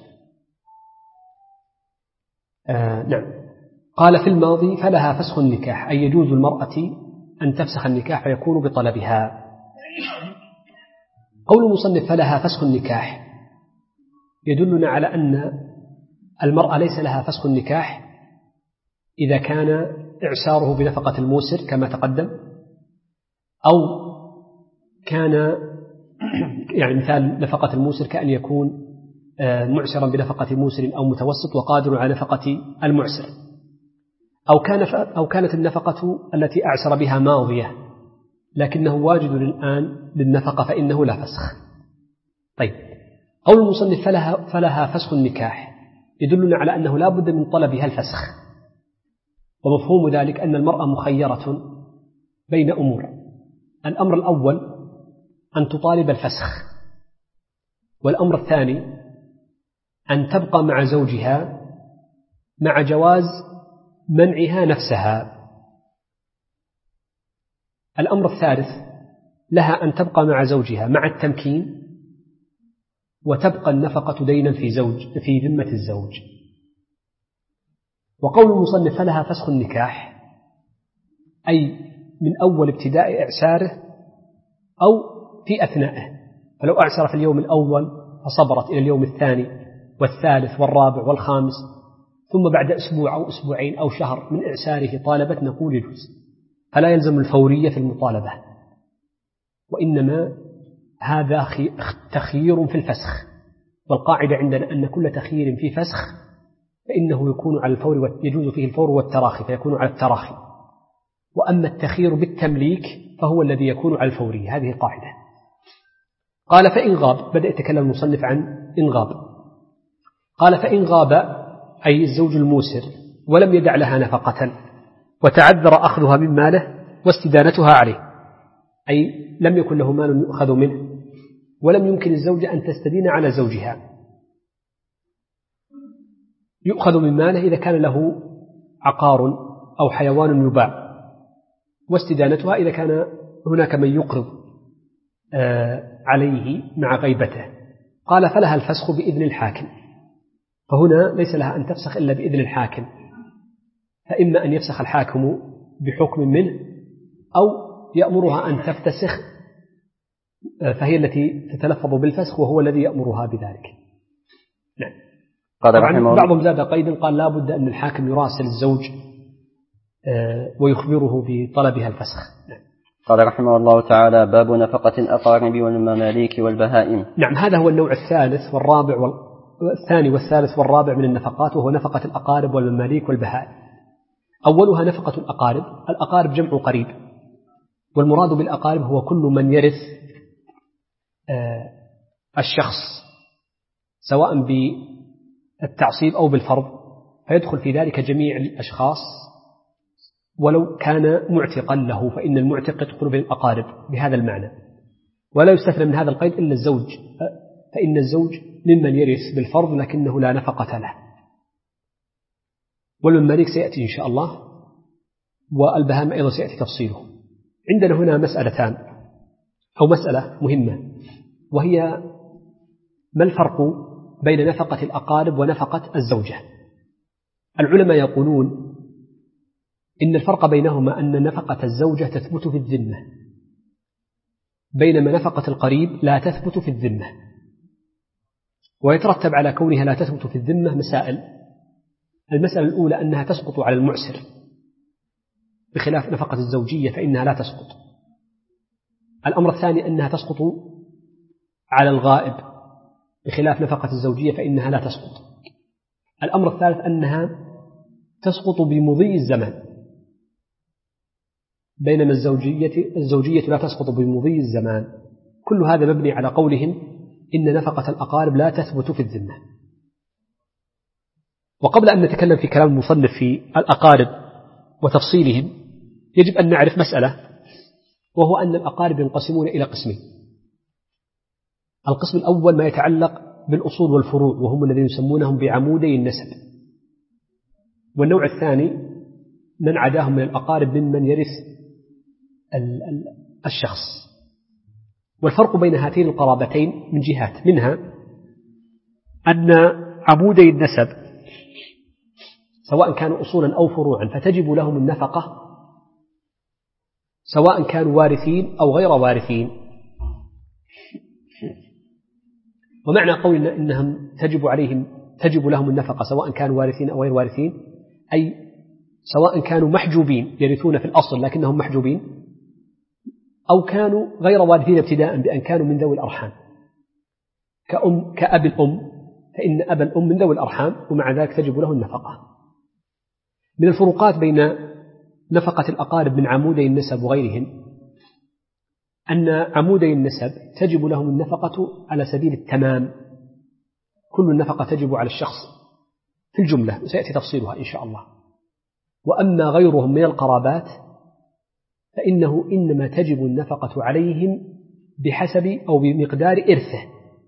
آه نعم. قال: في الماضي فلها فسخ النكاح، أي يجوز المرأة أن تفسخ النكاح فيكون بطلبها. قول المصنف فلها فسخ النكاح يدلنا على أن المرأة ليس لها فسخ النكاح إذا كان إعساره بنفقة الموسر كما تقدم، أو كان يعني مثال نفقة الموسر كأن يكون معسرا بنفقة موسر أو متوسط وقادر على نفقة المعسر، أو كان أو كانت النفقة التي أعسر بها ماضية لكنه واجد الآن للنفقة فإنه لا فسخ. طيب، قول المصنف فلها, فلها فسخ النكاح يدلنا على أنه لا بد من طلبها الفسخ، ومفهوم ذلك أن المرأة مخيرة بين أمور: الأمر الأول أن تطالب الفسخ، والأمر الثاني أن تبقى مع زوجها مع جواز منعها نفسها. الأمر الثالث لها أن تبقى مع زوجها مع التمكين وتبقى النفقة دينا في زوج في ذمة الزوج. وقول المصنف فلها فسخ النكاح أي من أول ابتداء إعساره أو في أثنائه، فلو أعسر في اليوم الأول فصبرت إلى اليوم الثاني والثالث والرابع والخامس، ثم بعد أسبوع أو أسبوعين أو شهر من إعساره طالبت، نقول يجوز، فلا يلزم الفورية في المطالبة، وإنما هذا تخيير في الفسخ، والقاعدة عندنا أن كل تخيير في فسخ فإنه يكون على الفور، يجوز فيه الفور والتراخي فيكون على التراخي. وأما التخيير بالتمليك فهو الذي يكون على الفوري. هذه قاعدة. قال فإن غاب، بدأ يتكلم المصنف عن إن غاب. قال فإن غاب أي الزوج الموسر ولم يدع لها نفقة وتعذر أخذها من ماله واستدانتها عليه، أي لم يكن له مال يؤخذ منه ولم يمكن الزوجة أن تستدين على زوجها، يؤخذ من ماله إذا كان له عقار أو حيوان يباع، واستدانتها إذا كان هناك من يقرض عليه مع غيبته. قال فلها الفسخ بإذن الحاكم، فهنا ليس لها أن تفسخ إلا بإذن الحاكم، فإما أن يفسخ الحاكم بحكم منه أو يأمرها أن تفتسخ، فهي التي تتلفظ بالفسخ وهو الذي يأمرها بذلك. نعم. طبعا بعضهم زاد قيدا قال لا بد أن الحاكم يراسل الزوج ويخبره بطلبها الفسخ. نعم. قال رحمه الله تعالى: باب نفقة الأقارب والمماليك والبهائم. نعم، هذا هو النوع الثالث والرابع وال... الثاني والثالث والرابع من النفقات، وهو نفقة الأقارب والمماليك والبهائم. أولها نفقة الأقارب. الأقارب جمع قريب، والمراد بالأقارب هو كل من يرث الشخص سواء بالتعصيب أو بالفرض، فيدخل في ذلك جميع الأشخاص ولو كان معتقا له، فإن المعتق يدخل بالأقارب بهذا المعنى، ولا يستثنى من هذا القيد إلا الزوج، فإن الزوج ممن يرث بالفرض لكنه لا نفقة له. والمماليك سيأتي إن شاء الله، والبهائم أيضا سيأتي تفصيله. عندنا هنا مسألتان أو مسألة مهمة، وهي ما الفرق بين نفقة الأقارب ونفقة الزوجة؟ العلماء يقولون إن الفرق بينهما أن نفقة الزوجة تثبت في الذمة، بينما نفقة القريب لا تثبت في الذمة. ويترتب على كونها لا تثبت في الذمة مسائل. المسألة الأولى أنها تسقط على المعسر، بخلاف نفقة الزوجية فإنها لا تسقط. الأمر الثاني أنها تسقط على الغائب، بخلاف نفقة الزوجية فإنها لا تسقط. الأمر الثالث أنها تسقط بمضي الزمان، بينما الزوجية, الزوجية لا تسقط بمضي الزمان. كل هذا مبني على قولهم إن نفقة الأقارب لا تثبت في الذمة. وقبل أن نتكلم في كلام المصنف في الأقارب وتفصيلهم، يجب أن نعرف مسألة، وهو أن الأقارب ينقسمون إلى قسمين. القسم الأول ما يتعلق بالأصول والفروع، وهم الذين يسمونهم بعمودي النسب. والنوع الثاني من عداهم من الأقارب ممن يرث الشخص. والفرق بين هاتين القرابتين من جهات، منها أن عمودي النسب سواء كانوا أصولا أو فروعا فتجب لهم النفقة، سواء كانوا وارثين أو غير وارثين. ومعنى قولنا إنهم تجب عليهم تجب لهم النفقة سواء كانوا وارثين أو غير وارثين، أي سواء كانوا محجوبين يرثون في الأصل لكنهم محجوبين، أو كانوا غير وارثين ابتداء بأن كانوا من ذوي الأرحام، كأم كأب الأم، فإن أبا الأم من ذوي الأرحام ومع ذلك تجب له النفقة. من الفروقات بين نفقة الأقارب من عمودي النسب وغيرهم أن عمودي النسب تجب لهم النفقة على سبيل التمام، كل النفقة تجب على الشخص في الجملة، وسيأتي تفصيلها إن شاء الله. وأما غيرهم من القرابات فإنه إنما تجب النفقة عليهم بحسب أو بمقدار إرثه،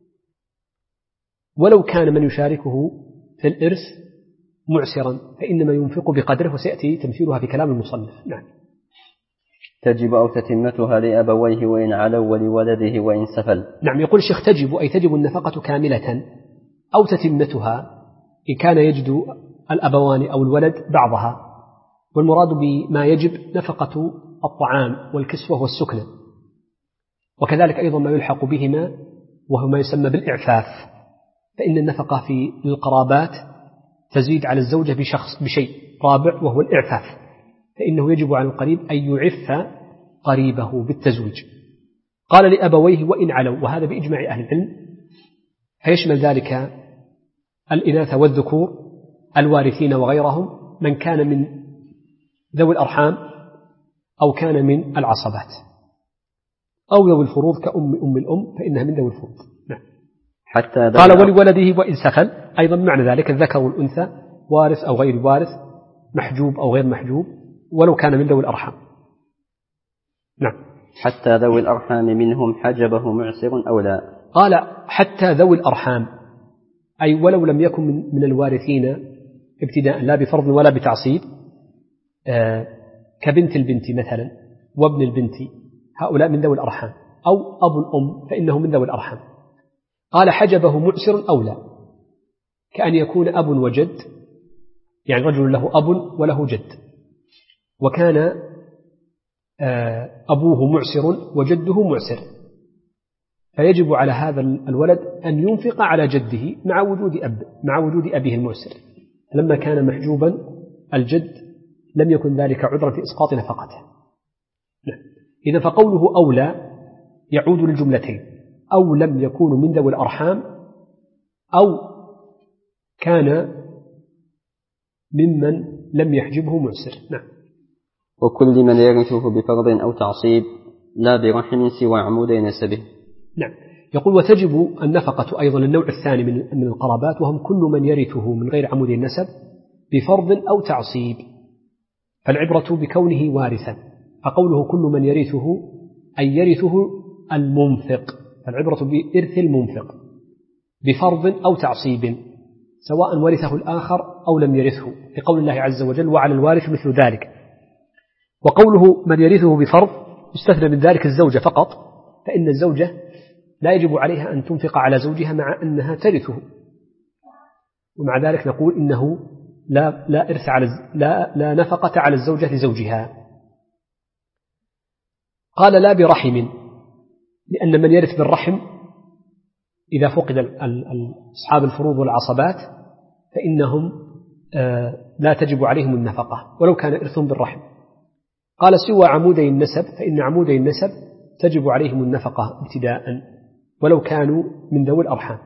ولو كان من يشاركه في الإرث معسرا فإنما ينفق بقدره، وسيأتي تمثيلها في كلام المصنف. نعم. تجب أو تتمتها لأبويه وإن علوا ولولده وإن سفل. نعم، يقول الشيخ تجب أي تجب النفقة كاملة أو تتمتها إن كان يجد الأبوان أو الولد بعضها. والمراد بما يجب نفقة الطعام والكسوة والسكنة، وكذلك أيضا ما يلحق بهما وهو ما يسمى بالإعفاف، فإن النفقة في القرابات تزيد على الزوجة بشخص بشيء رابع وهو الإعفاف، فإنه يجب على القريب أن يعف قريبه بالتزويج. قال لأبويه وإن علوا، وهذا بإجماع أهل العلم، فيشمل ذلك الإناث والذكور، الوارثين وغيرهم من كان من ذوي الأرحام أو كان من العصبات أو ذوي الفروض كأم أم الأم فإنها من ذوي الفروض. نعم. حتى قال ولولده وإن سخل، أيضا معنى ذلك الذكر والأنثى وارث أو غير وارث، محجوب أو غير محجوب، ولو كان من ذوي الأرحام. نعم. حتى ذوي الأرحام منهم حجبه معسر أو لا. قال حتى ذوي الأرحام، أي ولو لم يكن من الوارثين ابتداء لا بفرض ولا بتعصيب، آه كبنت البنت مثلا وابن البنت، هؤلاء من ذوي الأرحام، أو أبو الأم فإنه من ذوي الأرحام. قال حجبه معسر أو لا، كأن يكون أب وجد، يعني رجل له أب وله جد، وكان أبوه معسر وجده معسر، فيجب على هذا الولد أن ينفق على جده مع وجود أب مع وجود أبيه المعسر. لما كان محجوبا الجد لم يكن ذلك عذرا في إسقاط نفقته. إذا فقوله أولى يعود للجملتين، أو لم يكونوا من ذوي الأرحام أو كان ممن لم يحجبه معسر. نعم. وكل من يرثه بفرض أو تعصيب لا برحم سوى عمودي نسبه. نعم. يقول وتجب النفقة أيضا النوع الثاني من القرابات، وهم كل من يرثه من غير عمودي النسب بفرض أو تعصيب، فالعبرة بكونه وارثا، فقوله كل من يرثه أي يرثه المنفق، فالعبرة بإرث المنفق بفرض أو تعصيب سواء ورثه الآخر أو لم يرثه، لقول الله عز وجل وعلى الوارث مثل ذلك. وقوله من يرثه بفرض يستثنى من ذلك الزوجة فقط، فإن الزوجة لا يجب عليها أن تنفق على زوجها مع أنها ترثه، ومع ذلك نقول إنه لا لا إرث على لا لا نفقة على الزوجة لزوجها. قال لا برحم، لأن من يرث بالرحم إذا فقد أصحاب الفروض والعصبات فإنهم لا تجب عليهم النفقة ولو كان إرثهم بالرحم. قال سوى عمودي النسب، فإن عمودي النسب تجب عليهم النفقة ابتداء ولو كانوا من ذوي الأرحام،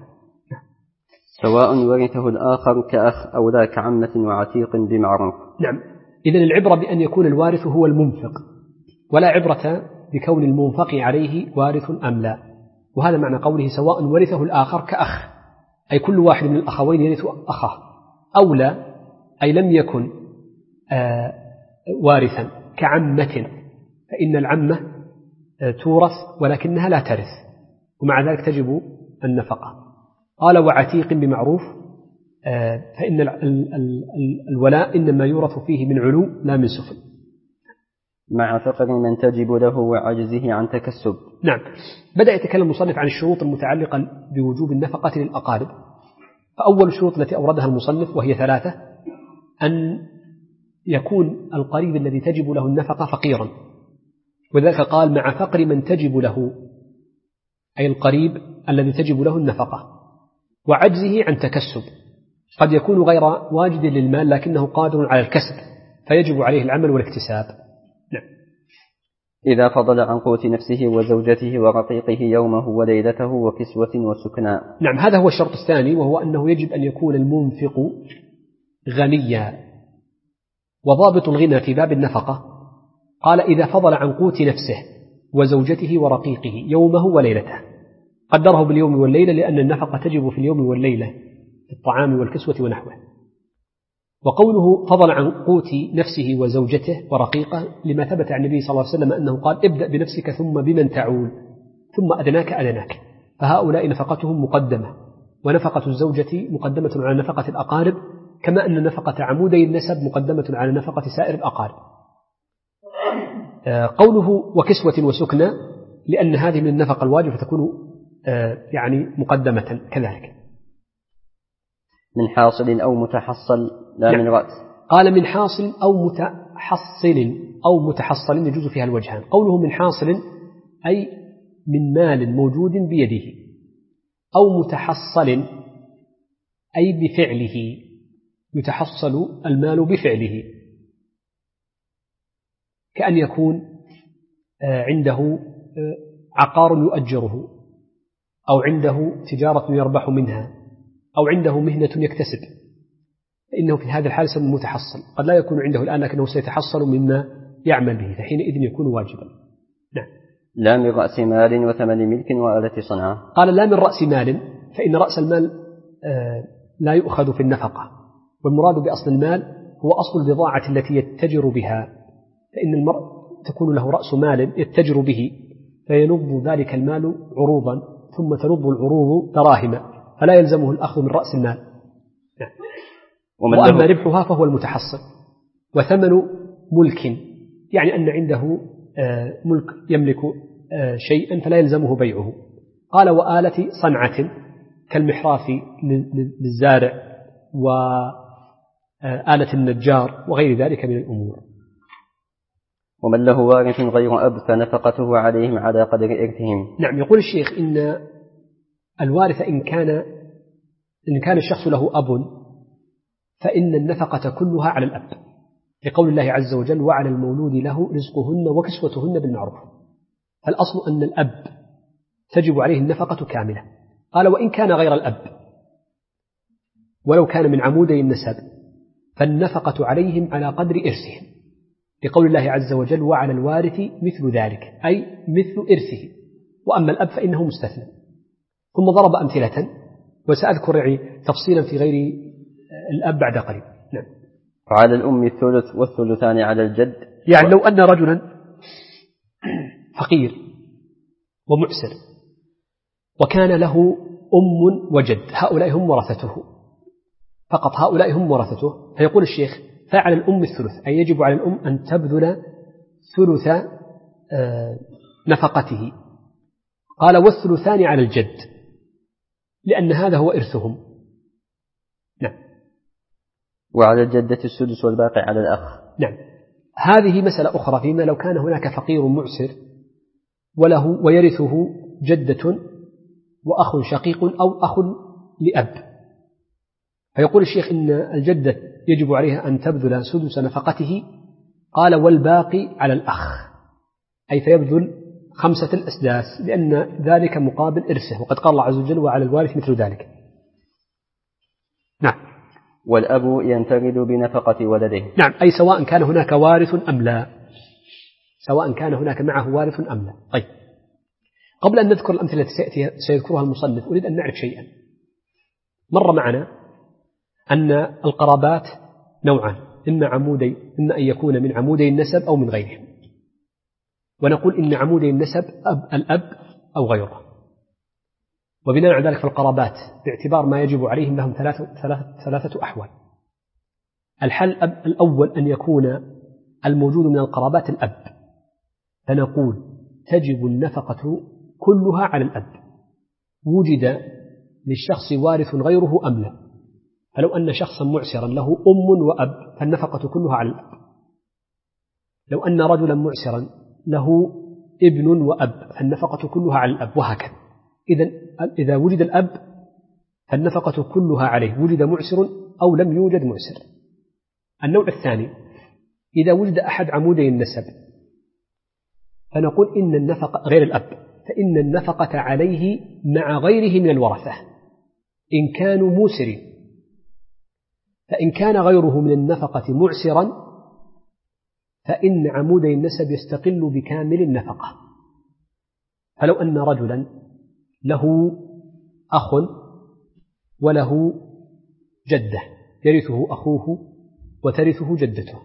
سواء ورثه الآخر كأخ أو لا كعمة وعتيق بمعروف. نعم. إذن العبرة بأن يكون الوارث هو المنفق، ولا عبرة بكون المنفق عليه وارث أم لا. وهذا معنى قوله سواء ورثه الآخر كأخ، أي كل واحد من الأخوين يرث أخاه، أو لا أي لم يكن آه وارثا كعمة، فإن العمة آه تورث ولكنها لا ترث، ومع ذلك تجب النفقة. قال وعتيق بمعروف، آه فإن ال ال ال الولاء إنما يورث فيه من علو لا من سفل، مع فقر من تجب له وعجزه عن تكسب. نعم. بدأ يتكلم المصنف عن الشروط المتعلقة بوجوب النفقة للأقارب. فأول الشروط التي أوردها المصنف وهي ثلاثة: أن يكون القريب الذي تجب له النفقة فقيرا، وذلك قال مع فقر من تجب له، أي القريب الذي تجب له النفقة، وعجزه عن تكسب، قد يكون غير واجد للمال لكنه قادر على الكسب فيجب عليه العمل والاكتساب. نعم. إذا فضل عن قوت نفسه وزوجته ورقيقه يومه وليلته وكسوة وسكناء. نعم. هذا هو الشرط الثاني، وهو أنه يجب أن يكون المنفق غنيا. وضابط الغنى في باب النفقة قال إذا فضل عن قوت نفسه وزوجته ورقيقه يومه وليلته، قدره باليوم والليلة لأن النفقة تجب في اليوم والليلة في الطعام والكسوة ونحوه. وقوله فضل عن قوت نفسه وزوجته ورقيقه لما ثبت عن النبي صلى الله عليه وسلم أنه قال ابدأ بنفسك ثم بمن تعول ثم أدناك أدناك، فهؤلاء نفقتهم مقدمة، ونفقة الزوجة مقدمة على نفقة الأقارب، كما أن نفقة عمودي النسب مقدمة على نفقة سائر الأقارب. قوله وكسوة وسكنى لأن هذه من النفقة الواجبة فتكون يعني مقدمة كذلك. من حاصل أو متحصل لا من رأس. قال من حاصل أو متحصل أو متحصل يجوز فيها الوجهان. قوله من حاصل أي من مال موجود بيده، أو متحصل أي بفعله، يتحصل المال بفعله، كأن يكون عنده عقار يؤجره، أو عنده تجارة يربح منها، أو عنده مهنة يكتسب، فإنه في هذا الحال سيكون متحصل، قد لا يكون عنده الآن لكنه سيتحصل مما يعمل به، فحينئذ يكون واجبا. نعم. لا من رأس مال وثمن ملك وآلة صنعة. قال لا من رأس مال، فإن رأس المال لا يؤخذ في النفقة، والمراد بأصل المال هو أصل البضاعة التي يتجر بها، فإن المرء تكون له رأس مال يتجر به فينض ذلك المال عروضا، ثم تنض العروض دراهم، فلا يلزمه الأخذ من رأس المال. نعم. وأما ربحها فهو المتحصل. وثمن ملك يعني أن عنده ملك يملك شيئا فلا يلزمه بيعه. قال وآلة صنعة كالمحراث للزارع وآلة النجار وغير ذلك من الأمور. ومن له وارث غير أب فنفقته عليهم على قدر إرثهم. نعم. يقول الشيخ إن الوارث إن كان إن كان الشخص له أب فإن النفقة كلها على الأب، لقول الله عز وجل وعلى المولود له رزقهن وكسوتهن بالمعروف، فالأصل أن الأب تجب عليه النفقة كاملة. قال وإن كان غير الأب ولو كان من عمودي النسب فالنفقة عليهم على قدر إرثهم، لقول الله عز وجل وعلى الوارث مثل ذلك، أي مثل إرثه، وأما الأب فإنه مستثنى. ثم ضرب أمثلة وسأذكر يعني تفصيلا في غير الأب بعد قريب. نعم. وعلى الأم الثلث والثلثان على الجد. يعني لو أن رجلا فقير ومعسر وكان له أم وجد، هؤلاء هم ورثته فقط، هؤلاء هم ورثته، فيقول الشيخ فعلى الأم الثلث، أي يجب على الأم أن تبذل ثلث نفقته. قال والثلثان على الجد لأن هذا هو إرثهم. نعم. وعلى الجدة السدس والباقي على الأخ. نعم. هذه مسألة أخرى فيما لو كان هناك فقير معسر وله ويرثه جدة وأخ شقيق أو أخ لأب، فيقول الشيخ إن الجدة يجب عليها أن تبذل سدس نفقته. قال والباقي على الأخ، أي فيبذل خمسة الأسداس لأن ذلك مقابل إرثه، وقد قال الله عز وجل وعلى الوارث مثل ذلك. نعم. والأب ينفرد بنفقة ولده. نعم. أي سواء كان هناك وارث أم لا، سواء كان هناك معه وارث أم لا. طيب، قبل أن نذكر الأمثلة التي سيذكرها المصنف أريد أن نعرف شيئا. مر معنا أن القرابات نوعان، إما عمودي إما أن يكون من عمودي النسب أو من غيرهم، ونقول إن عمودي النسب أب الأب أو غيره. وبناء على ذلك فالقرابات باعتبار ما يجب عليهم لهم ثلاثة, ثلاثة, ثلاثة أحوال. الحل الأول أن يكون الموجود من القرابات الأب، فنقول تجب النفقة كلها على الأب وجد للشخص وارث غيره أم لا. فلو أن شخصا معسرا له أم وأب فالنفقة كلها على الأب. لو أن رجلا معسرا له ابن وأب فالنفقة كلها على الأب، وهكذا. إذن إذا وجد الأب فالنفقة كلها عليه، وجد معسر أو لم يوجد معسر. النوع الثاني إذا وجد أحد عمودي النسب فنقول إن النفقة غير الأب، فإن النفقة عليه مع غيره من الورثة إن كانوا موسرين. فإن كان غيره من النفقة معسرا فإن عمودي النسب يستقل بكامل النفقة. فلو أن رجلا له أخ وله جدة يرثه أخوه وترثه جدته،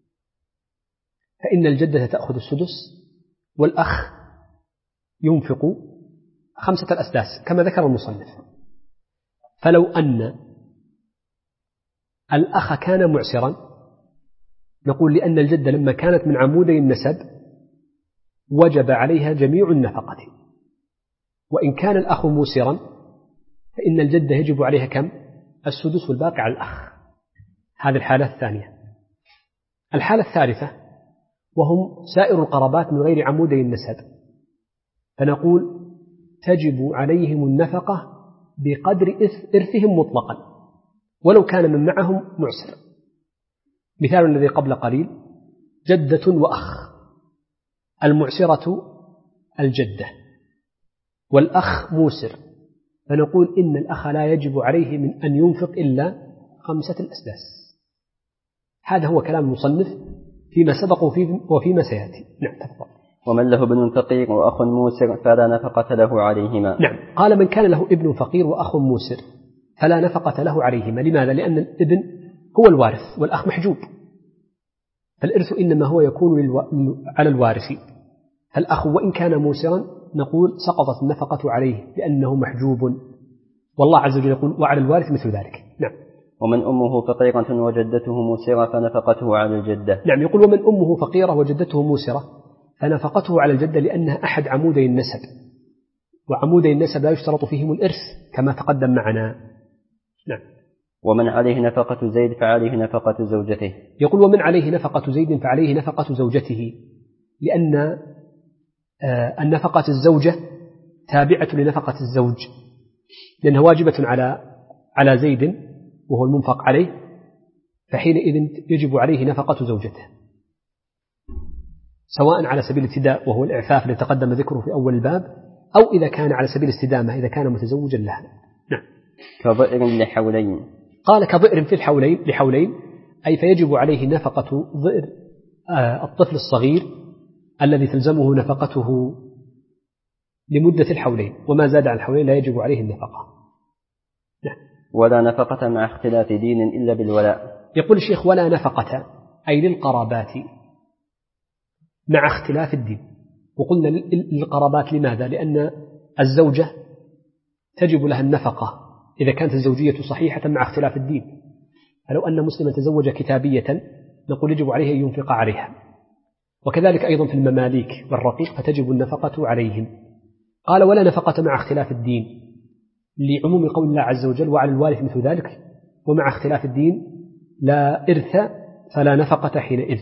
فإن الجدة تأخذ السدس والأخ ينفق خمسة الأسداس كما ذكر المصنف. فلو أن الأخ كان معسرا نقول لأن الجدة لما كانت من عمودي النسب وجب عليها جميع النفقة، وإن كان الأخ موسرا فإن الجدة يجب عليها كم؟ السدس والباقي على الأخ. هذه الحالة الثانية. الحالة الثالثة وهم سائر القرابات من غير عمودي النسب، فنقول تجب عليهم النفقة بقدر إرثهم مطلقا ولو كان من معهم معسر. مثال الذي قبل قليل جدة وأخ، المعسرة الجدة والأخ موسر، فنقول إن الأخ لا يجب عليه من أن ينفق إلا خمسة الأسداس. هذا هو كلام المصنف فيما سبق وفيما سيأتي. نعم تفضل. ومن له ابن فقير وأخ موسر فلا نفقة له عليهما. نعم قال من كان له ابن فقير وأخ موسر فلا نفقة له عليهما. لماذا؟ لأن الابن هو الوارث والأخ محجوب، فالإرث إنما هو يكون على الوارث، فالأخ وإن كان موسرا نقول سقطت النفقة عليه لأنه محجوب، والله عز وجل يقول وعلى الوارث مثل ذلك. نعم. ومن أمه فقيرة وجدته موسرة فنفقته على الجدة. نعم يقول ومن أمه فقيرة وجدته موسرة فنفقته على الجدة لأنها أحد عمودي النسب، وعمودي النسب لا يشترط فيهم الإرث كما تقدم معنا. نعم. ومن عليه نفقة زيد فعليه نفقة زوجته. يقول ومن عليه نفقة زيد فعليه نفقة زوجته، لأن النفقة الزوجة تابعة لنفقة الزوج، لأنها واجبة على على زيد وهو المنفق عليه، فحينئذ يجب عليه نفقة زوجته، سواء على سبيل الابتداء وهو الإعفاف الذي تقدم ذكره في أول الباب، أو إذا كان على سبيل الاستدامة إذا كان متزوجا لها. نعم. كضئر لحولين. قال كضئر في الحولين لحولين، أي فيجب عليه نفقة ضئر الطفل الصغير الذي تلزمه نفقته لمدة الحولين، وما زاد عن الحولين لا يجب عليه النفقة. نعم. ولا نفقة مع اختلاف دين إلا بالولاء. يقول الشيخ ولا نفقة أي للقرابات مع اختلاف الدين. وقلنا للقرابات لماذا؟ لأن الزوجة تجب لها النفقة إذا كانت الزوجية صحيحة مع اختلاف الدين، فلو أن مسلما تزوج كتابية نقول يجب عليه أن ينفق عليها، وكذلك أيضا في المماليك والرقيق فتجب النفقة عليهم. قال ولا نفقة مع اختلاف الدين لعموم قول الله عز وجل وعلى الوارث مثل ذلك، ومع اختلاف الدين لا إرث فلا نفقة حينئذ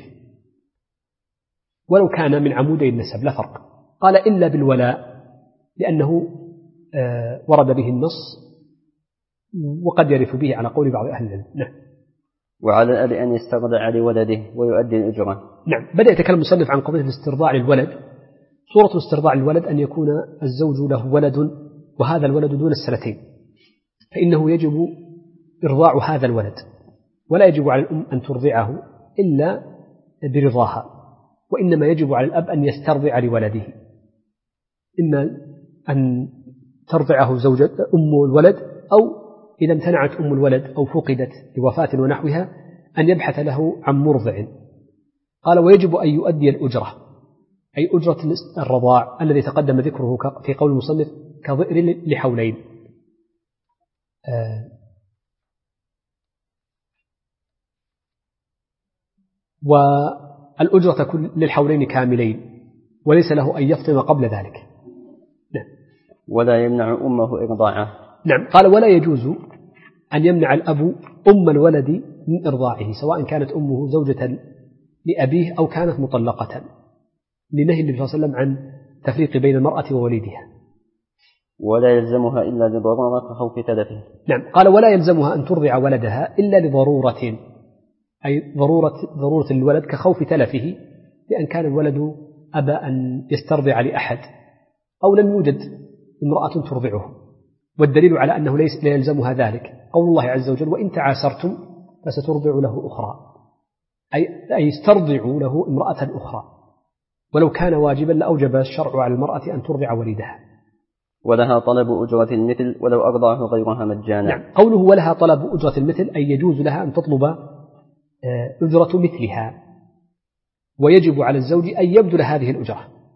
ولو كان من عمودي النسب لا فرق. قال إلا بالولاء لأنه آه ورد به النص وقد يرث به على قول بعض أهل العلم. نعم. وعلى الأب أن يسترضع لولده ويؤدي الأجرة. نعم. بدأ يتكلم المصنف عن قضية الاسترضاع للولد. صورة الاسترضاع للولد أن يكون الزوج له ولد وهذا الولد دون السنتين، فإنه يجب إرضاع هذا الولد، ولا يجب على الأم أن ترضعه إلا برضاها، وإنما يجب على الأب أن يسترضع لولده، إما أن ترضعه زوجة أم الولد، أو إذا امتنعت أم الولد أو فقدت لوفاة ونحوها أن يبحث له عن مرضع. قال ويجب أن يؤدي الأجرة، أي أجرة الرضاع الذي تقدم ذكره في قول المصنف كضئر لحولين. آه والأجرة للحولين كاملين، وليس له أن يفطم قبل ذلك. نعم. ولا يمنع أمه إرضاعه. نعم. قال ولا يجوز أن يمنع الأب أم الولد من إرضاعه، سواء كانت أمه زوجة لأبيه أو كانت مطلقة، لنهي النبي صلى الله عليه وسلم عن تفريق بين المرأة ووليدها. ولا يلزمها إلا لضرورة كخوف تلفه. نعم. قال ولا يلزمها أن ترضع ولدها إلا لضرورة، أي ضرورة ضرورة الولد كخوف تلفه، لأن كان الولد أبى أن يسترضع لأحد أو لم يوجد امرأة ترضعه، والدليل على أنه ليس لا يلزمها ذلك قول الله عز وجل وإن تعاسرتم فسترضع له أخرى، أي أي استرضعوا له امرأة أخرى، ولو كان واجبا لأوجب الشرع على المرأة أن ترضع وليدها. ولها طلب أجرة المثل ولو أرضعه غيرها مجانا. نعم. قوله ولها طلب أجرة المثل أي يجوز لها أن تطلب أجرة مثلها، ويجب على الزوج أن يبذل هذه الأجرة،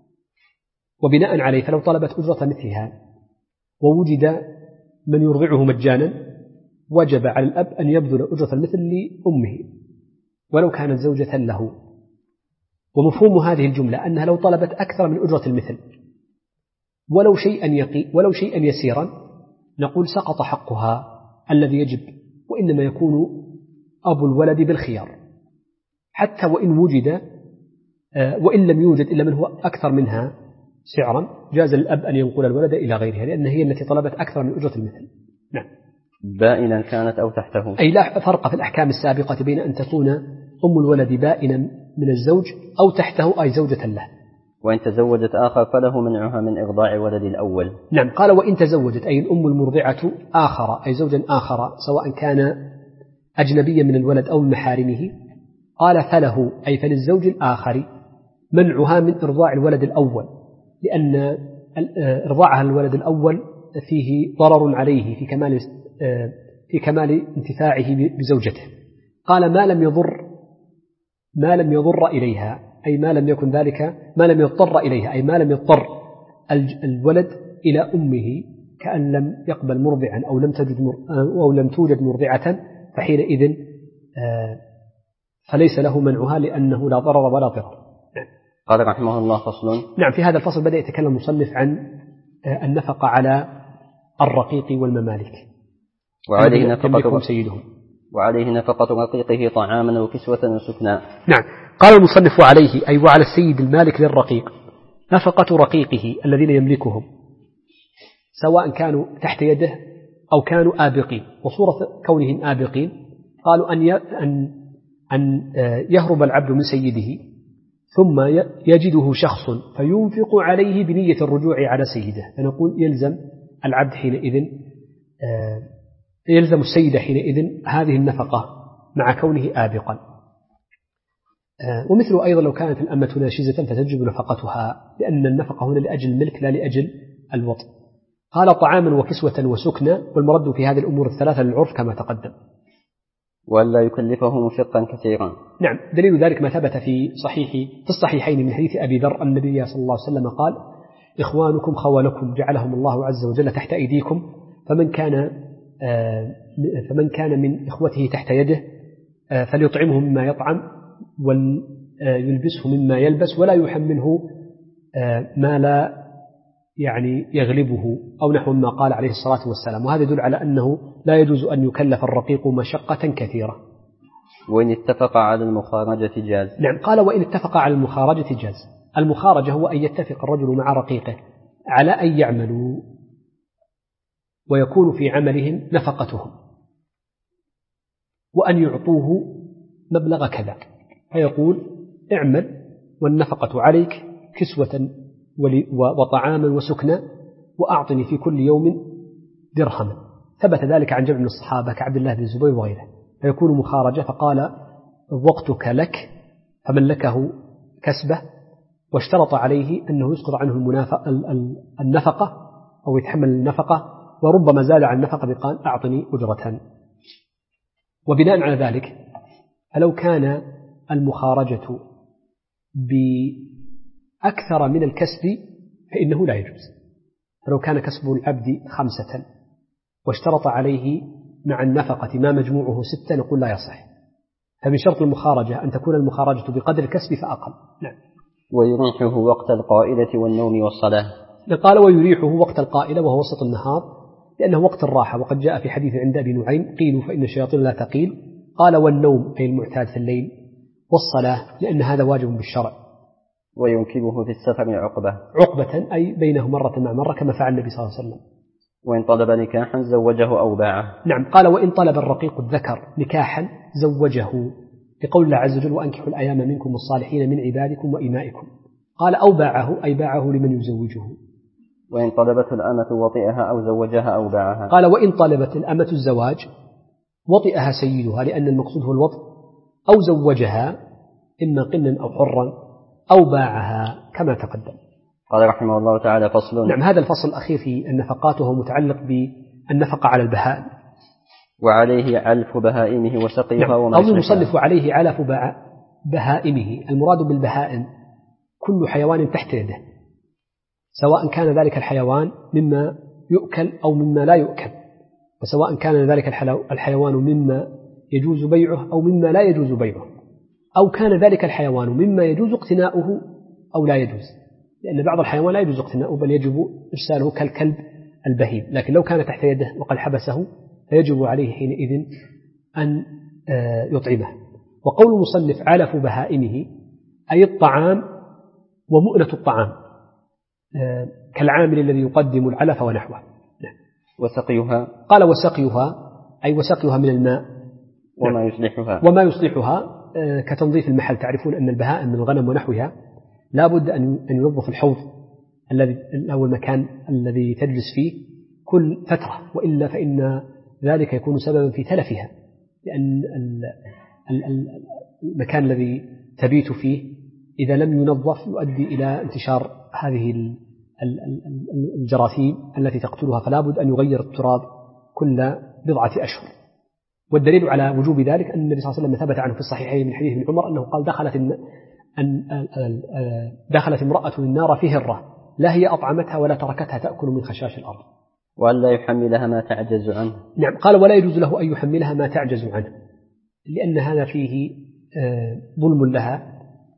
وبناء عليه فلو طلبت أجرة مثلها ووجد من يرضعه مجانا وجب على الأب أن يبذل أجرة المثل لأمه ولو كانت زوجة له. ومفهوم هذه الجملة أنها لو طلبت أكثر من أجرة المثل ولو شيئا يقي ولو شيئا يسيرا نقول سقط حقها الذي يجب، وإنما يكون أبو الولد بالخيار، حتى وإن وجد وإن لم يوجد إلا من هو أكثر منها سعرا جاز للأب أن ينقل الولد إلى غيرها، لأن هي التي طلبت أكثر من أجرة المثل. نعم. بائنا كانت أو تحته. أي لا فرق في الأحكام السابقة بين أن تكون أم الولد بائنا من الزوج أو تحته أي زوجة له. وإن تزوجت آخر فله منعها من إرضاع ولد الأول. نعم. قال وإن تزوجت أي الأم المرضعة آخر أي زوجا آخر سواء كان أجنبيا من الولد أو من محارمه قال فله أي فللزوج الآخر منعها من إرضاع الولد الأول، لأن إرضاعها الولد الأول فيه ضرر عليه في كمال في كمال انتفاعه بزوجته. قال ما لم يضر ما لم يضر إليها، أي ما لم يكن ذلك ما لم يضطر إليها، أي ما لم يضطر الولد إلى أمه كأن لم يقبل مرضعا أو لم تجد أو لم توجد مرضعة، فحينئذ فليس له منعها لأنه لا ضرر ولا ضرر. قال رحمه الله فصل. نعم، في هذا الفصل بدأ يتكلم المصنف عن النفقة على الرقيق والممالك وعليه نفقة سيدهم وعليه نفقة رقيقه طعاما وكسوة وسكنا. نعم، قال المصنف عليه أي وعلى السيد المالك للرقيق نفقة رقيقه الذين يملكهم سواء كانوا تحت يده أو كانوا آبقين. وصورة كونهم آبقين قالوا أن أن أن يهرب العبد من سيده ثم يجده شخص فينفق عليه بنية الرجوع على سيده، فنقول يلزم العبد حينئذ يلزم السيد حينئذ هذه النفقة مع كونه آبقا. ومثل أيضا لو كانت الأمة ناشزة فتجب نفقتها، لأن النفقة هنا لأجل الملك لا لأجل الوطء. قال طعاما وكسوة وسكنة، والمرد في هذه الأمور الثلاثة للعرف كما تقدم. ولا يكلفه مشقا كثيرا. نعم، دليل ذلك ما ثبت في صحيح في الصحيحين من حديث أبي ذر النبي صلى الله عليه وسلم قال إخوانكم خولكم جعلهم الله عز وجل تحت أيديكم، فمن كان فمن كان من إخوته تحت يده فليطعمه مما يطعم ويلبسه مما يلبس ولا يحمله ما لا يعني يغلبه أو نحو ما قال عليه الصلاة والسلام. وهذا يدل على أنه لا يجوز أن يكلف الرقيق مشقة كثيرة. وإن اتفق على المخارجة جاز. نعم، قال وإن اتفق على المخارجة جاز. المخارجة هو أن يتفق الرجل مع رقيقه على أن يعملوا ويكون في عملهم نفقتهم وأن يعطوه مبلغ كذا، فيقول اعمل والنفقة عليك كسوة وطعاما وسكنة وأعطني في كل يوم درهما. ثبت ذلك عن جمع من الصحابة كعبد الله بن الزبير وغيره، فيكون مخارجة. فقال وقتك لك فملكه كسبه، واشترط عليه أنه يسقط عنه النفقة أو يتحمل النفقة، وربما زاد عن النفقة بقال أعطني أجرة. وبناء على ذلك فلو كان المخارجة بأكثر من الكسب فإنه لا يجوز. فلو كان كسب العبد خمسة واشترط عليه مع النفقة ما مجموعه ستة نقول لا يصح. فمن شرط المخارجة أن تكون المخارجة بقدر الكسب فأقل. نعم. ويريحه وقت القائلة والنوم والصلاة. قال ويريحه وقت القائلة وهو وسط النهار لأنه وقت الراحة، وقد جاء في حديث عند أبي نعيم قيلوا فإن الشياطين لا تقيل. قال والنوم أي المعتاد في الليل، والصلاة لأن هذا واجب بالشرع. وينكبه في السفر عقبة عقبة أي بينه مرة مع مرة كما فعل النبي صلى الله عليه وسلم. وإن طلب نكاحا زوجه أو باعه. نعم، قال وإن طلب الرقيق الذكر نكاحا زوجه، لقول الله عز وجل وأنكحوا الأيام منكم الصالحين من عبادكم وإمائكم. قال أو باعه أي باعه لمن يزوجه. وإن طلبت الأمة وطئها أو زوجها أو باعها. قال وإن طلبت الأمة الزواج وطئها سيدها، لأن المقصود هو الوطء، أو زوجها إما قنا أو حرا أو باعها كما تقدم. قال رحمه الله تعالى فصل. نعم، هذا الفصل الأخير في النفقات وهو متعلق بالنفقة على البهائم. وعليه علف بهائمه وسقيها. نعم. قول المصنف عليه علف بهائمه، المراد بالبهائم كل حيوان تحت يده، سواء كان ذلك الحيوان مما يؤكل أو مما لا يؤكل، وسواء كان ذلك الحيوان مما يجوز بيعه أو مما لا يجوز بيعه، أو كان ذلك الحيوان مما يجوز اقتناؤه أو لا يجوز، لأن بعض الحيوان لا يجوز اقتناؤه بل يجب إرساله كالكلب البهيم، لكن لو كان تحت يده وقد حبسه فيجب عليه حينئذ أن يطعمه. وقول المصنف علف بهائمه أي الطعام ومؤنة الطعام كالعامل الذي يقدم العلف ونحوه. وسقيها. قال وسقيها أي وسقيها من الماء وما يصلحها وما يصلحها كتنظيف المحل. تعرفون أن البهائم من الغنم ونحوها لا بد أن ينظف الحوض الذي أو المكان الذي تجلس فيه كل فترة، وإلا فإن ذلك يكون سببا في تلفها، لأن المكان الذي تبيت فيه إذا لم ينظف يؤدي إلى انتشار هذه الجراثيم التي تقتلها، فلا بد أن يغير التراب كل بضعة أشهر. والدليل على وجوب ذلك أن النبي صلى الله عليه وسلم ثبت عنه في الصحيحين من حديث ابن عمر أنه قال دخلت أن دخلت امرأة النار في هرة لا هي أطعمتها ولا تركتها تأكل من خشاش الأرض. وألا يحملها ما تعجز عنه. نعم، قال ولا يجوز له أن يحملها ما تعجز عنه، لأن هذا فيه ظلم لها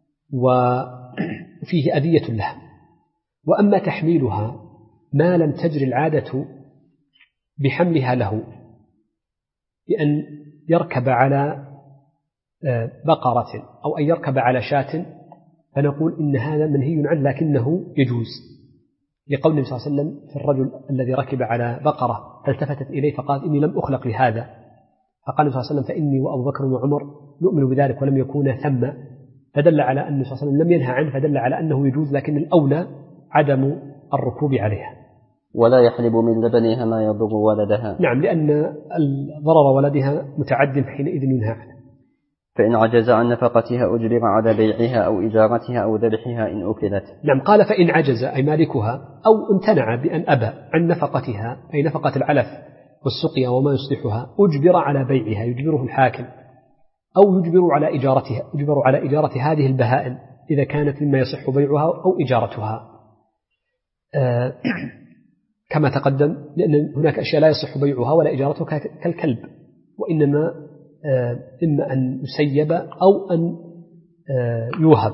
وفيه أذية لها. وأما تحميلها ما لم تجري العادة بحملها له، بأن يركب على بقرة أو أن يركب على شاة، فنقول إن هذا منهي عنه لكنه يجوز، لقول النبي صلى الله عليه وسلم في الرجل الذي ركب على بقرة فالتفتت إليه فقال إني لم أخلق لهذا، فقال النبي صلى الله عليه وسلم فإني وأبو بكر وعمر نؤمن بذلك ولم يكون ثم، فدل على أن النبي صلى الله عليه وسلم لم ينهى عنه، فدل على أنه يجوز، لكن الأولى عدم الركوب عليها. ولا يحلب من لبنها ما يضر ولدها. نعم، لأن ضرر ولدها متعد حينئذ ينهى عنه. فإن عجز عن نفقتها أجبر على بيعها أو إجارتها أو ذبحها إن أكلت. نعم، قال فإن عجز أي مالكها أو امتنع بأن أبى عن نفقتها أي نفقة العلف والسقيا وما يصلحها أجبر على بيعها، يجبره الحاكم، أو يجبر على إجارتها، يجبر على إجارة هذه البهائم إذا كانت مما يصح بيعها أو إجارتها. آه كما تقدم، لأن هناك أشياء لا يصح بيعها ولا إجارتها كالكلب، وإنما آه إما أن يسيب أو أن آه يوهب،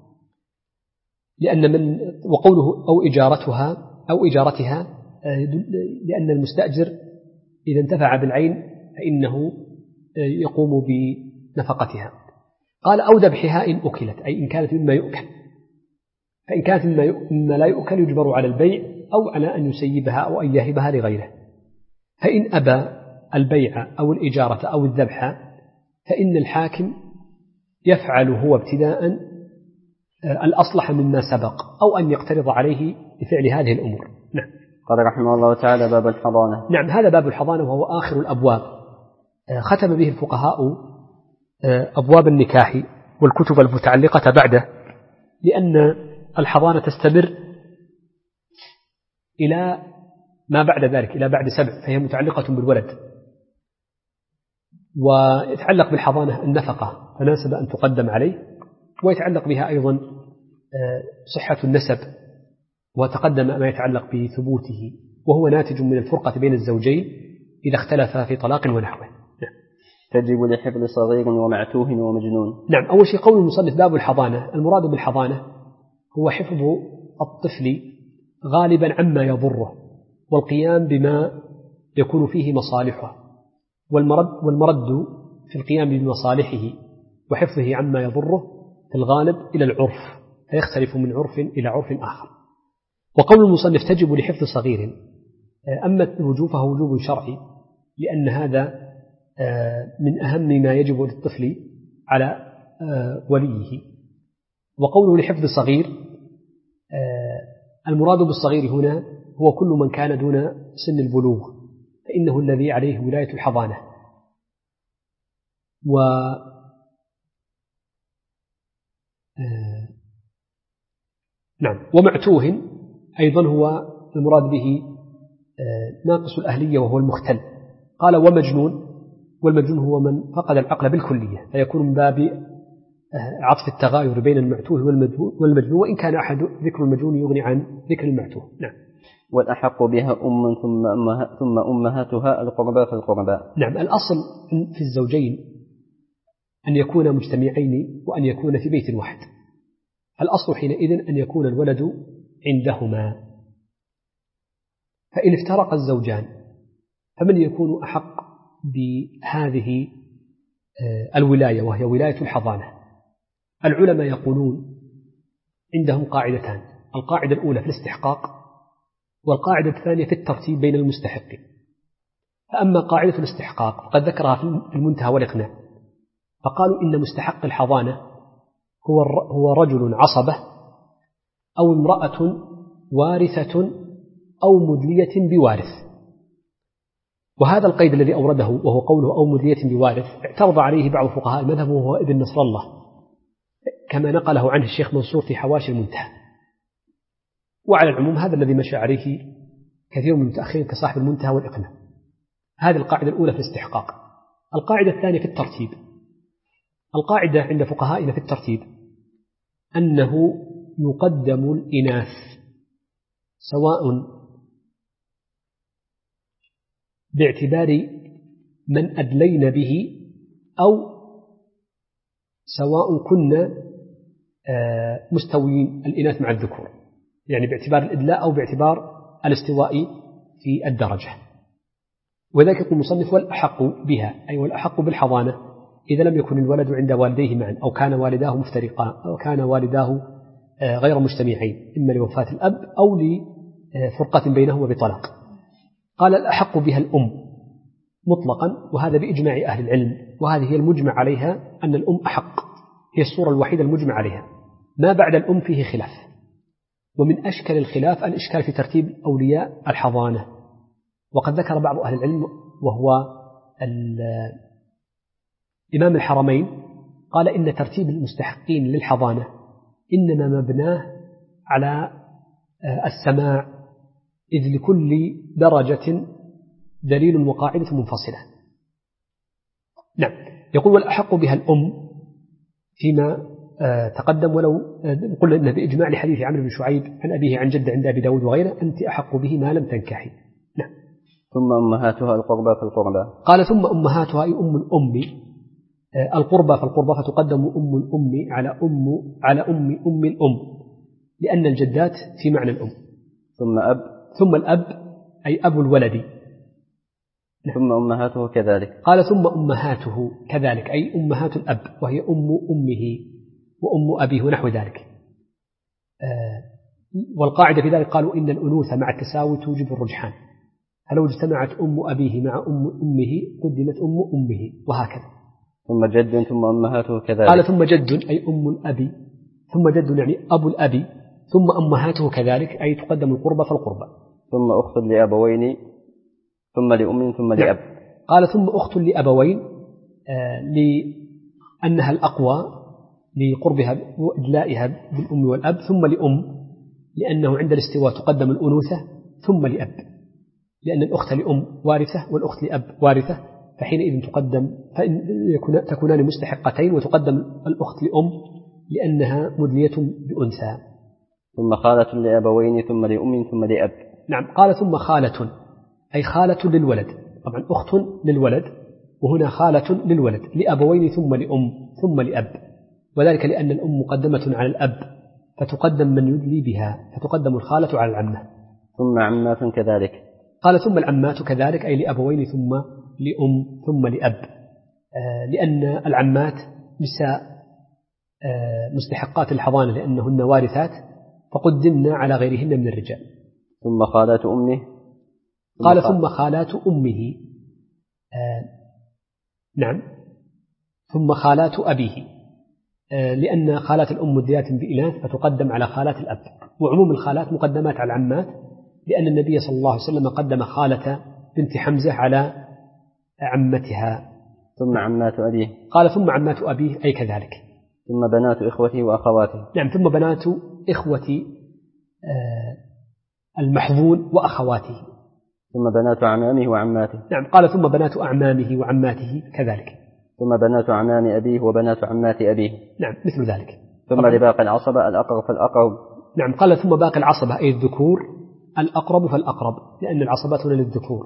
لأن من وقوله أو إجارتها أو إجارتها آه لأن المستأجر إذا انتفع بالعين فإنه آه يقوم بنفقتها. قال أو ذبحها إن أكلت أي إن كانت مما يؤكل، فإن كانت مما لا يؤكل يجبر على البيع أو على أن يسيبها أو أن يهبها لغيره. فإن أبى البيع أو الإجارة أو الذبح فإن الحاكم يفعل هو ابتداء الأصلح مما سبق أو أن يقترض عليه لفعل هذه الأمور. نعم. قال رحمه الله تعالى باب الحضانة. نعم، هذا باب الحضانة وهو آخر الأبواب، ختم به الفقهاء أبواب النكاح والكتب المتعلقة بعده، لأن الحضانة تستمر إلى ما بعد ذلك، إلى بعد سبع، فهي متعلقة بالولد. ويتعلق بالحضانة النفقة فناسب أن تقدم عليه، ويتعلق بها أيضا صحة النسب، وتقدم ما يتعلق بثبوته وهو ناتج من الفرقة بين الزوجين إذا اختلفا في طلاق ونحوه. تجب لحفظ صغير ومعتوه ومجنون. نعم، أول شيء قول المصنف باب الحضانة، المراد بالحضانة هو حفظ الطفل غالبا عما يضره والقيام بما يكون فيه مصالحه، والمرد, والمرد في القيام بمصالحه وحفظه عما يضره في الغالب إلى العرف، فيختلف من عرف إلى عرف آخر. وقول المصنف تجب لحفظ صغير، أما الوجوب فهو وجوب شرعي، لأن هذا من أهم ما يجب للطفل على وليه. وقوله لحفظ صغير، المراد بالصغير هنا هو كل من كان دون سن البلوغ، فإنه الذي عليه ولاية الحضانة. و نعم، ومعتوه أيضا هو المراد به ناقص الأهلية وهو المختل. قال ومجنون، والمجنون هو من فقد العقل بالكلية، فيكون من باب عطف التغاير بين المعتوه والمجنون، وإن كان أحد ذكر المجنون يغني عن ذكر المعتوه. نعم. والأحق بها أم ثم أمها ثم أمهاتها القربى فالقربى. نعم، الأصل في الزوجين أن يكون مجتمعين وأن يكون في بيت واحد. الأصل حينئذ أن يكون الولد عندهما، فإن افترق الزوجان فمن يكون أحق بهذه الولاية وهي ولاية الحضانة؟ العلماء يقولون عندهم قاعدتان، القاعدة الأولى في الاستحقاق، والقاعدة الثانية في الترتيب بين المستحقين. فأما قاعدة الاستحقاق فقد ذكرها في المنتهى والإقناع، فقالوا إن مستحق الحضانة هو هو رجل عصبة أو امرأة وارثة أو مدلية بوارث. وهذا القيد الذي أورده وهو قوله أو مدلية بوارث اعترض عليه بعض فقهاء المذهب وهو ابن نصر الله كما نقله عنه الشيخ منصور في حواشي المنتهى. وعلى العموم هذا الذي مشى عليه كثير من المتأخرين كصاحب المنتهى والإقناع. هذه القاعدة الأولى في الاستحقاق. القاعدة الثانية في الترتيب. القاعدة عند فقهائنا في الترتيب أنه يقدم الإناث سواء باعتبار من أدلين به أو سواء كنا مستويين الإناث مع الذكور، يعني باعتبار الإدلاء أو باعتبار الاستواء في الدرجة. وذلك يقول المصنف والأحق بها أي والأحق بالحضانة إذا لم يكن الولد عند والديه معا أو كان والداه مفترقان أو كان والداه غير مجتمعين إما لوفاة الأب أو لفرقة بينهما بطلاق. قال الأحق بها الأم مطلقا، وهذا بإجماع أهل العلم، وهذه هي المجمع عليها أن الأم أحق، هي الصورة الوحيدة المجمع عليها. ما بعد الأم فيه خلاف، ومن أشكال الخلاف الإشكال في ترتيب أولياء الحضانة. وقد ذكر بعض أهل العلم وهو إمام الحرمين قال إن ترتيب المستحقين للحضانة إنما مبناه على السماع، إذ لكل درجة دليل وقاعدة منفصلة. نعم. يقول والأحق بها الأم فيما تقدم، ولو قلنا إنه بإجماع لحديث عمرو بن شعيب عن أبيه عن جد عند أبي داود وغيره أنت أحق به ما لم تنكحي. نعم. ثم أمهاتها القربى فالقربى. قال ثم أمهاتها أي أم الأم القربى فالقربى، فتقدم أم الأم على أم على أم أم الأم لأن الجدات في معنى الأم. ثم أب ثم الأب أي أبو الولد. ثم أمهاته كذلك. قال ثم أمهاته كذلك أي أمهات الأب وهي أم أمه وأم أبيه ونحو ذلك. آه والقاعدة في ذلك قالوا إن الأنوثة مع التساوي توجب الرجحان، فلو اجتمعت أم أبيه مع أم أمه قدمت أم أمه وهكذا. ثم جد ثم أمهاته كذلك. قال ثم جد أي أم الأب، ثم جد يعني أبو الأب، ثم أمهاته كذلك أي تقدم القربة فالقربة. ثم أخت لأبوين ثم لأم ثم لأب. قال ثم أخت لأبوين آه لأنها الأقوى لقربها وإدلائها بالأم والأب، ثم لأم لأنه عند الاستواء تقدم الأنوثة، ثم لأب لأن الأخت لأم وارثة والأخت لأب وارثة، فحينئذ تقدم فإن تكونان مستحقتين وتقدم الأخت لأم لأنها مدلية بأنثى. ثم خالة لأبوين ثم لأم ثم لأب. نعم. قال ثم خالة أي خالة للولد، طبعا أخت للولد وهنا خالة للولد لأبوين ثم لأم ثم لأب، وذلك لأن الأم مقدمة على الأب فتقدم من يدلي بها، فتقدم الخالة على العمة. ثم عمات كذلك. قال ثم العمات كذلك أي لأبوين ثم لأم ثم لأب، آه لأن العمات نساء آه مستحقات الحضانة لأنهن وارثات فقدمنا على غيرهن من الرجال. ثم خالات أمه. ثم قال ثم خالات أمه آه نعم. ثم خالات أبيه آه لأن خالات الأم مدليات بإناث فتقدم على خالات الأب، وعموم الخالات مقدمات على العمات لأن النبي صلى الله عليه وسلم قدم خالة بنت حمزة على عمتها. ثم عمات أبيه. قال ثم عمات أبيه أي كذلك. ثم بنات إخوته وأخواته. نعم. ثم بنات إخوة آه المحظون وأخواته. ثم بنات أعمامه وعماته. نعم. قال ثم بنات أعمامه وعماته كذلك. ثم بنات أعمام أبيه وبنات عمات أبيه. نعم مثل ذلك. ثم لباقي العصبة الأقرب فالأقرب. نعم. قال ثم باقي العصبة أي الذكور الأقرب فالأقرب لأن العصبات هنا للذكور.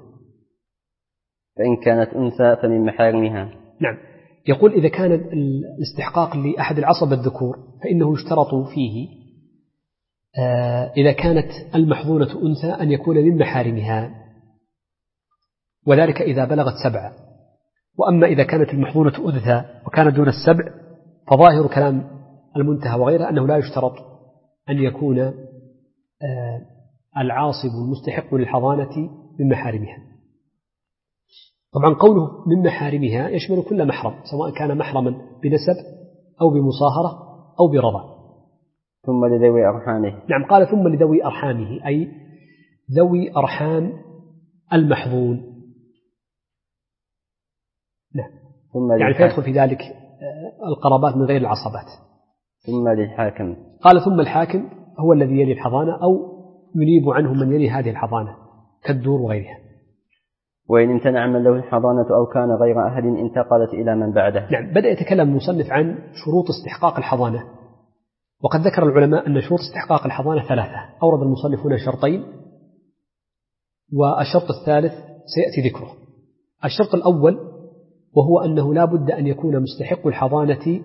فإن كانت أنثى فمن محارمها. نعم. يقول إذا كان الاستحقاق لأحد العصبة الذكور فإنه يشترط فيه آه إذا كانت المحظونة أنثى أن يكون من محارمها، وذلك إذا بلغت سبعة. وأما إذا كانت المحظونة أنثى وكانت دون السبع فظاهر كلام المنتهى وغيره أنه لا يشترط أن يكون آه العاصب المستحق للحضانة من محارمها. طبعا قوله من محارمها يشمل كل محرم سواء كان محرما بنسب أو بمصاهرة أو برضا. ثم لذوي أرحامه. نعم. قال ثم لذوي أرحامه أي ذوي أرحام المحظون نعم. ثم يعني فيدخل في ذلك القرابات من غير العصبات. ثم للحاكم. قال ثم الحاكم هو الذي يلي الحضانة أو ينيب عنه من يلي هذه الحضانة كالدور وغيرها. وإن امتنع من له الحضانة أو كان غير أهل انتقلت إلى من بعده. نعم. بدأ يتكلم المصنف عن شروط استحقاق الحضانة، وقد ذكر العلماء أن شروط استحقاق الحضانة ثلاثة. أورد المصنف هنا شرطين، والشرط الثالث سيأتي ذكره. الشرط الأول وهو أنه لا بد أن يكون مستحق الحضانة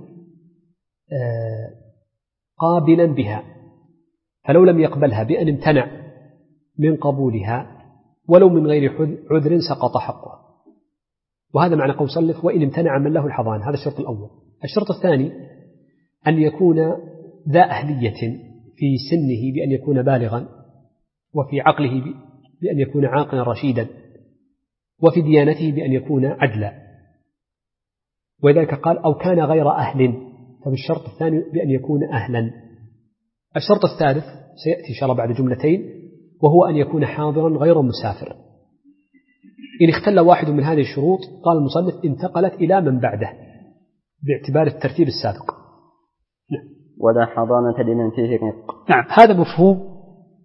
قابلا بها، فلو لم يقبلها بأن امتنع من قبولها ولو من غير عذر سقط حقه، وهذا معنى قول صلف وإن امتنع من له الحضانة. هذا الشرط الأول. الشرط الثاني أن يكون ذا أهلية في سنه بأن يكون بالغا، وفي عقله بأن يكون عاقلا رشيدا، وفي ديانته بأن يكون عدلا. ولذلك قال أو كان غير أهل، فبالشرط الثاني بأن يكون أهلا. الشرط الثالث سيأتي إن شاء الله بعد جملتين، وهو أن يكون حاضرا غير مسافر. إن اختل واحد من هذه الشروط قال المصنف انتقلت إلى من بعده باعتبار الترتيب السابق. نعم. ولا حضانة لمن فيه رق. نعم. هذا مفهوم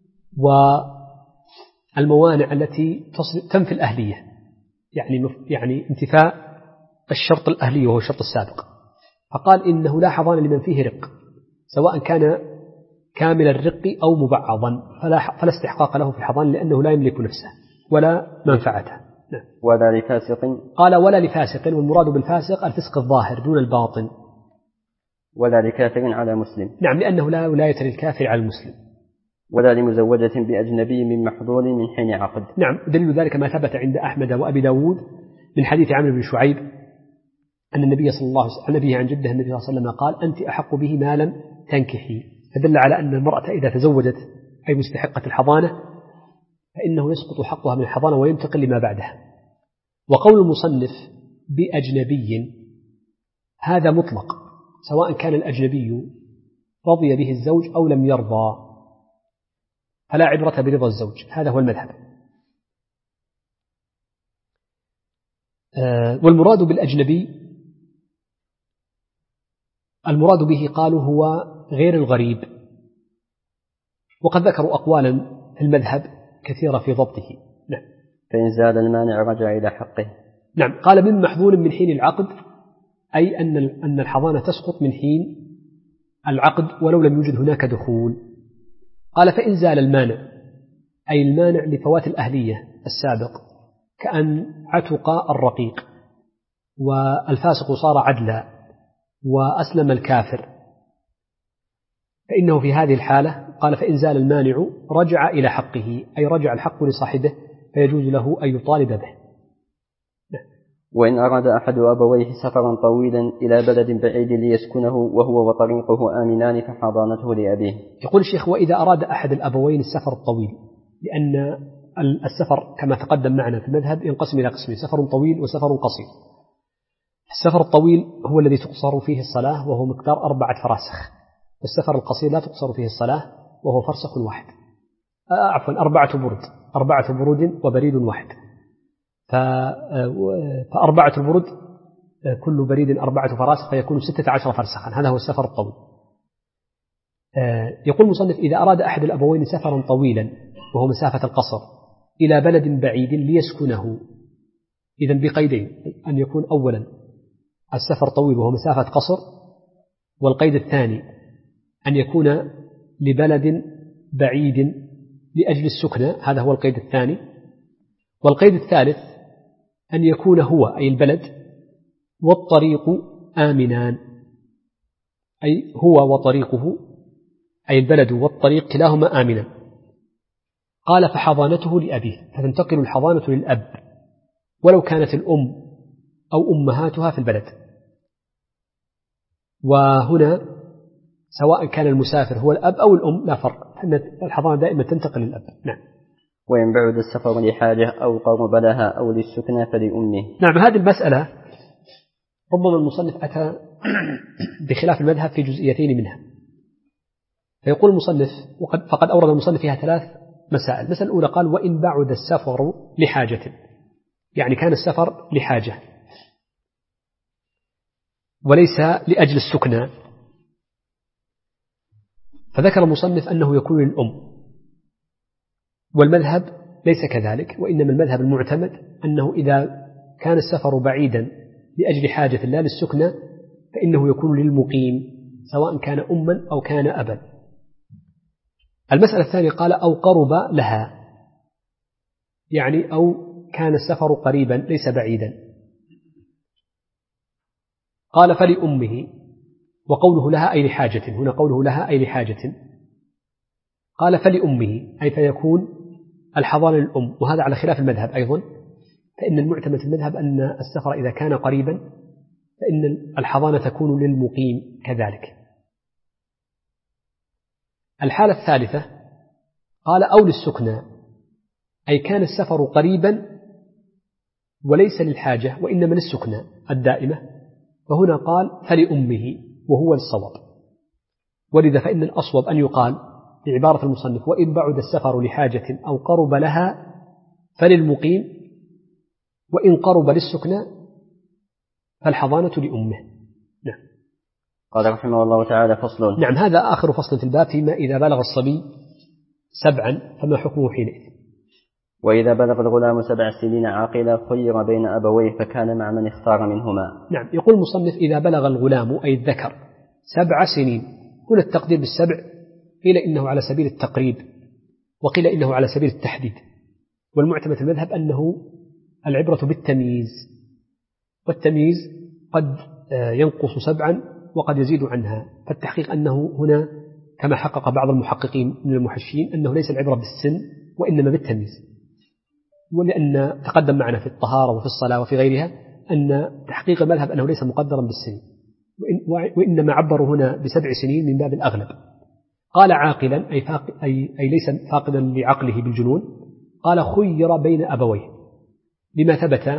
والموانع التي تنفي الأهلية، يعني يعني انتفاء الشرط الأهلي وهو الشرط السابق. فقال إنه لا حضانة لمن فيه رق، سواء كان كامل الرق أو مبعضا، فلا, فلا استحقاق له في الحضانة لأنه لا يملك نفسه ولا منفعته. نعم. ولا لفاسق. قال ولا لفاسق، والمراد بالفاسق الفسق الظاهر دون الباطن. ولا لكافر على مسلم. نعم، لأنه لا ولاية للكافر على المسلم. ولا لمزوجة بأجنبي من محظور من حين عقد. نعم. دليل ذلك ما ثبت عند أحمد وأبي داود من حديث عمرو بن شعيب أن النبي صلى الله عليه وسلم عن أبيه عن جده النبي صلى الله عليه وسلم قال أنت أحق به ما لم تنكحي، فدل على أن المرأة إذا تزوجت أي مستحقة الحضانة فإنه يسقط حقها من الحضانة وينتقل لما بعدها. وقول المصنف بأجنبي هذا مطلق، سواء كان الأجنبي رضي به الزوج أو لم يرضى، فلا عبرة برضا الزوج. هذا هو المذهب. آه والمراد بالأجنبي المراد به قالوا هو غير الغريب، وقد ذكروا أقوالا في المذهب كثيرة في ضبطه. نعم. فإن زال المانع رجع إلى حقه. نعم. قال من محظور من حين العقد، أي أن أن الحضانة تسقط من حين العقد ولو لم يوجد هناك دخول. قال فإن زال المانع، أي المانع لفوات الأهلية السابق، كأن عتق الرقيق والفاسق صار عدلا وأسلم الكافر، فإنه في هذه الحالة قال فإن زال المانع رجع إلى حقه، أي رجع الحق لصاحبه فيجوز له أن يطالب به. وإن أراد أحد أبويه سفرا طويلا إلى بلد بعيد ليسكنه وهو وطريقه آمنان فحضانته لأبيه. يقول الشيخ وإذا أراد أحد الأبوين السفر الطويل، لأن السفر كما تقدم معنا في المذهب ينقسم إلى قسمين: سفر طويل وسفر قصير. السفر الطويل هو الذي تقصر فيه الصلاة وهو مقدار أربعة فراسخ، والسفر القصير لا تقصر فيه الصلاة وهو فرسخ واحد، آه عفوا أربعة برد أربعة برود وبريد واحد. فأربعة البرود كل بريد أربعة فراسخ فيكون ستة عشر فرسخا. هذا هو السفر الطويل. يقول المصنف إذا أراد أحد الأبوين سفرا طويلا وهو مسافة القصر إلى بلد بعيد ليسكنه، إذن بقيدين: أن يكون أولا السفر طويل وهو مسافة قصر، والقيد الثاني أن يكون لبلد بعيد لأجل السكنة، هذا هو القيد الثاني. والقيد الثالث أن يكون هو أي البلد والطريق آمنان، أي هو وطريقه أي البلد والطريق كلاهما آمنا. قال فحضانته لأبيه، فتنتقل الحضانة للأب ولو كانت الأم أو أمهاتها في البلد. وهنا سواء كان المسافر هو الأب أو الأم لا فرق، أن الحضانة دائما تنتقل للأب. نعم. وإن بعد السفر لحاجة أو قرب لها أو للسكنى فلأمه. نعم. هذه المسألة ربما المصنف أتى بخلاف المذهب في جزئيتين منها. فيقول المصنف وقد فقد أورد المصنف فيها ثلاث مسائل. المسألة الأولى قال وإن بعد السفر لحاجة، يعني كان السفر لحاجة وليس لأجل السكنى. فذكر المصنف أنه يكون للأم، والمذهب ليس كذلك، وإنما المذهب المعتمد أنه إذا كان السفر بعيدا لأجل حاجة لا للسكنى فإنه يكون للمقيم سواء كان أما أو كان أبا. المسألة الثانية قال أو قرب لها، يعني أو كان السفر قريبا ليس بعيدا. قال فلأمه، وقوله لها أي لحاجة، هنا قوله لها أي لحاجة. قال فلأمه أي فيكون الحضانة للأم، وهذا على خلاف المذهب أيضا، فإن المعتمد في المذهب أن السفر إذا كان قريبا فإن الحضانة تكون للمقيم كذلك. الحالة الثالثة قال أو للسكنى، أي كان السفر قريبا وليس للحاجة وإنما للسكنى الدائمة، فهنا قال فلأمه وهو الصواب. ولذا فإن الأصوب أن يقال في عبارة المصنف وإن بعد السفر لحاجة أو قرب لها فللمقيم، وإن قرب للسكنى فالحضانة لأمه. نعم. قال رحمه الله تعالى فصل. نعم، هذا آخر فصل في الباب فيما إذا بلغ الصبي سبعا فما حكمه حينئذ. وإذا بلغ الغلام سبع سنين عاقلا خير بين أبويه فكان مع من اختار منهما. نعم، يقول المصنف إذا بلغ الغلام أي الذكر سبع سنين، هنا التقدير بالسبع قيل إنه على سبيل التقريب وقيل إنه على سبيل التحديد، والمعتمد المذهب أنه العبرة بالتمييز، والتمييز قد ينقص سبعا وقد يزيد عنها، فالتحقيق أنه هنا كما حقق بعض المحققين من المحشين أنه ليس العبرة بالسن وإنما بالتمييز، ولأن تقدم معنا في الطهارة وفي الصلاة وفي غيرها أن تحقيق المذهب أنه ليس مقدرا بالسن، وإنما عبروا هنا بسبع سنين من باب الأغلب. قال عاقلا أي, فاق أي, أي ليس فاقدا لعقله بالجنون. قال خير بين أبويه، لما ثبت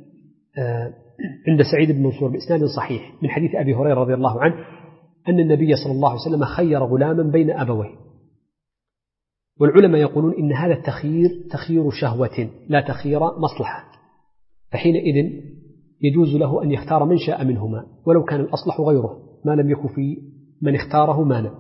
عند سعيد بن منصور بإسناد صحيح من حديث أبي هريرة رضي الله عنه أن النبي صلى الله عليه وسلم خير غلاما بين أبويه. والعلماء يقولون إن هذا التخيير تخيير شهوة لا تخيير مصلحة، فحينئذ يجوز له أن يختار من شاء منهما ولو كان الأصلح غيره ما لم يكن في من اختاره مانع.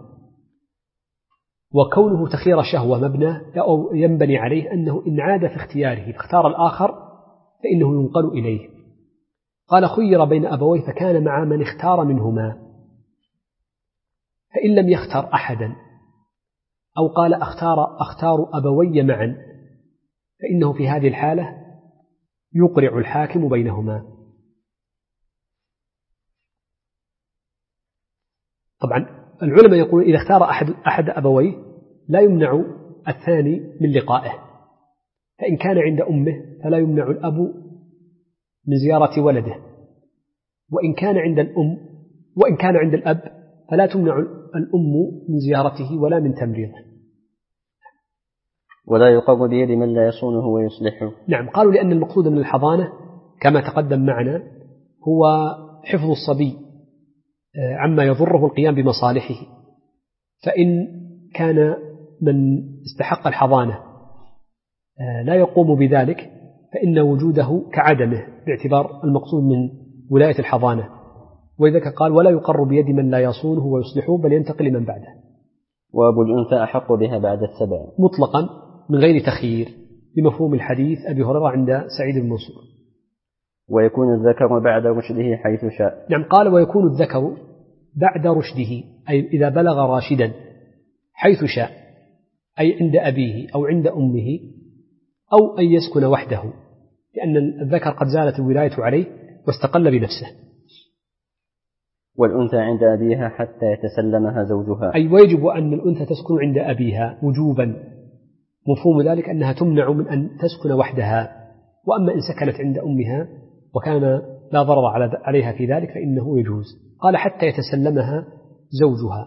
وكونه تخيير شهوة مبنى أو ينبني عليه أنه إن عاد في اختياره فاختار الآخر فإنه ينقل إليه. قال خير بين أبويه فكان مع من اختار منهما، فإن لم يختار أحدا أو قال أختار, أختار أبوي معا فإنه في هذه الحالة يقرع الحاكم بينهما. طبعا العلماء يقولون إذا اختار أحد, أحد أبويه لا يمنع الثاني من لقائه، فإن كان عند أمه فلا يمنع الأب من زيارة ولده، وإن كان عند الأم وإن كان عند الأب فلا تمنع الأم من زيارته ولا من تمريضه. ولا يقر بيد من لا يصونه ويصلحه. نعم، قالوا لأن المقصود من الحضانة كما تقدم معنا هو حفظ الصبي عما يضره القيام بمصالحه، فإن كان من استحق الحضانة لا يقوم بذلك فإن وجوده كعدمه باعتبار المقصود من ولاية الحضانة. وإذا قال ولا يقر بيد من لا يصونه ويصلحه بل ينتقل لمن بعده. وأبو الأنثى أحق بها بعد السبع مطلقا من غير تخيير بمفهوم الحديث أبي هريرة عند سعيد بن منصور. ويكون الذكر بعد رشده حيث شاء. نعم، قال ويكون الذكر بعد رشده أي إذا بلغ راشدا حيث شاء، أي عند أبيه أو عند أمه أو أن يسكن وحده، لأن الذكر قد زالت الولاية عليه واستقل بنفسه. والأنثى عند أبيها حتى يتسلمها زوجها، أي ويجب أن الأنثى تسكن عند أبيها وجوبا، مفهوم ذلك أنها تمنع من أن تسكن وحدها. وأما إن سكنت عند أمها وكان لا ضرر عليها في ذلك فإنه يجوز. قال حتى يتسلمها زوجها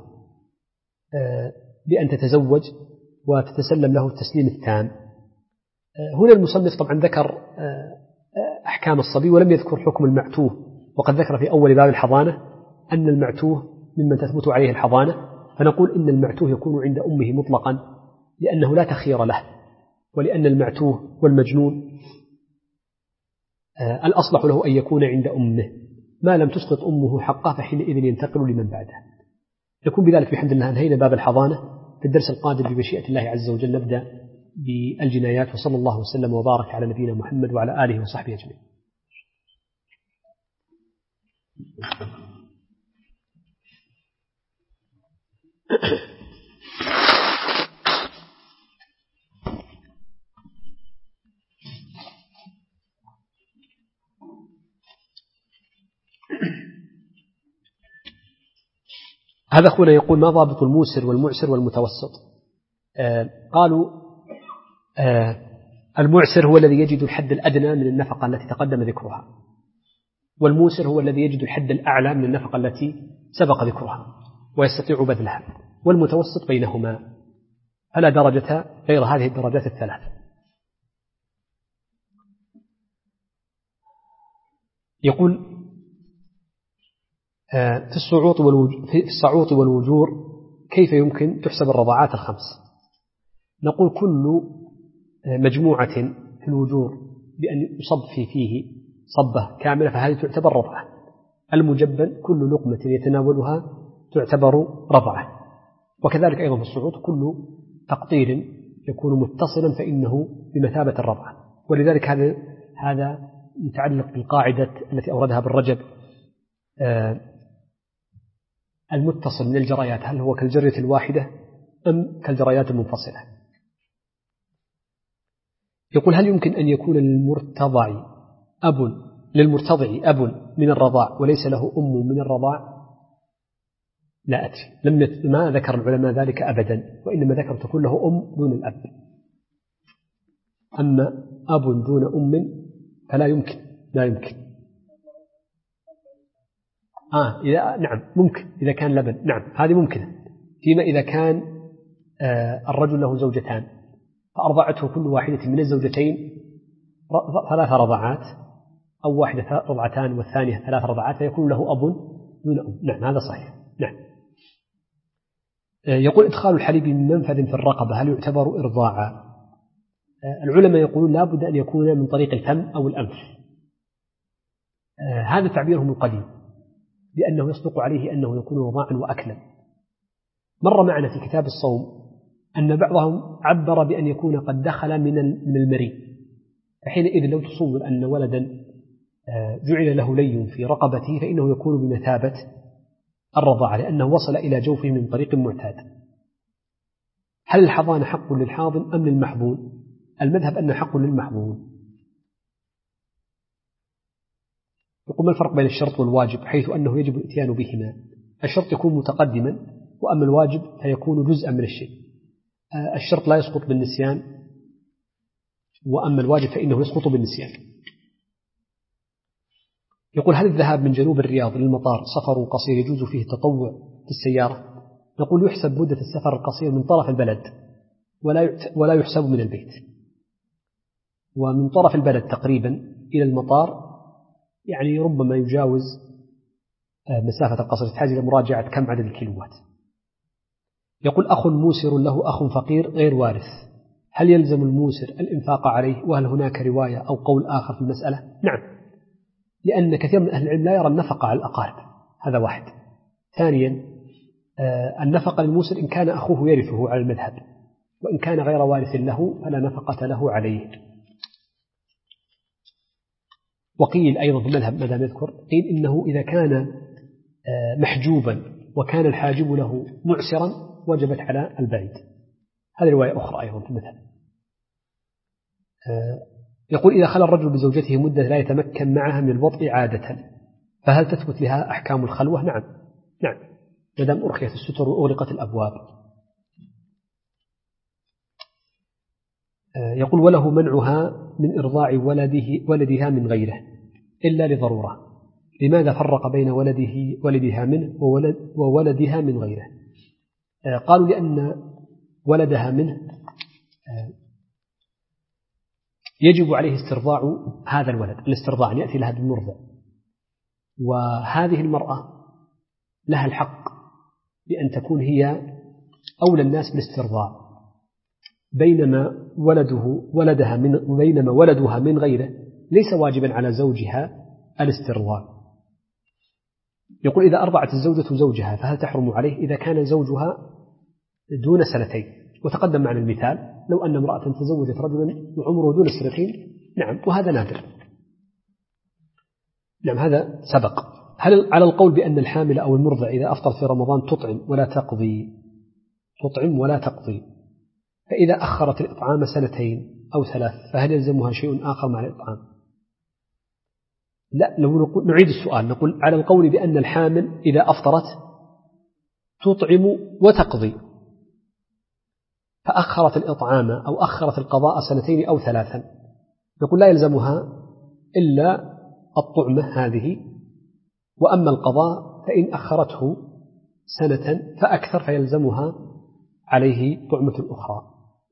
بأن تتزوج وتتسلم له التسليم التام. هنا المصنف طبعا ذكر أحكام الصبي ولم يذكر حكم المعتوه، وقد ذكر في أول باب الحضانة أن المعتوه ممن تثبت عليه الحضانة، فنقول إن المعتوه يكون عند أمه مطلقا لأنه لا تخير له، ولأن المعتوه والمجنون الأصلح له أن يكون عند أمه، ما لم تسقط أمه حقه فحينئذ ينتقل لمن بعده. نكون بذلك بحمد الله انهينا باب الحضانة. في الدرس القادم بمشيئة الله عز وجل نبدأ بالجنايات، وصلى الله وسلم وبارك على نبينا محمد وعلى آله وصحبه أجمعين. هذا أخونا يقول: ما ضابط الموسر والمعسر والمتوسط؟ آه قالوا آه المعسر هو الذي يجد الحد الأدنى من النفقة التي تقدم ذكرها، والموسر هو الذي يجد الحد الأعلى من النفقة التي سبق ذكرها ويستطيع بذلها، والمتوسط بينهما، فلا درجة غير هذه الدرجات الثلاث. يقول: في الصعوط والوجور, في الصعوط والوجور كيف يمكن تحسب الرضاعات الخمس؟ نقول: كل مجموعة في الوجور بأن يصب في فيه صبة كاملة فهذه تعتبر رضعة. المجبن كل لقمة يتناولها تعتبر رضعة. وكذلك أيضا في الصعوط كل تقطير يكون متصلا فإنه بمثابة الرضعة. ولذلك هذا هذا متعلق بالقاعدة التي أوردها بالرجب: المتصل من الجريات هل هو كالجرية الواحدة أم كالجريات المنفصلة؟ يقول: هل يمكن أن يكون للمرتضع أب للمرتضع أب من الرضاع وليس له أم من الرضاع؟ لا أدري، لم ما ذكر العلماء ذلك أبدا، وإنما ذكر تكون له أم دون الأب. أما أب دون أم فلا يمكن، لا يمكن. آه إذا نعم ممكن إذا كان لبن، نعم هذه ممكنة. فيما إذا كان آه الرجل له زوجتان فأرضعته كل واحدة من الزوجتين ثلاث رضعات، أو واحدة رضعتان والثانية ثلاث رضعات، فيكون له أب دون أم. نعم هذا صحيح. نعم. آه يقول: إدخال الحليب من منفذ في الرقبة هل يعتبر إرضاعا؟ آه العلماء يقولون لا بد أن يكون من طريق الفم أو الأنف. آه هذا تعبيرهم القديم، لأنه يصدق عليه أنه يكون رضاعا وأكلا. مر معنا في كتاب الصوم أن بعضهم عبر بأن يكون قد دخل من من المريء، فحينئذ لو تصور أن ولدا جعل له لي في رقبته فإنه يكون بمثابة الرضاعة، لأنه وصل إلى جوفه من طريق معتاد. هل الحضانة حق للحاضن أم للمحظون؟ المذهب أنه حق للمحظون. يقول: ما الفرق بين الشرط والواجب حيث أنه يجب الاتيان بهما؟ الشرط يكون متقدما، وأما الواجب فيكون جزءا من الشيء. الشرط لا يسقط بالنسيان، وأما الواجب فإنه يسقط بالنسيان. يقول: هل الذهاب من جنوب الرياض للمطار سفر قصير يجوز فيه التطوع في السيارة؟ نقول: يحسب مدة السفر القصير من طرف البلد ولا يحسب من البيت، ومن طرف البلد تقريبا إلى المطار يعني ربما يجاوز مسافة القصر، تحتاج إلى مراجعة كم عدد الكيلوات. يقول: أخ موسر له أخ فقير غير وارث، هل يلزم الموسر الإنفاق عليه؟ وهل هناك رواية أو قول آخر في المسألة؟ نعم، لأن كثير من أهل العلم لا يرى النفقة على الأقارب، هذا واحد. ثانيا النفقة للموسر إن كان أخوه يرثه على المذهب، وإن كان غير وارث له فلا نفقة له عليه. وقيل أيضا في المذهب ماذا نذكر؟ قيل إنه إذا كان محجوبا وكان الحاجب له معسرا وجبت على البعيد. هذه رواية أخرى أيضا في المذهب. يقول: إذا خلى الرجل بزوجته مدة لا يتمكن معها من الوطء عادة فهل تثبت لها أحكام الخلوة؟ نعم نعم، مدام أرخيت الستر وأغلقت الأبواب. يقول: وله منعها من إرضاع ولده ولدها من غيره إلا لضرورة، لماذا فرق بين ولده ولدها منه وولد وولدها من غيره؟ قالوا: لأن ولدها منه يجب عليه استرضاع هذا الولد، الاسترضاع أن يأتي لها بالمرضع، وهذه المرأة لها الحق بأن تكون هي أولى الناس بالاسترضاع، بينما ولده ولدها من بينما ولدها من غيره ليس واجبا على زوجها الاسترضاع. يقول إذا أرضعت الزوجة زوجها فهل تحرم عليه إذا كان زوجها دون سنتين؟ وتقدم معنا المثال لو أن امرأة تزوجت رجلا وعمره دون سنتين، نعم، وهذا نادر، نعم هذا سبق. هل على القول بأن الحامل أو المرضع إذا أفطر في رمضان تطعم ولا تقضي تطعم ولا تقضي، فإذا أخرت الإطعام سنتين أو ثلاث فهل يلزمها شيء آخر مع الإطعام؟ لا، لو نقول نعيد السؤال، نقول على القول بأن الحامل إذا أفطرت تطعم وتقضي فأخرت الإطعام أو أخرت القضاء سنتين أو ثلاثا، نقول لا يلزمها إلا الطعمة هذه، وأما القضاء فإن أخرته سنة فأكثر فيلزمها عليه طعمة الأخرى.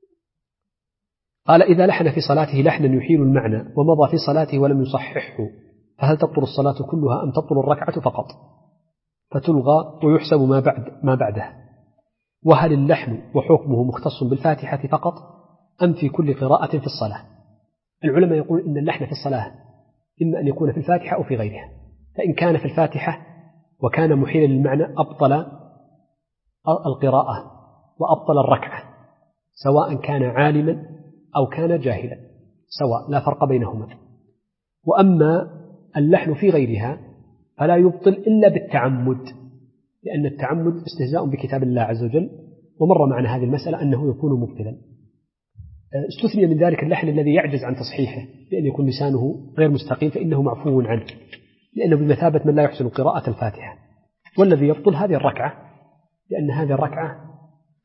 قال إذا لحن في صلاته لحنا يحيل المعنى ومضى في صلاته ولم يصححه فهل تبطل الصلاة كلها أم تبطل الركعة فقط فتلغى ويحسب ما بعد ما بعده؟ وهل اللحن وحكمه مختص بالفاتحة فقط أم في كل قراءة في الصلاة؟ العلماء يقول إن اللحن في الصلاة إما أن يكون في الفاتحة أو في غيرها، فإن كان في الفاتحة وكان محيلا للمعنى أبطل القراءة وأبطل الركعة سواء كان عالما أو كان جاهلا، سواء لا فرق بينهما. وأما اللحن في غيرها فلا يبطل إلا بالتعمد، لأن التعمد استهزاء بكتاب الله عز وجل، ومر معنا هذه المسألة أنه يكون مبطلا. استثني من ذلك اللحن الذي يعجز عن تصحيحه بأن يكون لسانه غير مستقيم فإنه معفو عنه، لأنه بمثابة من لا يحسن قراءة الفاتحة. والذي يبطل هذه الركعة، لأن هذه الركعة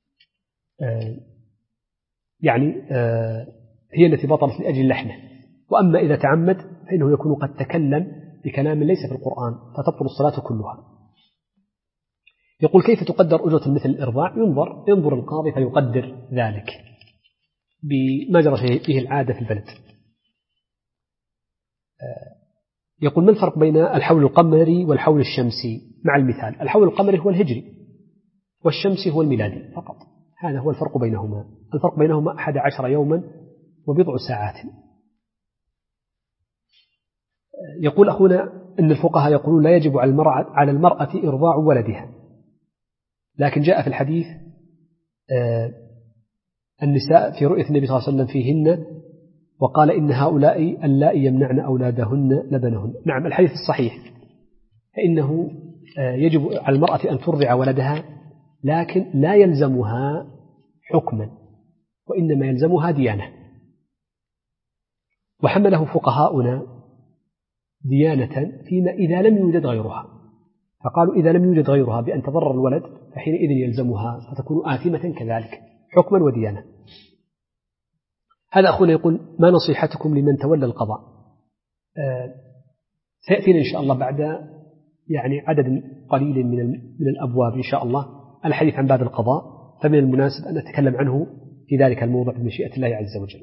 يعني هي التي بطلت لأجل اللحنة. وأما إذا تعمد فإنه يكون قد تكلم بكلام ليس في القرآن فتبطل الصلاة كلها. يقول كيف تقدر أجرة مثل الإرضاع؟ ينظر ينظر القاضي فيقدر ذلك بما جرى فيه العادة في البلد. يقول ما الفرق بين الحول القمري والحول الشمسي مع المثال؟ الحول القمري هو الهجري والشمسي هو الميلادي فقط، هذا هو الفرق بينهما. الفرق بينهما أحد عشر يوما وبضع ساعات. يقول أخونا أن الفقهاء يقولون لا يجب على المرأة, على المرأة إرضاع ولدها، لكن جاء في الحديث النساء في رؤية النبي صلى الله عليه وسلم فيهن وقال إن هؤلاء اللائي يمنعن أولادهن لبنهن. نعم، الحديث الصحيح فإنه يجب على المرأة أن ترضع ولدها، لكن لا يلزمها حكما وإنما يلزمها ديانة. وحمله فقهاؤنا ديانة فيما إذا لم يوجد غيرها، فقالوا إذا لم يوجد غيرها بأن تضرر الولد فحينئذ يلزمها فتكون آثمة كذلك حكما وديانة. هذا أخونا يقول ما نصيحتكم لمن تولى القضاء؟ آه سيأتينا إن شاء الله بعد يعني عدد قليل من من الأبواب إن شاء الله الحديث عن باب القضاء، فمن المناسب أن نتكلم عنه في ذلك الموضوع بمشيئة الله عز وجل.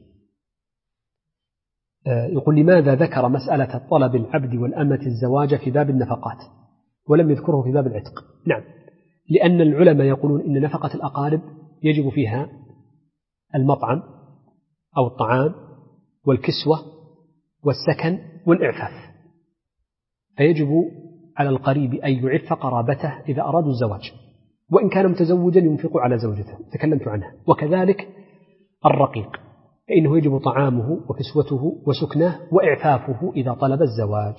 آه يقول لماذا ذكر مسألة طلب العبد والأمة الزواج في باب النفقات ولم يذكره في باب العتق؟ نعم، لأن العلماء يقولون إن نفقة الأقارب يجب فيها المطعم أو الطعام والكسوة والسكن والإعفاف، فيجب على القريب أن يعف قرابته إذا أرادوا الزواج، وإن كان متزوجا ينفق على زوجته تكلمت عنها. وكذلك الرقيق فإنه يجب طعامه وكسوته وسكنه وإعفافه إذا طلب الزواج.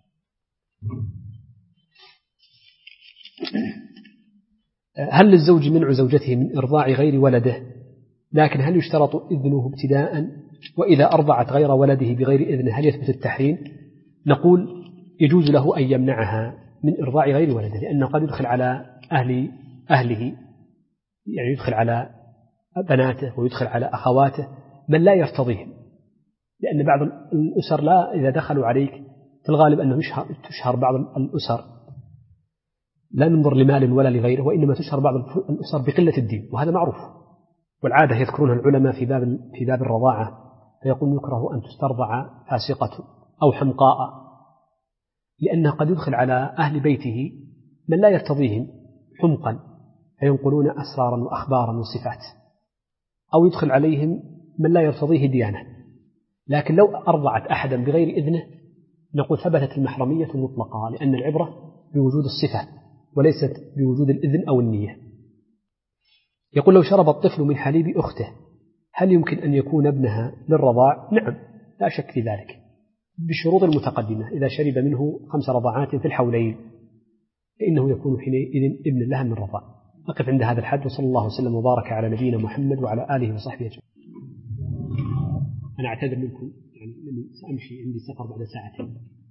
هل للزوج منع زوجته من إرضاع غير ولده، لكن هل يشترط إذنه ابتداء؟ وإذا أرضعت غير ولده بغير إذنه هل يثبت التحريم؟ نقول يجوز له أن يمنعها من إرضاع غير ولده، لأنه قد يدخل على أهل أهله، يعني يدخل على بناته ويدخل على أخواته من لا يرتضيهم، لأن بعض الأسر لا إذا دخلوا عليك في الغالب أنه تشهر بعض الأسر لا ننظر لمال ولا لغيره، وإنما تشهر بعض الأسر بقلة الدين، وهذا معروف. والعادة يذكرونها العلماء في باب في باب الرضاعة، فيقول يكره أن تسترضع فاسقة أو حمقاء، لأنها قد يدخل على أهل بيته من لا يرتضيهم حمقا فينقلون أسرارا وأخبارا وصفات، أو يدخل عليهم من لا يرتضيه ديانة. لكن لو أرضعت أحدا بغير إذنه نقول ثبتت المحرمية مطلقة، لأن العبرة بوجود الصفة وليست بوجود الإذن أو النية. يقول لو شرب الطفل من حليب أخته هل يمكن أن يكون ابنها للرضاع؟ نعم لا شك في ذلك بالشروط المتقدمة. إذا شرب منه خمس رضعات في الحولين فإنه يكون حينئذ ابن لها من الرضاع. أقف عند هذا الحد، وصلى الله وسلم وبارك على نبينا محمد وعلى آله وصحبه أجمعين. أنا أعتذر منكم، يعني سأمشي، عندي سفر بعد ساعتين.